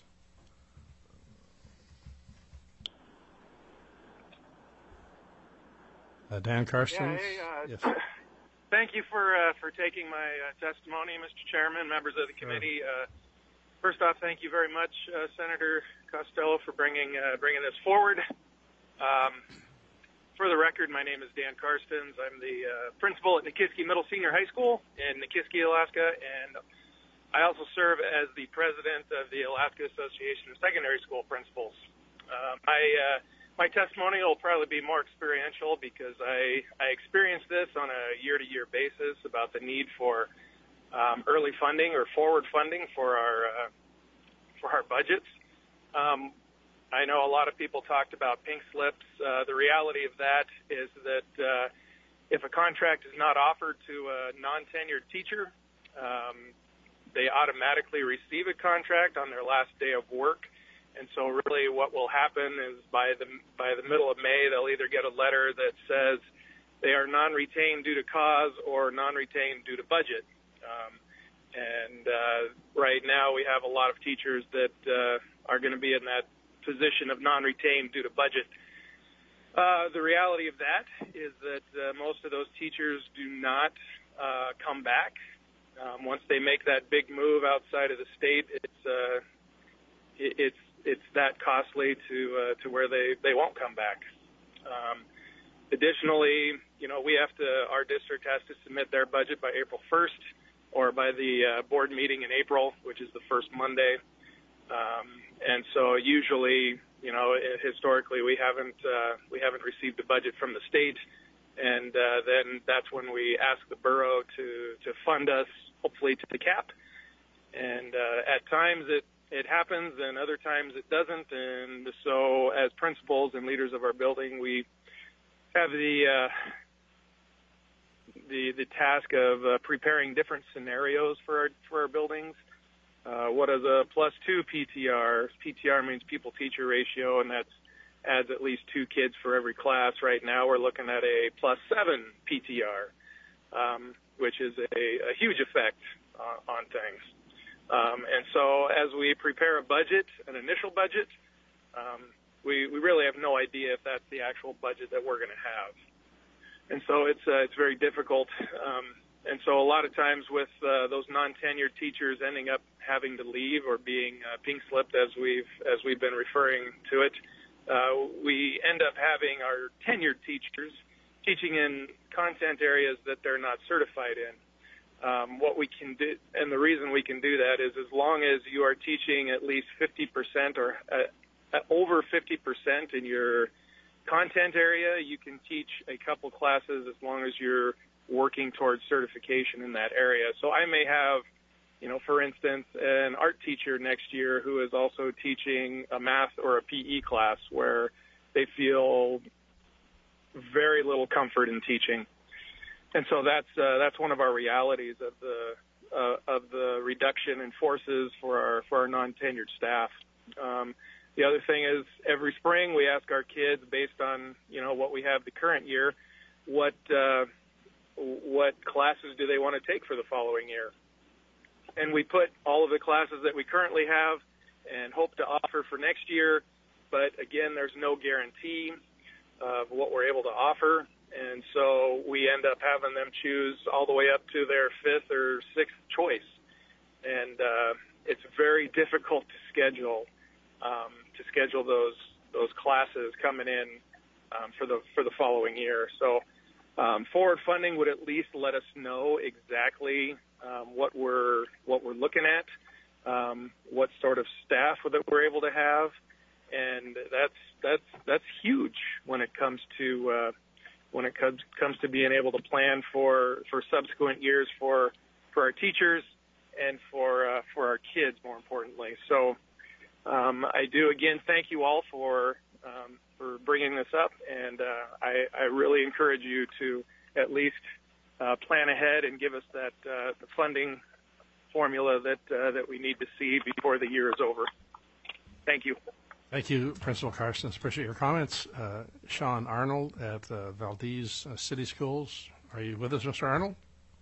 Uh, Dan Karstens? Yeah, hey, uh, yes. Thank you for uh, for taking my uh, testimony, Mister Chairman, members of the committee. Uh, first off, thank you very much, uh, Senator Costello, for bringing uh, bringing this forward. Um, for the record, my name is Dan Karstens. I'm the uh, principal at Nikiski Middle Senior High School in Nikiski, Alaska, and I also serve as the president of the Alaska Association of Secondary School Principals. Uh, my uh, my testimony will probably be more experiential because I, I experienced this on a year-to-year basis about the need for um, early funding or forward funding for our uh, for our budgets. Um, I know a lot of people talked about pink slips. Uh, the reality of that is that uh, if a contract is not offered to a non-tenured teacher, um, they automatically receive a contract on their last day of work. And so really what will happen is by the by the middle of May, they'll either get a letter that says they are non-retained due to cause or non-retained due to budget. Um, and uh, right now we have a lot of teachers that uh, are going to be in that position of non-retained due to budget. Uh, the reality of that is that uh, most of those teachers do not uh, come back. Um, once they make that big move outside of the state, it's uh, it, it's it's that costly to uh, to where they, they won't come back. Um, additionally, you know, we have to our district has to submit their budget by April first or by the uh, board meeting in April, which is the first Monday. Um, and so usually, you know, historically we haven't uh, we haven't received a budget from the state. And uh, then that's when we ask the borough to, to fund us, hopefully to the cap. And uh, at times it, it happens, and other times it doesn't. And so as principals and leaders of our building, we have the uh, the, the task of uh, preparing different scenarios for our, for our buildings. Uh, what is a plus two P T R? P T R means people-teacher ratio, and that's adds at least two kids for every class. Right now we're looking at a plus seven P T R, um, which is a, a huge effect uh, on things. Um, and so as we prepare a budget, an initial budget, um, we, we really have no idea if that's the actual budget that we're going to have. And so it's uh, it's very difficult. Um, and so a lot of times with uh, those non-tenured teachers ending up having to leave or being uh, pink slipped, as we've as we've been referring to it, Uh, we end up having our tenured teachers teaching in content areas that they're not certified in. Um, what we can do, and the reason we can do that is as long as you are teaching at least fifty percent or uh, over fifty percent in your content area, you can teach a couple classes as long as you're working towards certification in that area. So I may have, you know, for instance, an art teacher next year who is also teaching a math or a P E class where they feel very little comfort in teaching. And so that's uh, that's one of our realities of the uh, of the reduction in forces for our for our non-tenured staff. Um, the other thing is every spring we ask our kids, based on, you know, what we have the current year, what uh, what classes do they want to take for the following year. And we put all of the classes that we currently have and hope to offer for next year. But again, there's no guarantee of what we're able to offer. And so we end up having them choose all the way up to their fifth or sixth choice. And uh, it's very difficult to schedule um, to schedule those those classes coming in um, for the for the following year. So um, forward funding would at least let us know exactly Um, what we're what we're looking at, um, what sort of staff that we're able to have, and that's that's that's huge when it comes to uh, when it comes comes to being able to plan for, for subsequent years for for our teachers and for uh, for our kids, more importantly. So um, I do again thank you all for um, for bringing this up, and uh, I, I really encourage you to at least Uh, plan ahead and give us that uh, the funding formula that uh, that we need to see before the year is over. Thank you. Thank you, Principal Carstens. Appreciate your comments. Uh, Sean Arnold at uh, Valdez uh, City Schools. Are you with us, Mister Arnold?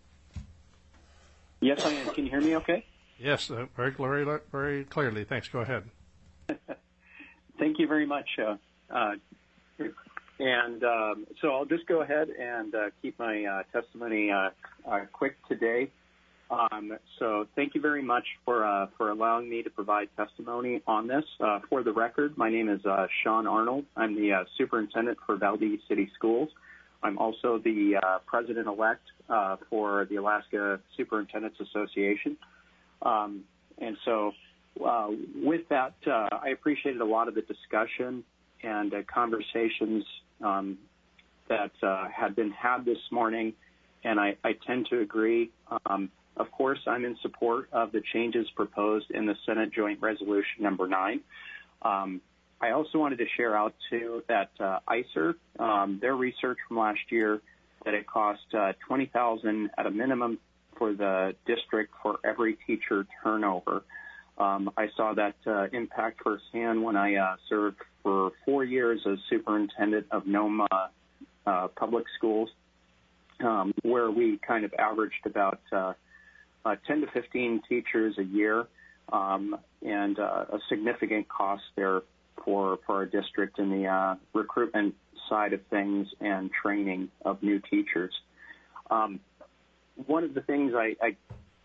Yes, I am. Can you hear me okay? Yes, uh, very, very, very clearly. Thanks. Go ahead. Thank you very much. Uh, uh, And um, so I'll just go ahead and uh, keep my uh, testimony uh, uh, quick today. Um, so thank you very much for uh, for allowing me to provide testimony on this. Uh, for the record, my name is uh, Sean Arnold. I'm the uh, superintendent for Valdez City Schools. I'm also the uh, president-elect uh, for the Alaska Superintendents Association. Um, and so uh, with that, uh, I appreciated a lot of the discussion and uh, conversations um, that uh, had been had this morning, and I, I tend to agree. Um, of course, I'm in support of the changes proposed in the Senate Joint Resolution number nine. Um, I also wanted to share out, too, that uh, I C E R, um, their research from last year, that it cost uh, twenty thousand dollars at a minimum for the district for every teacher turnover. Um, I saw that uh, impact firsthand when I uh, served for four years as superintendent of Noma uh, Public Schools, um, where we kind of averaged about uh, uh, ten to fifteen teachers a year, um, and uh, a significant cost there for, for our district in the uh, recruitment side of things and training of new teachers. Um, one of the things I, I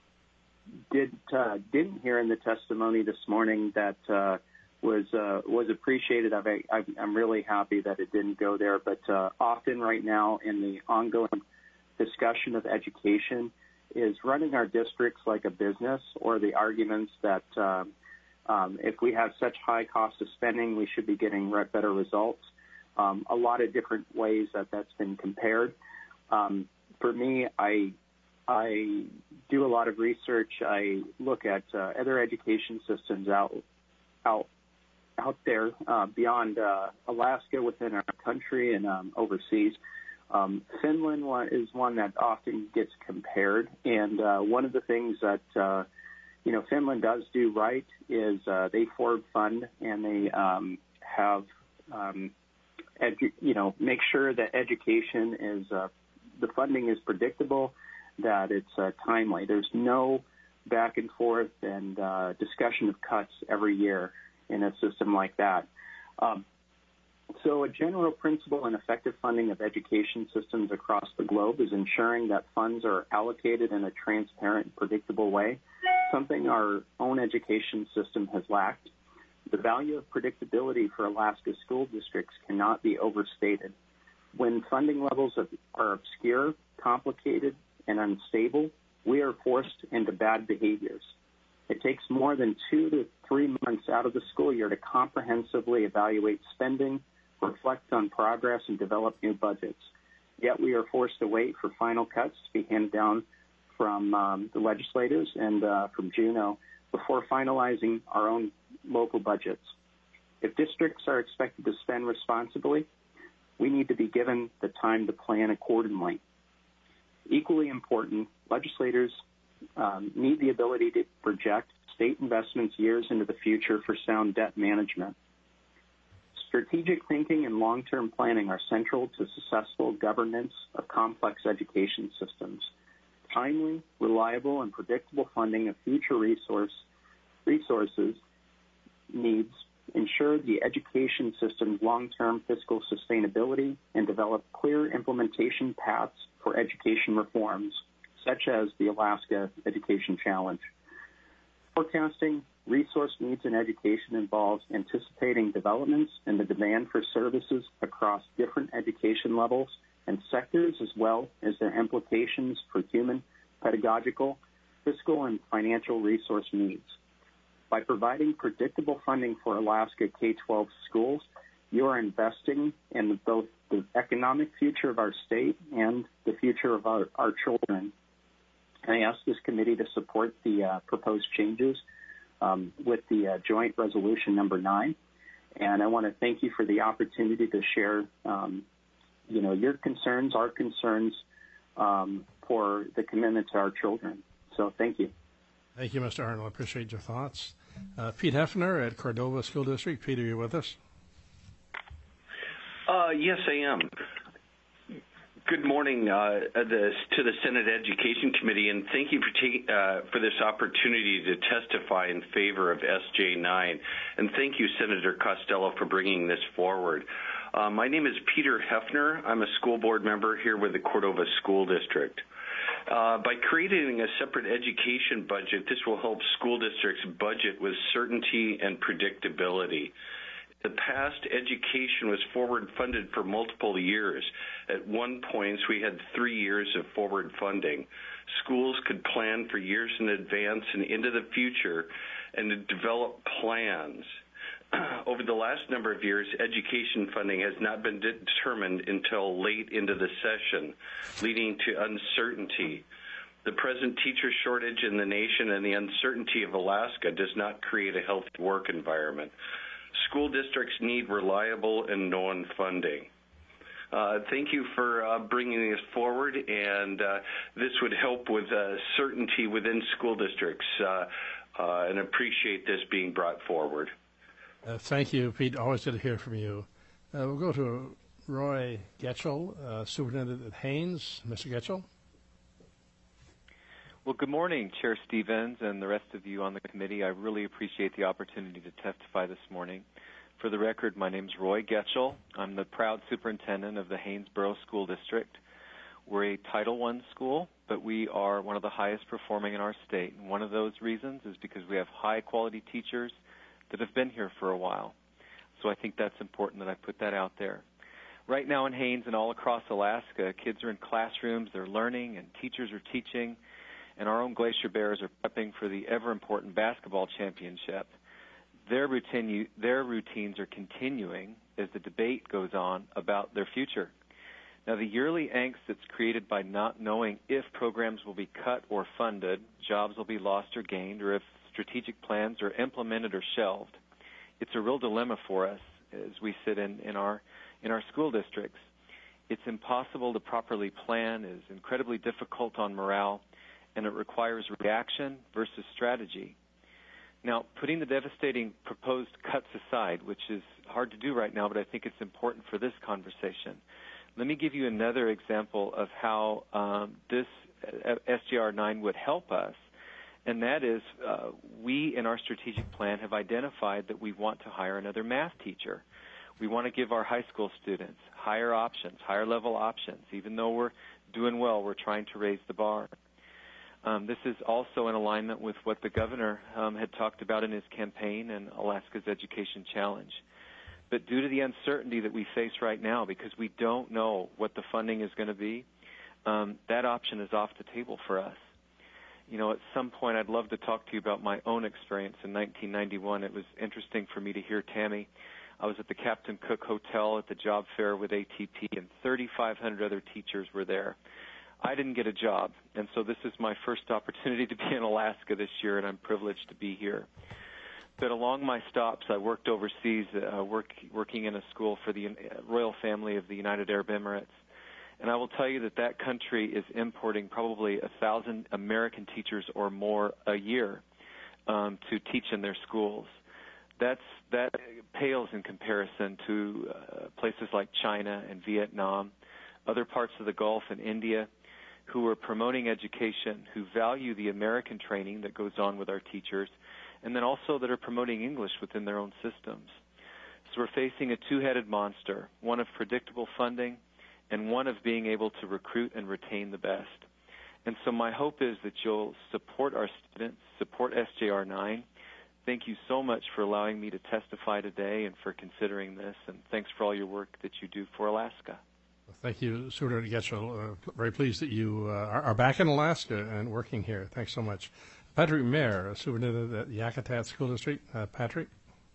did, uh, didn't hear in the testimony this morning that uh, was uh, was appreciated. I've, I, I'm really happy that it didn't go there, but uh, often right now in the ongoing discussion of education is running our districts like a business, or the arguments that um, um, if we have such high cost of spending, we should be getting re- better results. Um, a lot of different ways that that's been compared. Um, for me, I I do a lot of research. I look at uh, other education systems out out out there uh, beyond uh, Alaska, within our country, and um, overseas. Um, Finland is one that often gets compared, and uh, one of the things that uh, you know Finland does do right is uh, they forward fund, and they um, have um, edu- you know make sure that education is uh, the funding is predictable, that it's uh, timely. There's no back and forth and uh, discussion of cuts every year in a system like that. Um, So a general principle in effective funding of education systems across the globe is ensuring that funds are allocated in a transparent and predictable way, something our own education system has lacked. The value of predictability for Alaska school districts cannot be overstated. When funding levels are obscure, complicated, and unstable, we are forced into bad behaviors. It takes more than two to three months out of the school year to comprehensively evaluate spending, reflect on progress, and develop new budgets. Yet we are forced to wait for final cuts to be handed down from um, the legislators and uh, from Juneau before finalizing our own local budgets. If districts are expected to spend responsibly, we need to be given the time to plan accordingly. Equally important, legislators um, need the ability to project state investments years into the future for sound debt management. Strategic thinking and long-term planning are central to successful governance of complex education systems. Timely, reliable, and predictable funding of future resource, resources needs ensure the education system's long-term fiscal sustainability and develop clear implementation paths for education reforms, such as the Alaska Education Challenge. Forecasting resource needs in education involves anticipating developments in the demand for services across different education levels and sectors, as well as their implications for human, pedagogical, fiscal, and financial resource needs. By providing predictable funding for Alaska K twelve schools, you are investing in both the economic future of our state and the future of our, our children. I ask this committee to support the uh, proposed changes um, with the uh, joint resolution number nine. And I want to thank you for the opportunity to share, um, you know, your concerns, our concerns um, for the commitment to our children. So thank you. Thank you, Mister Arnold. I appreciate your thoughts. Uh, Pete Hefner at Cordova School District. Pete, are you with us? Uh, yes, I am. Good morning uh, the, to the Senate Education Committee, and thank you for, take, uh, for this opportunity to testify in favor of S J nine. And thank you, Senator Costello, for bringing this forward. Uh, my name is Peter Hefner. I'm a school board member here with the Cordova School District. Uh, by creating a separate education budget, this will help school districts budget with certainty and predictability. In the past, education was forward funded for multiple years. At one point, we had three years of forward funding. Schools could plan for years in advance and into the future and to develop plans. Over the last number of years, education funding has not been determined until late into the session, leading to uncertainty. The present teacher shortage in the nation and the uncertainty of Alaska does not create a healthy work environment. School districts need reliable and known funding. Uh, thank you for uh, bringing this forward, and uh, this would help with uh, certainty within school districts, uh, uh, and appreciate this being brought forward. Uh, thank you, Pete. Always good to hear from you. Uh, we'll go to Roy Getchell, uh, Superintendent at Haines. Mister Getchell. Well, good morning, Chair Stevens and the rest of you on the committee. I really appreciate the opportunity to testify this morning. For the record, my name is Roy Getchell. I'm the proud superintendent of the Haynesboro School District. We're a Title one school, but we are one of the highest performing in our state. And one of those reasons is because we have high-quality teachers that have been here for a while. So I think that's important that I put that out there. Right now in Haines and all across Alaska, kids are in classrooms, they're learning, and teachers are teaching, and our own Glacier Bears are prepping for the ever-important basketball championship. Their routine, their routines are continuing as the debate goes on about their future. Now, the yearly angst that's created by not knowing if programs will be cut or funded, jobs will be lost or gained, or if strategic plans are implemented or shelved, it's a real dilemma for us as we sit in, in our in our school districts. It's impossible to properly plan, is incredibly difficult on morale, and it requires reaction versus strategy. Now, putting the devastating proposed cuts aside, which is hard to do right now, but I think it's important for this conversation, let me give you another example of how um, this S J R nine would help us, and that is uh, we, in our strategic plan, have identified that we want to hire another math teacher. We want to give our high school students higher options, higher level options. Even though we're doing well, we're trying to raise the bar. Um, this is also in alignment with what the governor um, had talked about in his campaign and Alaska's Education Challenge. But due to the uncertainty that we face right now, because we don't know what the funding is going to be, um, that option is off the table for us. You know, at some point I'd love to talk to you about my own experience in nineteen ninety-one. It was interesting for me to hear Tammy. I was at the Captain Cook Hotel at the job fair with A T P, and thirty-five hundred other teachers were there. I didn't get a job, and so this is my first opportunity to be in Alaska this year, and I'm privileged to be here. But along my stops, I worked overseas, uh, work, working in a school for the royal family of the United Arab Emirates. And I will tell you that that country is importing probably a thousand American teachers or more a year um, to teach in their schools. That's, that pales in comparison to uh, places like China and Vietnam, other parts of the Gulf and India, who are promoting education, who value the American training that goes on with our teachers, and then also that are promoting English within their own systems. So we're facing a two-headed monster, one of predictable funding and one of being able to recruit and retain the best. And so my hope is that you'll support our students, support S J R nine. Thank you so much for allowing me to testify today and for considering this, and thanks for all your work that you do for Alaska. Thank you, Superintendent Getchell. Uh, very pleased that you uh, are, are back in Alaska and working here. Thanks so much. Patrick Mayer, Superintendent at Yakutat School District. Uh, Patrick?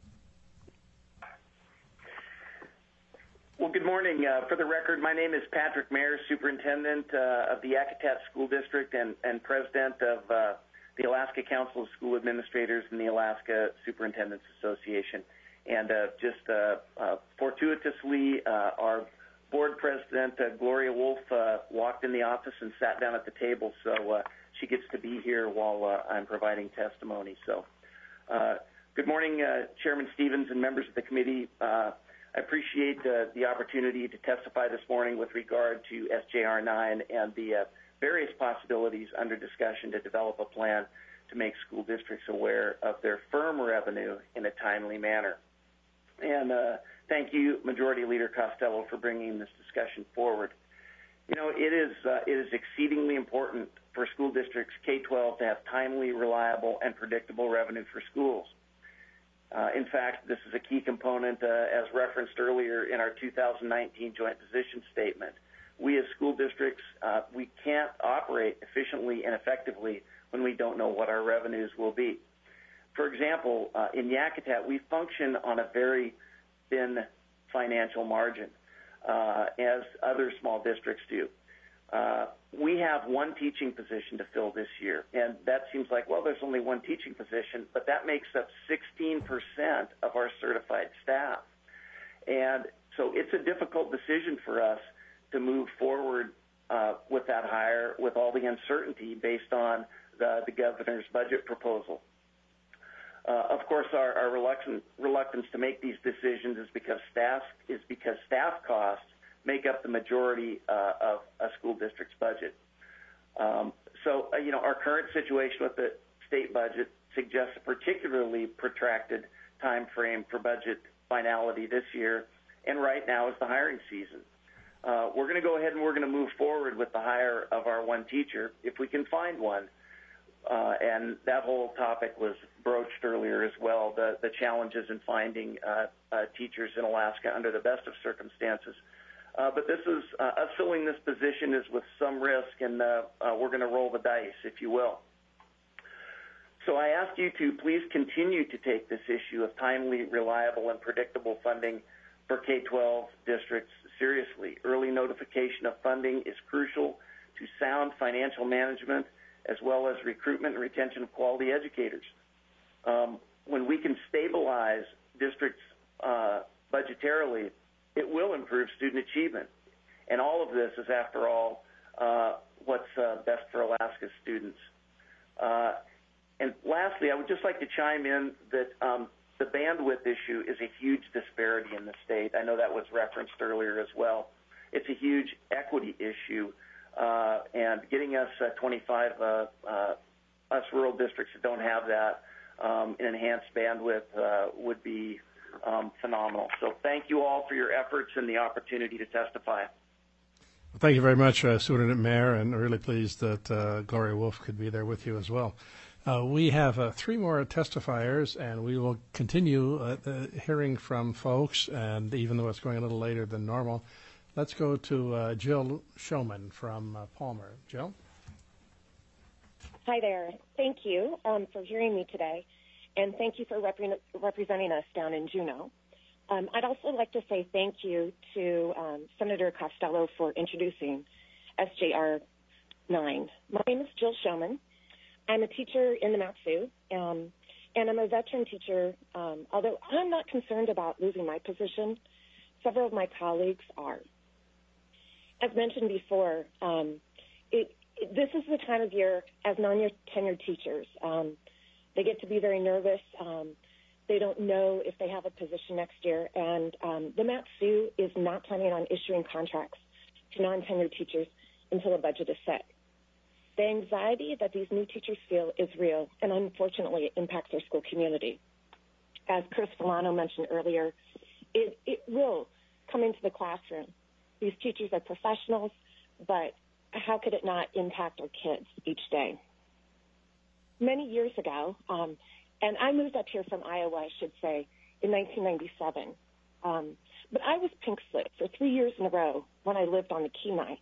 Well, good morning. Uh, for the record, my name is Patrick Mayer, Superintendent uh, of the Yakutat School District and, and President of uh, the Alaska Council of School Administrators and the Alaska Superintendents Association. And uh, just uh, uh, fortuitously, uh, our board president, uh, Gloria Wolf, uh, walked in the office and sat down at the table, so uh, she gets to be here while uh, I'm providing testimony. So, uh, good morning, uh, Chairman Stevens and members of the committee. Uh, I appreciate uh, the opportunity to testify this morning with regard to S J R nine and the uh, various possibilities under discussion to develop a plan to make school districts aware of their firm revenue in a timely manner. And uh, thank you, Majority Leader Costello, for bringing this discussion forward. You know, it is uh, it is exceedingly important for school districts K twelve to have timely, reliable, and predictable revenue for schools. Uh, in fact, this is a key component, uh, as referenced earlier in our two thousand nineteen Joint Position Statement. We as school districts, uh, we can't operate efficiently and effectively when we don't know what our revenues will be. For example, uh, in Yakutat, we function on a very thin financial margin, uh, as other small districts do. Uh, we have one teaching position to fill this year, and that seems like, well, there's only one teaching position, but that makes up sixteen percent of our certified staff. And so it's a difficult decision for us to move forward uh, with that hire with all the uncertainty based on the, the governor's budget proposal. Uh, of course, our, our reluctance, reluctance to make these decisions is because staff is because staff costs make up the majority uh, of a school district's budget. Um, So, uh, you know, our current situation with the state budget suggests a particularly protracted time frame for budget finality this year, and right now is the hiring season. Uh, we're going to go ahead and we're going to move forward with the hire of our one teacher, if we can find one. Uh, and that whole topic was broached earlier as well, the, the challenges in finding uh, uh, teachers in Alaska under the best of circumstances. Uh, but this is, uh, us filling this position is with some risk, and uh, uh, we're going to roll the dice, if you will. So I ask you to please continue to take this issue of timely, reliable, and predictable funding for K twelve districts seriously. Early notification of funding is crucial to sound financial management as well as recruitment and retention of quality educators. Um, when we can stabilize districts uh, budgetarily, it will improve student achievement. And all of this is, after all, uh, what's uh, best for Alaska students. Uh, and lastly, I would just like to chime in that um, the bandwidth issue is a huge disparity in the state. I know that was referenced earlier as well. It's a huge equity issue, uh, and getting us uh, twenty-five uh, uh, us rural districts that don't have that um, an enhanced bandwidth uh, would be um, phenomenal. So thank you all for your efforts and the opportunity to testify. Well, thank you very much, uh, Superintendent Mayer, and really pleased that uh, Gloria Wolf could be there with you as well. Uh, we have uh, three more testifiers, and we will continue uh, uh, hearing from folks, and even though it's going a little later than normal, let's go to uh, Jill Showman from uh, Palmer. Jill? Hi there. Thank you um, for hearing me today, and thank you for repre- representing us down in Juneau. Um, I'd also like to say thank you to um, Senator Costello for introducing S J R nine. My name is Jill Showman. I'm a teacher in the Mat-Su, um, and I'm a veteran teacher. Um, although I'm not concerned about losing my position, several of my colleagues are. As mentioned before, um, it, it, this is the time of year as non-tenured teachers. Um, they get to be very nervous. Um, they don't know if they have a position next year, and um, the Mat-Su is not planning on issuing contracts to non-tenured teachers until a budget is set. The anxiety that these new teachers feel is real, and unfortunately it impacts their school community. As Chris Volano mentioned earlier, it, it will come into the classroom. These teachers are professionals, but how could it not impact our kids each day? Many years ago, um, and I moved up here from Iowa, I should say, in nineteen ninety-seven, um, but I was pink slipped for three years in a row when I lived on the Kenai.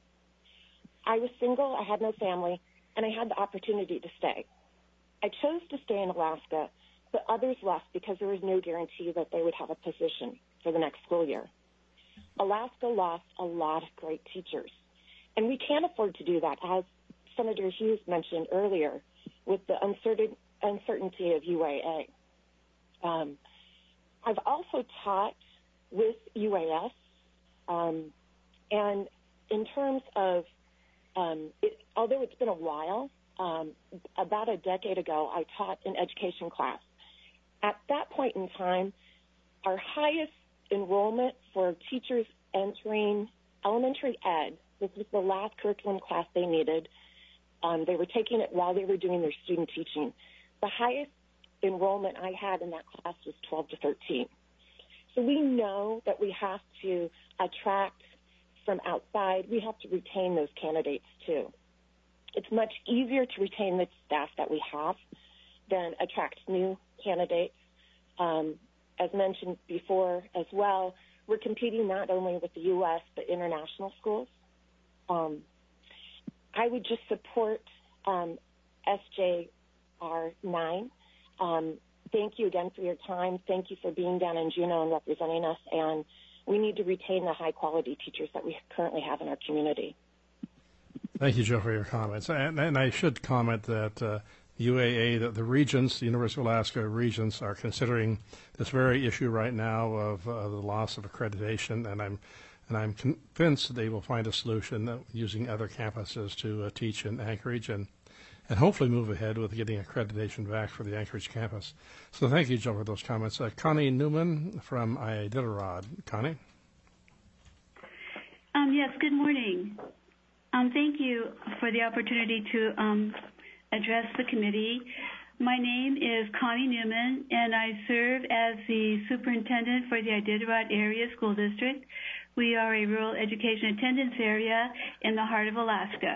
I was single, I had no family, and I had the opportunity to stay. I chose to stay in Alaska, but others left because there was no guarantee that they would have a position for the next school year. Alaska lost a lot of great teachers, and we can't afford to do that, as Senator Hughes mentioned earlier, with the uncertain, uncertainty of U A A. Um, I've also taught with U A S, um, and in terms of Um, it, although it's been a while, um, about a decade ago, I taught an education class. At that point in time, our highest enrollment for teachers entering elementary ed, this was the last curriculum class they needed. Um, they were taking it while they were doing their student teaching. The highest enrollment I had in that class was twelve to thirteen. So we know that we have to attract from outside. We have to retain those candidates too. It's much easier to retain the staff that we have than attract new candidates. Um, as mentioned before as well, we're competing not only with the U S but international schools. Um, I would just support um, S J R nine. Um, thank you again for your time. Thank you for being down in Juneau and representing us, and we need to retain the high-quality teachers that we currently have in our community. Thank you, Joe, for your comments. And, and I should comment that uh, U A A, the, the regents, the University of Alaska regents, are considering this very issue right now of uh, the loss of accreditation, and I'm and I'm convinced they will find a solution uh, using other campuses to uh, teach in Anchorage and and hopefully move ahead with getting accreditation back for the Anchorage campus. So thank you, Joe, for those comments. Uh, Connie Newman from Iditarod. Connie? Um, yes, good morning. Um, thank you for the opportunity to um, address the committee. My name is Connie Newman, and I serve as the superintendent for the Iditarod Area School District. We are a rural education attendance area in the heart of Alaska.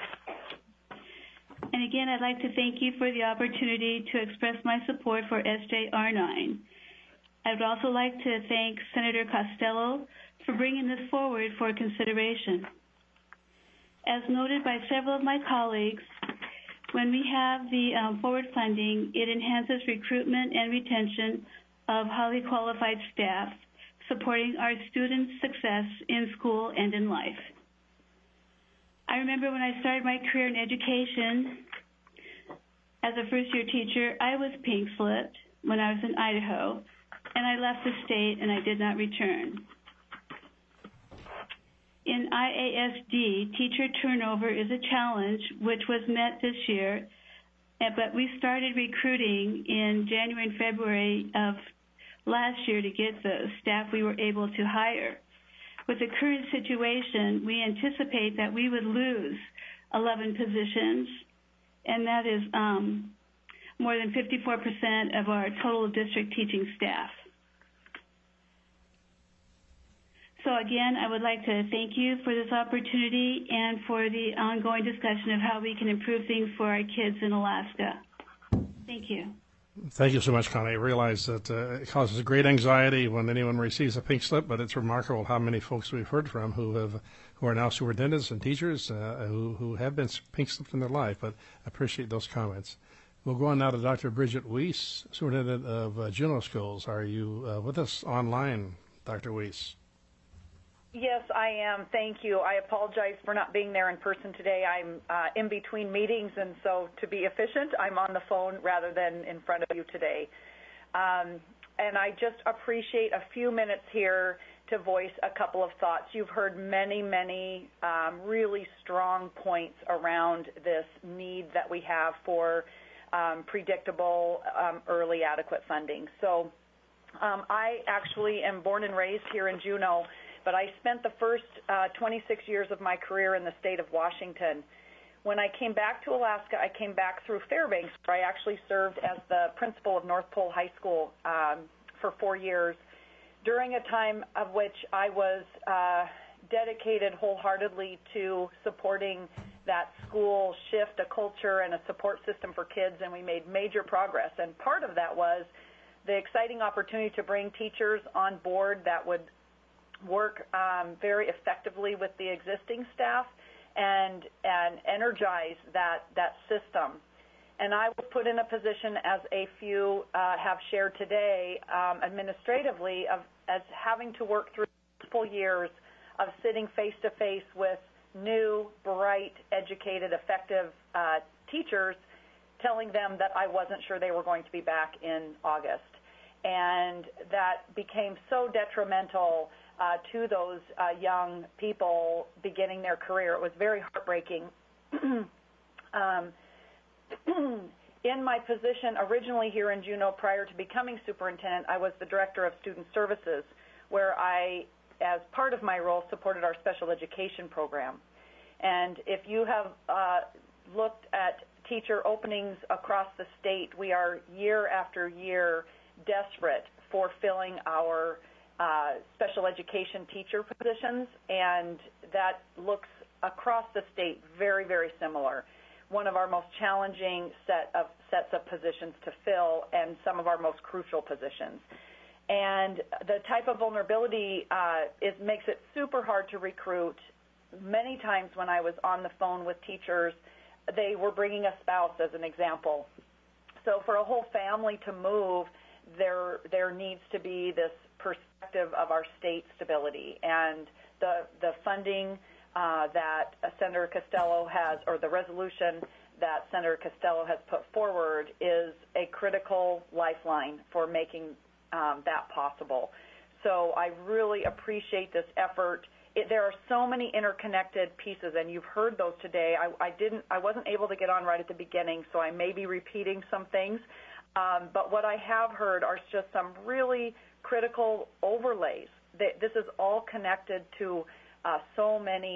And again, I'd like to thank you for the opportunity to express my support for S J R nine. I would also like to thank Senator Costello for bringing this forward for consideration. As noted by several of my colleagues, when we have the um, forward funding, it enhances recruitment and retention of highly qualified staff, supporting our students' success in school and in life. I remember when I started my career in education as a first-year teacher, I was pink-slipped when I was in Idaho, and I left the state and I did not return. In I A S D, teacher turnover is a challenge which was met this year, but we started recruiting in January and February of last year to get the staff we were able to hire. With the current situation, we anticipate that we would lose eleven positions, and that is um, more than fifty-four percent of our total district teaching staff. So again, I would like to thank you for this opportunity and for the ongoing discussion of how we can improve things for our kids in Alaska. Thank you. Thank you so much, Connie. I realize that uh, it causes great anxiety when anyone receives a pink slip, but it's remarkable how many folks we've heard from who have, who are now superintendents and teachers uh, who, who have been pink slipped in their life, but I appreciate those comments. We'll go on now to Doctor Bridget Weiss, Superintendent of uh, Juneau Schools. Are you uh, with us online, Doctor Weiss? Yes, I am. Thank you. I apologize for not being there in person today. I'm uh, in between meetings, and so to be efficient, I'm on the phone rather than in front of you today. Um, and I just appreciate a few minutes here to voice a couple of thoughts. You've heard many, many um, really strong points around this need that we have for um, predictable, um, early, adequate funding. So um, I actually am born and raised here in Juneau, but I spent the first uh, twenty-six years of my career in the state of Washington. When I came back to Alaska, I came back through Fairbanks, where I actually served as the principal of North Pole High School um, for four years, during a time of which I was uh, dedicated wholeheartedly to supporting that school shift, a culture, and a support system for kids, and we made major progress. And part of that was the exciting opportunity to bring teachers on board that would work um, very effectively with the existing staff and and energize that that system. And I was put in a position, as a few uh, have shared today, um, administratively, of as having to work through multiple years of sitting face to face with new, bright, educated, effective uh, teachers, telling them that I wasn't sure they were going to be back in August. And that became so detrimental Uh, to those uh, young people beginning their career. It was very heartbreaking. um, in my position originally here in Juneau, prior to becoming superintendent, I was the director of student services, where I, as part of my role, supported our special education program. And if you have uh, looked at teacher openings across the state, we are year after year desperate for filling our Uh, special education teacher positions, and that looks across the state very, very similar. One of our most challenging set of sets of positions to fill, and some of our most crucial positions. And the type of vulnerability uh, is makes it super hard to recruit. Many times when I was on the phone with teachers, they were bringing a spouse as an example. So for a whole family to move, there there needs to be this perspective of our state stability, and the the funding uh, that Senator Costello has, or the resolution that Senator Costello has put forward, is a critical lifeline for making um, that possible. So I really appreciate this effort. It, there are so many interconnected pieces, and you've heard those today. I, I didn't, I wasn't able to get on right at the beginning, so I may be repeating some things. Um, but what I have heard are just some really critical overlays. This is all connected to uh, so many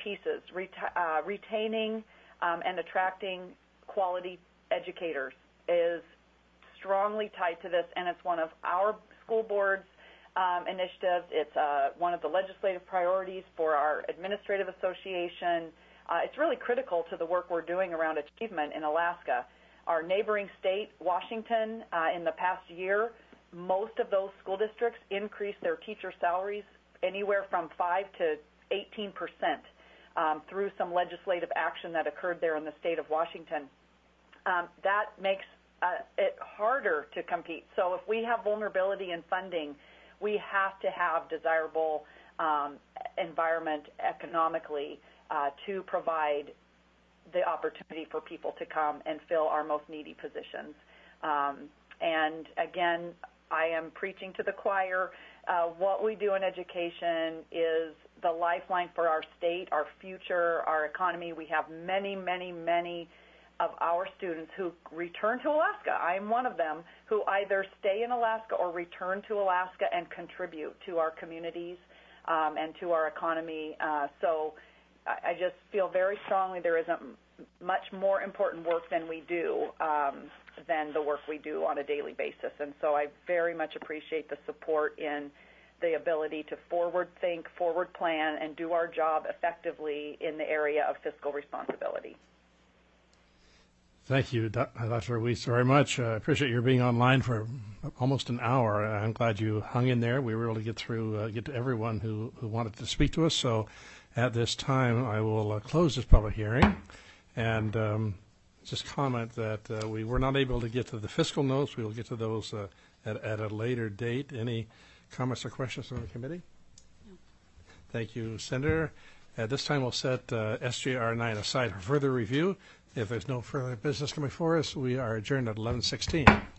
pieces. Reta- uh, retaining um, and attracting quality educators is strongly tied to this, and it's one of our school board's um, initiatives. It's uh, one of the legislative priorities for our administrative association. Uh, it's really critical to the work we're doing around achievement in Alaska. Our neighboring state, Washington, uh, in the past year, most of those school districts increased their teacher salaries anywhere from five to eighteen percent um, through some legislative action that occurred there in the state of Washington. Um, that makes uh, it harder to compete. So if we have vulnerability in funding, we have to have desirable um, environment economically uh, to provide the opportunity for people to come and fill our most needy positions. Um, and again, I am preaching to the choir. Uh, what we do in education is the lifeline for our state, our future, our economy. We have many, many, many of our students who return to Alaska. I am one of them who either stay in Alaska or return to Alaska and contribute to our communities um, and to our economy. Uh, so I, I just feel very strongly there isn't much more important work than we do, um, than the work we do on a daily basis. And so I very much appreciate the support in the ability to forward think, forward plan, and do our job effectively in the area of fiscal responsibility. Thank you, Doctor Weiss, very much. I uh, appreciate your being online for almost an hour. I'm glad you hung in there. We were able to get through, uh, get to everyone who, who wanted to speak to us. So at this time, I will uh, close this public hearing and um, just comment that uh, we were not able to get to the fiscal notes. We will get to those uh, at, at a later date. Any comments or questions from the committee? No. Thank you, Senator. At this time, we'll set uh, S J R nine aside for further review. If there's no further business coming for us, we are adjourned at eleven sixteen.